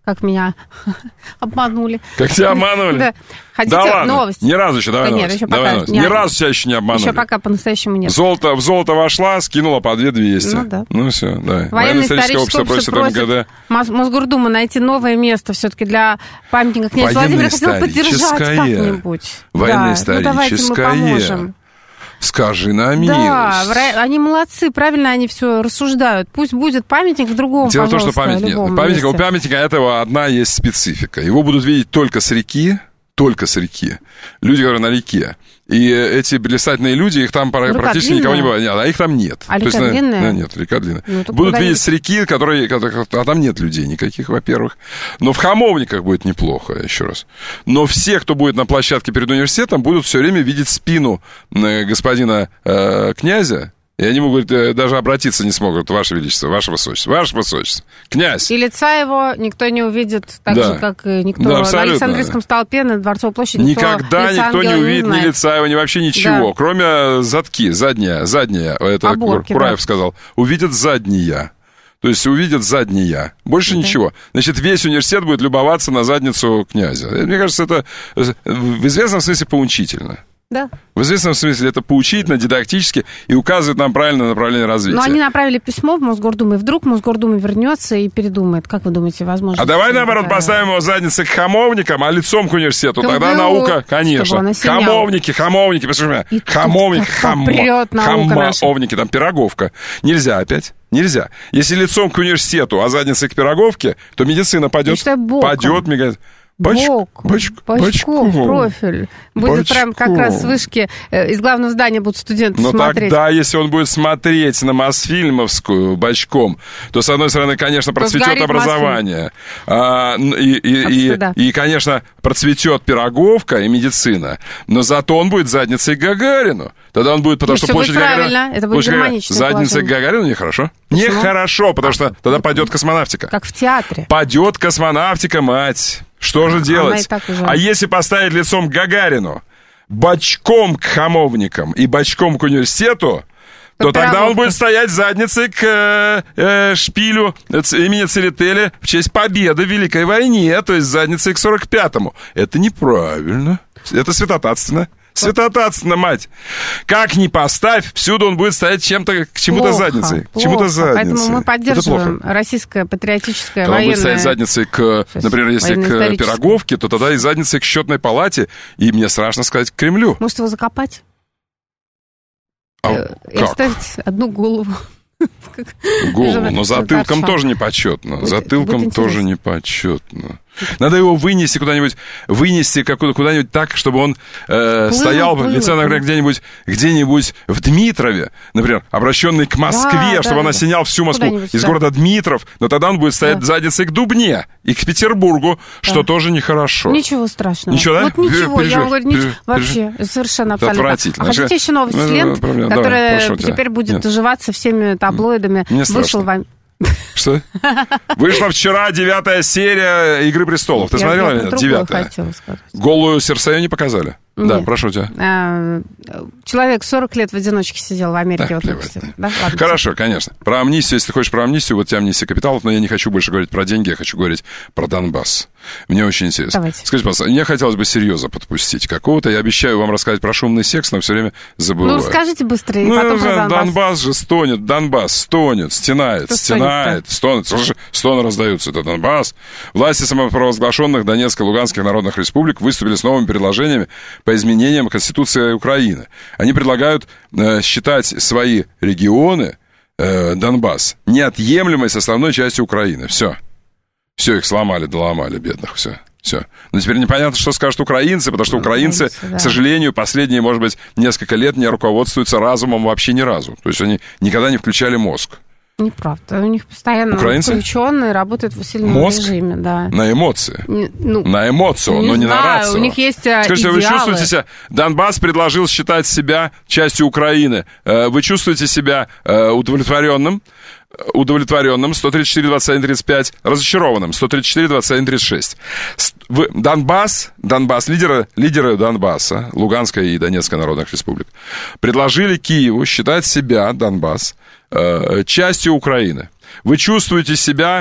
как меня обманули. Как тебя обманули? Да. Хотите да ладно? Новости? Ни разу еще, давай да новости. Нет, еще давай пока новости. не Ни разу тебя еще не обманули. Еще пока по-настоящему нет. Золото, в золото вошла, скинула по две двести. Ну да. Ну все, давай. Военно-историческое общество просит МГД. Мосгордуму найти новое место все-таки для памятника князя Владимира. Хотела поддержать как-нибудь. Военно-историческое. Да. Ну, давайте мы поможем. Скажи на милость. Да, они молодцы, правильно они все рассуждают. Пусть будет памятник в другом, Дело пожалуйста, в том, что памятник, памятник, у памятника этого одна есть специфика. Его будут видеть только с реки, только с реки. Люди, которые на реке. И эти блистательные люди, их там река практически длинная? Никого не бывает. Нет, а их там нет. А То река есть, длинная? Да, нет, река длинная. Ну, будут видеть с реки, которые, а там нет людей никаких, во-первых. Но в Хамовниках будет неплохо, еще раз. Но все, кто будет на площадке перед университетом, будут все время видеть спину господина э, князя. И они могут даже обратиться не смогут. Ваше Величество, Ваше Высочество, Ваше Высочество, князь. И лица его никто не увидит, так да. же, как и никто да, на Александрийском столпе, на Дворцовой площади. Никогда никто, никто не увидит ни лица его, ни вообще ничего, да. кроме задки, задняя, задняя, это Оборки, Кураев да. сказал, увидят задняя. То есть увидят задняя. Больше да. ничего. Значит, весь университет будет любоваться на задницу князя. Мне кажется, это в известном смысле поучительно. Да. В известном смысле это поучительно, дидактически и указывает нам правильное направление развития. Но они направили письмо в Мосгордуму, и вдруг Мосгордума вернется и передумает. Как вы думаете, возможно? А давай, наоборот, такая... поставим его задницей к хамовникам, а лицом к университету. К Тогда наука, конечно. Хамовники, хамовники, послушай меня. Хамовники, хамовники, там пироговка. Нельзя опять. Нельзя. Если лицом к университету, а задницей к пироговке, то медицина падет. Падет, мигает. Бач, Бок, бач, бачков, профиль. Будет бачков. Прям как раз с вышки из главного здания будут студенты Но смотреть. Но тогда, если он будет смотреть на Мосфильмовскую бочком, то, с одной стороны, конечно, процветет образование. А, и, и, и, и, конечно, процветет пироговка и медицина. Но зато он будет задницей к Гагарину. Тогда он будет, потому и что площадь Гагарина... Это будет гармонично. Задницей к Гагарину нехорошо. Почему? Нехорошо, потому что тогда пойдет космонавтика. Как в театре. Пойдет космонавтика, мать. Что же делать? Уже... А если поставить лицом к Гагарину, бочком к хамовникам и бочком к университету, то, то тогда он будет стоять задницей к э, э, шпилю имени Церетели в честь победы в Великой войне, то есть задницей к сорок пятому. Это неправильно. Это святотатственно. Святотатственно, мать. Как ни поставь, всюду он будет стоять чем-то, к чему-то плохо, задницей. К плохо. чему-то задницей. Поэтому мы поддерживаем российское патриотическое то военное... Он будет стоять задницей к, Сейчас, например, если к пироговке, то тогда и задницей к счетной палате, и мне страшно сказать, к Кремлю. Может, его закопать? А и оставить одну голову. Голову, но затылком тоже не почетно. Затылком тоже не почетно. Надо его вынести куда-нибудь, вынести куда-нибудь так, чтобы он э, плыл, стоял, плыл, лицо, например, где-нибудь, где-нибудь в Дмитрове, например, обращенный к Москве, да, чтобы да, он осенял да. всю Москву из да. города Дмитров, но тогда он будет стоять да. задницей к Дубне и к Петербургу, да. что тоже нехорошо. Ничего страшного. Ничего, да? Вот ничего, пережив, я вам говорю, пережив, вообще, пережив. совершенно абсолютно. Отвратительно. А хотите еще новость с лент, проблема. которая Давай, теперь будет Нет. доживаться всеми таблоидами? Мне Вышел вам... Что? Вышла вчера девятая серия «Игры престолов». Ты я, смотрела? Я девятая. Голую Серсею не показали? Нет. Да, прошу тебя. А, человек сорок лет в одиночке сидел в Америке. Да, вот да? Да? Хорошо, конечно. Про амнистию, если ты хочешь про амнистию, вот тебе амнистия капиталов, но я не хочу больше говорить про деньги, я хочу говорить про Донбасс. Мне очень интересно. Давайте. Скажите, пожалуйста, мне хотелось бы серьезно подпустить какого-то. Я обещаю вам рассказать про шумный секс, но все время забываю. Ну, расскажите быстрее, ну, потом про Донбасс. Донбасс же стонет, Донбасс стонет, стенает, Кто стенает, стонет. Слушай, стоны раздаются. Это Донбасс. Власти самопровозглашенных Донецкой и Луганских народных республик выступили с новыми предложениями по изменениям Конституции Украины. Они предлагают э, считать свои регионы, э, Донбасс, неотъемлемой составной частью Украины. Все. Все, их сломали, доломали, бедных, все. Все. Но теперь непонятно, что скажут украинцы, потому что украинцы, да. к сожалению, последние, может быть, несколько лет не руководствуются разумом вообще ни разу. То есть они никогда не включали мозг. Неправда. У них постоянно Украинцы? включенные, работают в усиленном Мозг? режиме. Да. На эмоции. Не, ну, на эмоцию, не но не знаю, на рацию. У них есть Скажите, идеалы. Вы чувствуете себя... Донбасс предложил считать себя частью Украины. Вы чувствуете себя удовлетворенным? Удовлетворенным, сто тридцать четыре двадцать один тридцать пять, разочарованным, сто тридцать четыре двадцать один тридцать шесть. Вы, Донбасс, Донбасс, лидеры, лидеры Донбасса, Луганской и Донецкой народных республик, предложили Киеву считать себя, Донбасс, э, частью Украины. Вы чувствуете себя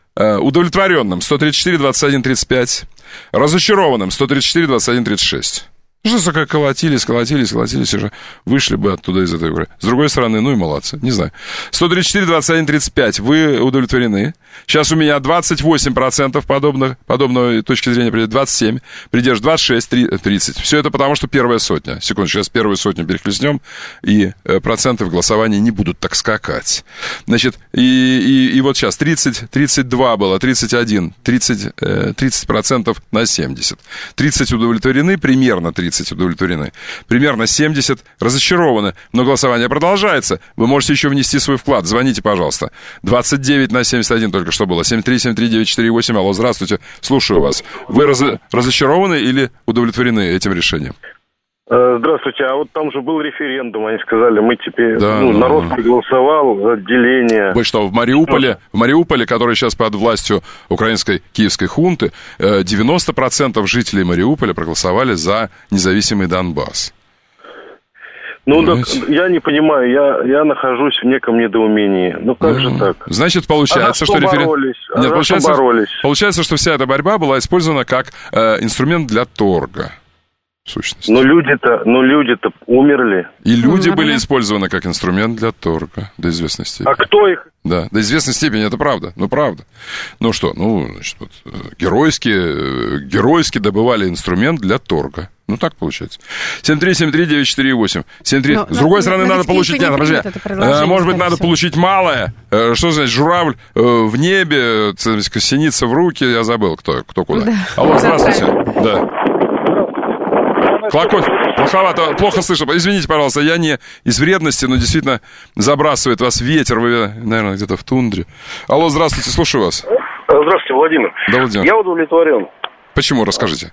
Удовлетворенным сто тридцать четыре двадцать один тридцать пять. Разочарованным сто тридцать четыре двадцать один тридцать шесть. Что как колотились, колотились, колотились, уже вышли бы оттуда из этой игры. С другой стороны, ну и молодцы, не знаю. сто тридцать четыре двадцать один тридцать пять, вы удовлетворены. Сейчас у меня двадцать восемь процентов подобных, подобной точки зрения, двадцать семь, придерживаюсь, двадцать шесть, тридцать. Все это потому, что первая сотня. Секунду, сейчас первую сотню перехлестнем, и проценты в голосовании не будут так скакать. Значит, и, и, и вот сейчас тридцать, тридцать два было, тридцать один, тридцать, тридцать процентов на семьдесят. тридцать удовлетворены, примерно тридцать удовлетворены. Примерно семьдесят разочарованы. Но голосование продолжается. Вы можете еще внести свой вклад. Звоните, пожалуйста. двадцать девять на семьдесят один только что было. семь три семь три девять четыре восемь. Алло, здравствуйте. Слушаю вас. Вы раз... разочарованы или удовлетворены этим решением? Здравствуйте. А вот там же был референдум. Они сказали, мы теперь... Да, ну, народ проголосовал за отделение. Вы что, в Мариуполе, в Мариуполе, который сейчас под властью украинской киевской хунты, девяносто процентов жителей Мариуполя проголосовали за независимый Донбасс. Ну, так, я не понимаю, я, я нахожусь в неком недоумении. Ну, как mm-hmm. же так? Значит, получается, а что референдум... А Нет, получается, боролись? Получается, что вся эта борьба была использована как э, инструмент для торга. В сущности. Но люди-то, но люди-то умерли. И люди умерли. Были использованы как инструмент для торга, до известной степени. А кто их? Да, до известной степени, это правда, ну, правда. Ну что, ну, значит, вот, геройски, геройски добывали инструмент для торга. Ну, так получается. семь три семь три девять четыре восемь. семь три. Но, С другой но, стороны, надо получить... Нет, подожди. Может быть, надо всего. получить малое. Что значит, журавль в небе, синица в руки, я забыл, кто, кто куда. Да. Алло, здравствуйте. Да. Клокот, плоховато, плохо слышу. Извините, пожалуйста, я не из вредности, но действительно забрасывает вас ветер. Вы, наверное, где-то в тундре. Алло, здравствуйте, слушаю вас. Здравствуйте, Владимир. Да, Владимир. Я удовлетворен. Почему? Расскажите.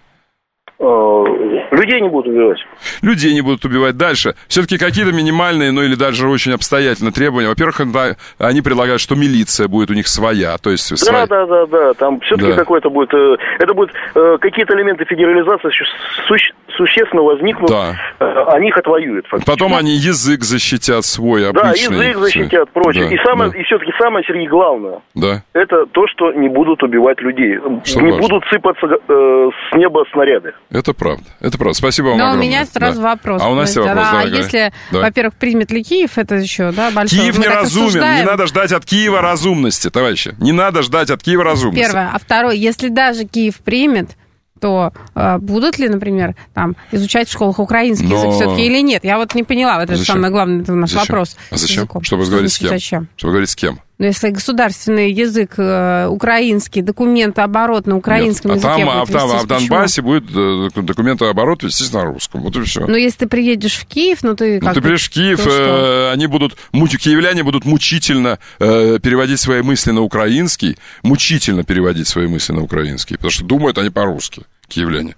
Людей не будут убивать. Людей не будут убивать. Дальше. Все-таки какие-то минимальные, ну или даже очень обстоятельные требования. Во-первых, они предлагают, что милиция будет у них своя. То есть да, своя... да, да, да. Там все-таки да. какой-то будет... Это будут какие-то элементы федерализации суще... существенно возникнут. Да. Они их отвоюют. Фактически. Потом они язык защитят свой, обычный. Да, язык защитят, прочее. Да, и, самое, да. и все-таки самое, Сергей, главное. Да. Это то, что не будут убивать людей. Что не важно. Будут сыпаться э, с неба снаряды. Это правда. Это правда. Спасибо вам Но огромное. у меня сразу да. вопрос. А у нас все вопросы. А если, да. во-первых, примет ли Киев, это еще, да, большой... Киев неразумен. Не надо ждать от Киева разумности, товарищи. Не надо ждать от Киева разумности. Первое. А второе, если даже Киев примет, то э, будут ли, например, там, изучать в школах украинский Но... язык все-таки или нет? Я вот не поняла. Это зачем? Самое главное, это наш зачем? вопрос. А зачем? Чтобы говорить с кем? Зачем? Чтобы говорить с кем? Ну, если государственный язык э, украинский, документооборот на украинском Нет, языке а там, будет а, вестись, а в Донбассе будет э, документооборот вестись на русском. Вот и все. Ну, если ты приедешь в Киев, ну ты как... Ну, ты приедешь в Киев, э, они будут, киевляне будут мучительно э, переводить свои мысли на украинский, мучительно переводить свои мысли на украинский, потому что думают они по-русски, киевляне.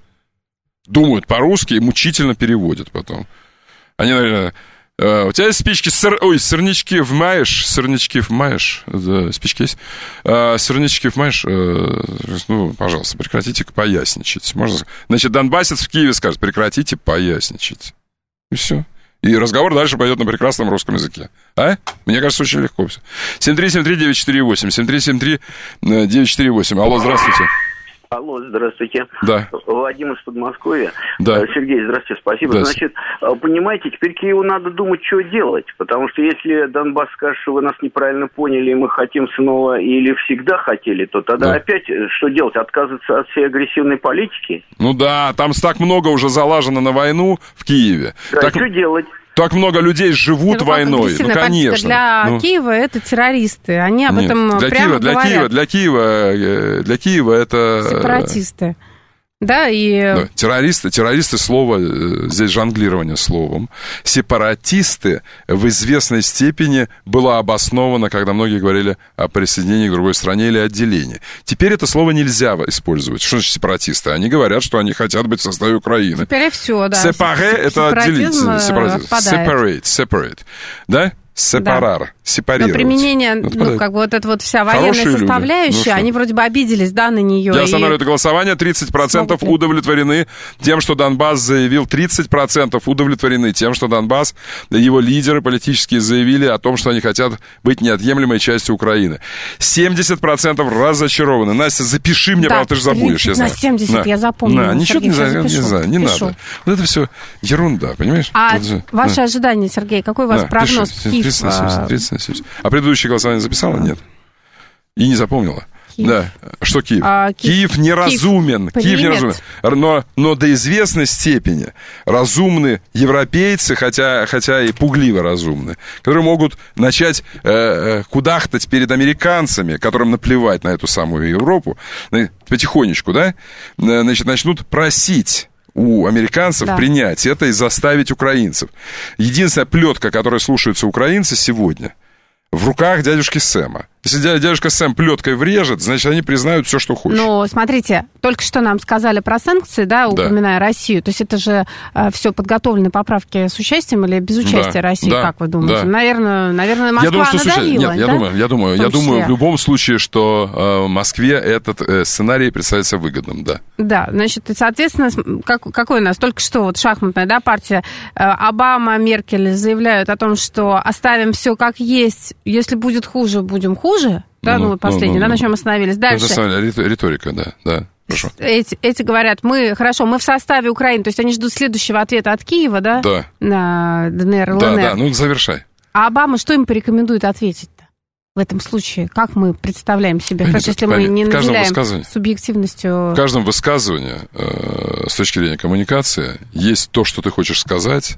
Думают по-русски и мучительно переводят потом. Они, наверное... Uh, у тебя есть спички, сыр... ой, сырнички вмаешь, сырнички вмаешь, да, спички есть, uh, сырнички вмаешь, uh, ну, пожалуйста, прекратите поясничать. Можно... Значит, донбассец в Киеве скажет, прекратите поясничать. И все. И разговор дальше пойдет на прекрасном русском языке. А? Мне кажется, очень легко все. семь три семь три девять четыре восемь, семь три семь три девять четыре восемь. Алло, здравствуйте. Алло, здравствуйте. Да. Владимир из Подмосковья. Да. Сергей, здравствуйте, спасибо. Да. Значит, понимаете, теперь Киеву надо думать, что делать. Потому что если Донбасс скажет, что вы нас неправильно поняли, и мы хотим снова или всегда хотели, то тогда да. опять что делать? Отказываться от всей агрессивной политики? Ну да, там так много уже залажено на войну в Киеве. Да, так... что делать? Так много людей живут ну, войной, ну, конечно. Для ну. Киева это террористы, они об Нет, этом для прямо Киева, для говорят. Киева, для Киева, для Киева это... Сепаратисты. Да, и... Да, террористы, террористы, слово, здесь жонглирование словом. Сепаратисты в известной степени было обосновано, когда многие говорили о присоединении к другой стране или отделении. Теперь это слово нельзя использовать. Что значит сепаратисты? Они говорят, что они хотят быть в составе Украины. Теперь все, да. Сепаре — это отделить. Separate, separate, да? Сепарар. Да. сепарировать. Но применение, вот, ну, как бы вот эта вот вся военная Хорошие составляющая, ну, они вроде бы обиделись, да, на нее. Я и... остановлю это голосование. тридцать процентов удовлетворены тем, что Донбасс заявил. тридцать процентов удовлетворены тем, что Донбасс, его лидеры политические заявили о том, что они хотят быть неотъемлемой частью Украины. семьдесят процентов разочарованы. Настя, запиши мне, да, правда, ты же забудешь, я знаю. На семьдесят, да. я запомнила. Да, ничего не, за, не, за, не надо. Вот это все ерунда, понимаешь? А вот, ваши да. ожидания, Сергей, какой у вас да, прогноз? Пиши, Киев, тридцать на семьдесят, тридцать на семьдесят. А предыдущее голосование записала? Нет. И не запомнила. Киев. Да. Что Киев? А, Киев? Киев неразумен. Киев, Киев неразумен. Но, но до известной степени разумны европейцы, хотя, хотя и пугливо разумны, которые могут начать э, э, кудахтать перед американцами, которым наплевать на эту самую Европу, потихонечку, да, значит, начнут просить у американцев да. принять это и заставить украинцев. Единственная плетка, которой слушаются украинцы сегодня, в руках дядюшки Сэма. Если дядюшка Сэм плеткой врежет, значит, они признают все, что хочешь. Ну, смотрите, только что нам сказали про санкции, да, упоминая да. Россию. То есть это же э, все подготовленные поправки с участием или без участия да. России, да. как вы думаете? Да. Наверное, наверное, Москва я думаю, что, надавила. Нет, да? я думаю, я думаю, я думаю, в любом случае, что э, Москве этот э, сценарий представляется выгодным, да. Да, значит, соответственно, как, какой у нас только что вот шахматная, да, партия э, Обама, Меркель заявляют о том, что оставим все как есть, если будет хуже, будем хуже. Хуже, да, ну, ну вот последний, ну, ну, да, на чем остановились. Дальше. Это риторика, да, да, хорошо. Эти, эти говорят, мы, хорошо, мы в составе Украины, то есть они ждут следующего ответа от Киева, да? Да. На ДНР, ЛНР. Да, да, ну завершай. А Обама что им порекомендует ответить-то в этом случае? Как мы представляем себе, хорошо, если мы не наделяем субъективностью? В каждом высказывании, э, с точки зрения коммуникации, есть то, что ты хочешь сказать,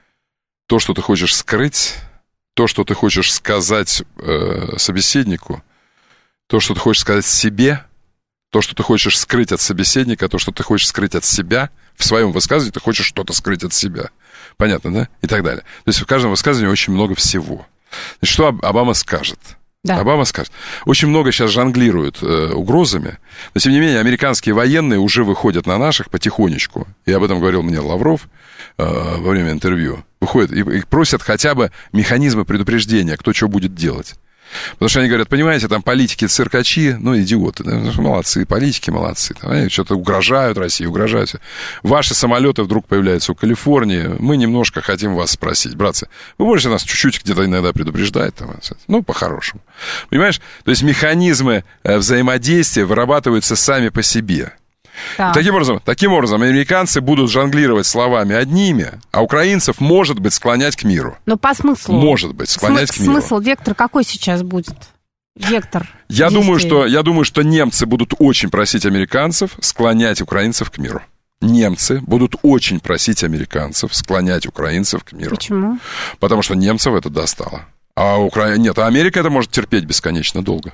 то, что ты хочешь скрыть, то, что ты хочешь сказать э, собеседнику, то, что ты хочешь сказать себе, то, что ты хочешь скрыть от собеседника, то, что ты хочешь скрыть от себя, в своем высказывании ты хочешь что-то скрыть от себя. Понятно, да? И так далее. То есть в каждом высказывании очень много всего. Значит, что Обама скажет? Да. Обама скажет. Очень много сейчас жонглируют э, угрозами, но, тем не менее, американские военные уже выходят на наших потихонечку, и об этом говорил мне Лавров э, во время интервью, выходят и, и просят хотя бы механизмы предупреждения, кто что будет делать. Потому что они говорят, понимаете, там политики, циркачи, ну, идиоты, да, молодцы, политики молодцы, там, они что-то угрожают России, угрожают. Ваши самолеты вдруг появляются в Калифорнии, мы немножко хотим вас спросить, братцы, вы можете нас чуть-чуть где-то иногда предупреждать, там, ну, по-хорошему. Понимаешь? То есть механизмы взаимодействия вырабатываются сами по себе. Да. Таким образом, таким образом, американцы будут жонглировать словами одними, а украинцев, может быть, склонять к миру. Но по смыслу. Может быть, склонять См- к миру. Смысл, вектор какой сейчас будет? Вектор я думаю, что, я думаю, что немцы будут очень просить американцев склонять украинцев к миру. Немцы будут очень просить американцев склонять украинцев к миру. Почему? Потому что немцев это достало. А Украина... Нет, а Америка это может терпеть бесконечно долго.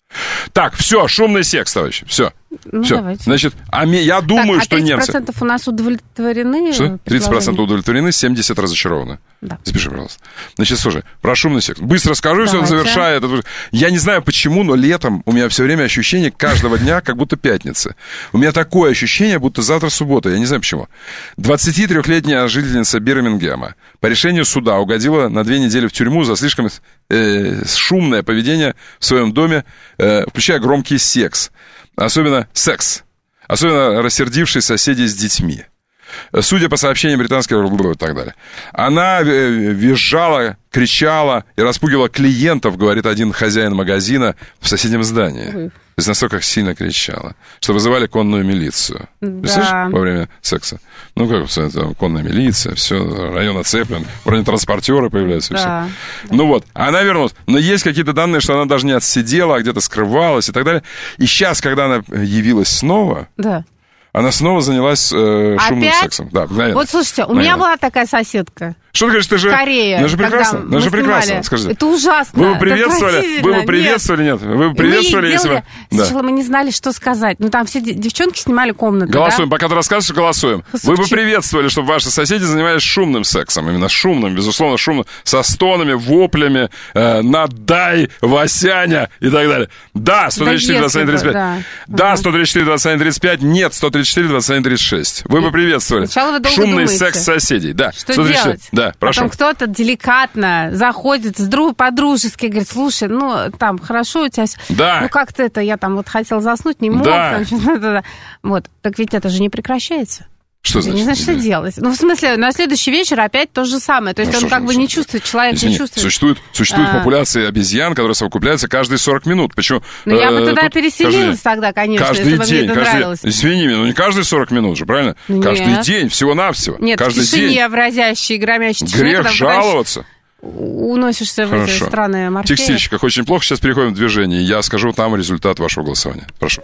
Так, все, шумный секс, товарищи, все. Ну, все. Давайте. Значит, а я думаю, так, а что немцы... тридцать процентов у нас удовлетворены? Что? тридцать процентов удовлетворены, семьдесят процентов разочарованы. Да. Запиши, пожалуйста. Значит, слушай, про шумный секс. Быстро скажу, все, завершая это. Я не знаю почему, но летом у меня все время ощущение каждого дня, как будто пятница. У меня такое ощущение, будто завтра суббота. Я не знаю почему. двадцатитрёхлетняя жительница Бирмингема по решению суда угодила на две недели в тюрьму за слишком э, шумное поведение в своем доме, э, включая громкий секс. Особенно секс. Особенно рассердившие соседи с детьми. Судя по сообщениям британских и так далее. Она визжала, кричала и распугивала клиентов, говорит один хозяин магазина в соседнем здании. Ой. То есть настолько сильно кричала, что вызывали конную милицию. Да. Представляешь, во время секса? Ну, как это, конная милиция, все, район оцеплен, бронетранспортеры появляются, да. все. Да. Ну вот, она вернулась. Но есть какие-то данные, что она даже не отсидела, а где-то скрывалась и так далее. И сейчас, когда она явилась снова... Да. Она снова занялась э, шумным Опять? сексом. Да, наверное. Вот слушайте, у наверное. меня была такая соседка. Что ты говоришь, ты же... Корея. Ну же прекрасно, ну же прекрасно, скажи. Это ужасно. Вы бы приветствовали, вы бы приветствовали, нет? нет? Вы бы приветствовали, мы если бы... Сначала да. мы не знали, что сказать. Ну, там все девчонки снимали комнату, Голосуем, да? пока ты рассказываешь, голосуем. Супчик. Вы бы приветствовали, чтобы ваши соседи занимались шумным сексом. Именно шумным, безусловно, шумным. Со стонами, воплями, э, надай, Васяня и так далее. Да, сто тридцать четыре двадцать один тридцать пять. Да, да сто тридцать четыре двадцать один тридцать пять. Нет, сто тридцать тридцать четыре двадцать один тридцать шесть. Вы бы приветствовали. Сначала вы долго Шумный думаете. секс соседей. Да. Что сто тридцать шесть. делать? Да, прошу. Потом кто-то деликатно заходит с друг по-дружески, говорит, слушай, ну, там, хорошо у тебя... Да. Ну, как-то это, я там вот хотел заснуть, не мог. Да. Там, что-то, вот. Так ведь это же не прекращается. Что значит? Не знаю, что делать. Ну, в смысле, на следующий вечер опять то же самое. То есть ну, он как же, бы не чувствует, человек Извини, не чувствует. Существует, существует а... популяция обезьян, которые совокупляются каждые сорок минут. Почему? Ну, я бы туда тут, переселилась каждый, тогда, конечно, каждый если день, бы мне это каждый, нравилось. Извини меня, ну не каждые сорок минут же, правильно? Нет. Каждый день, всего-навсего. Нет, каждый в тишине день. в разящей, громящей тишине. Грех жаловаться. Уносишься в эти страны Морфея. В текстильщиках очень плохо. Сейчас переходим в движение. Я скажу там результат вашего голосования. Прошу.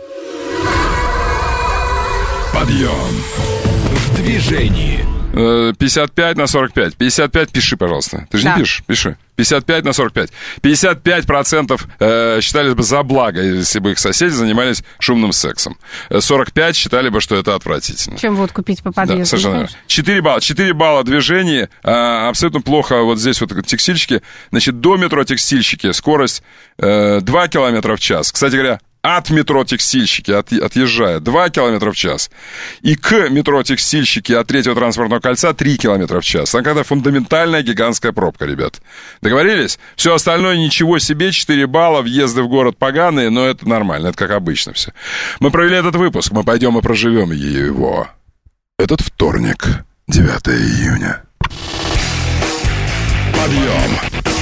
Подъем в движении. пятьдесят пять на сорок пять. пятьдесят пять пиши, пожалуйста. Ты же да. не пишешь? Пиши. пятьдесят пять на сорок пять. пятьдесят пять процентов э, считали бы за благо, если бы их соседи занимались шумным сексом. сорок пять считали бы, что это отвратительно. Чем водку пить по подъезду? Да, совершенно верно. четыре балла. четыре балла движения. Э, абсолютно плохо вот здесь вот текстильщики. Значит, до метро текстильщики скорость э, два километра в час. Кстати говоря, от метро текстильщики, от, отъезжая, два километра в час. И к метро текстильщики от третьего транспортного кольца три километра в час. Там когда фундаментальная гигантская пробка, ребят. Договорились? Все остальное ничего себе, четыре балла, въезды в город поганые, но это нормально, это как обычно все. Мы провели этот выпуск, мы пойдем и проживем его. Этот вторник, девятого июня. Подъем!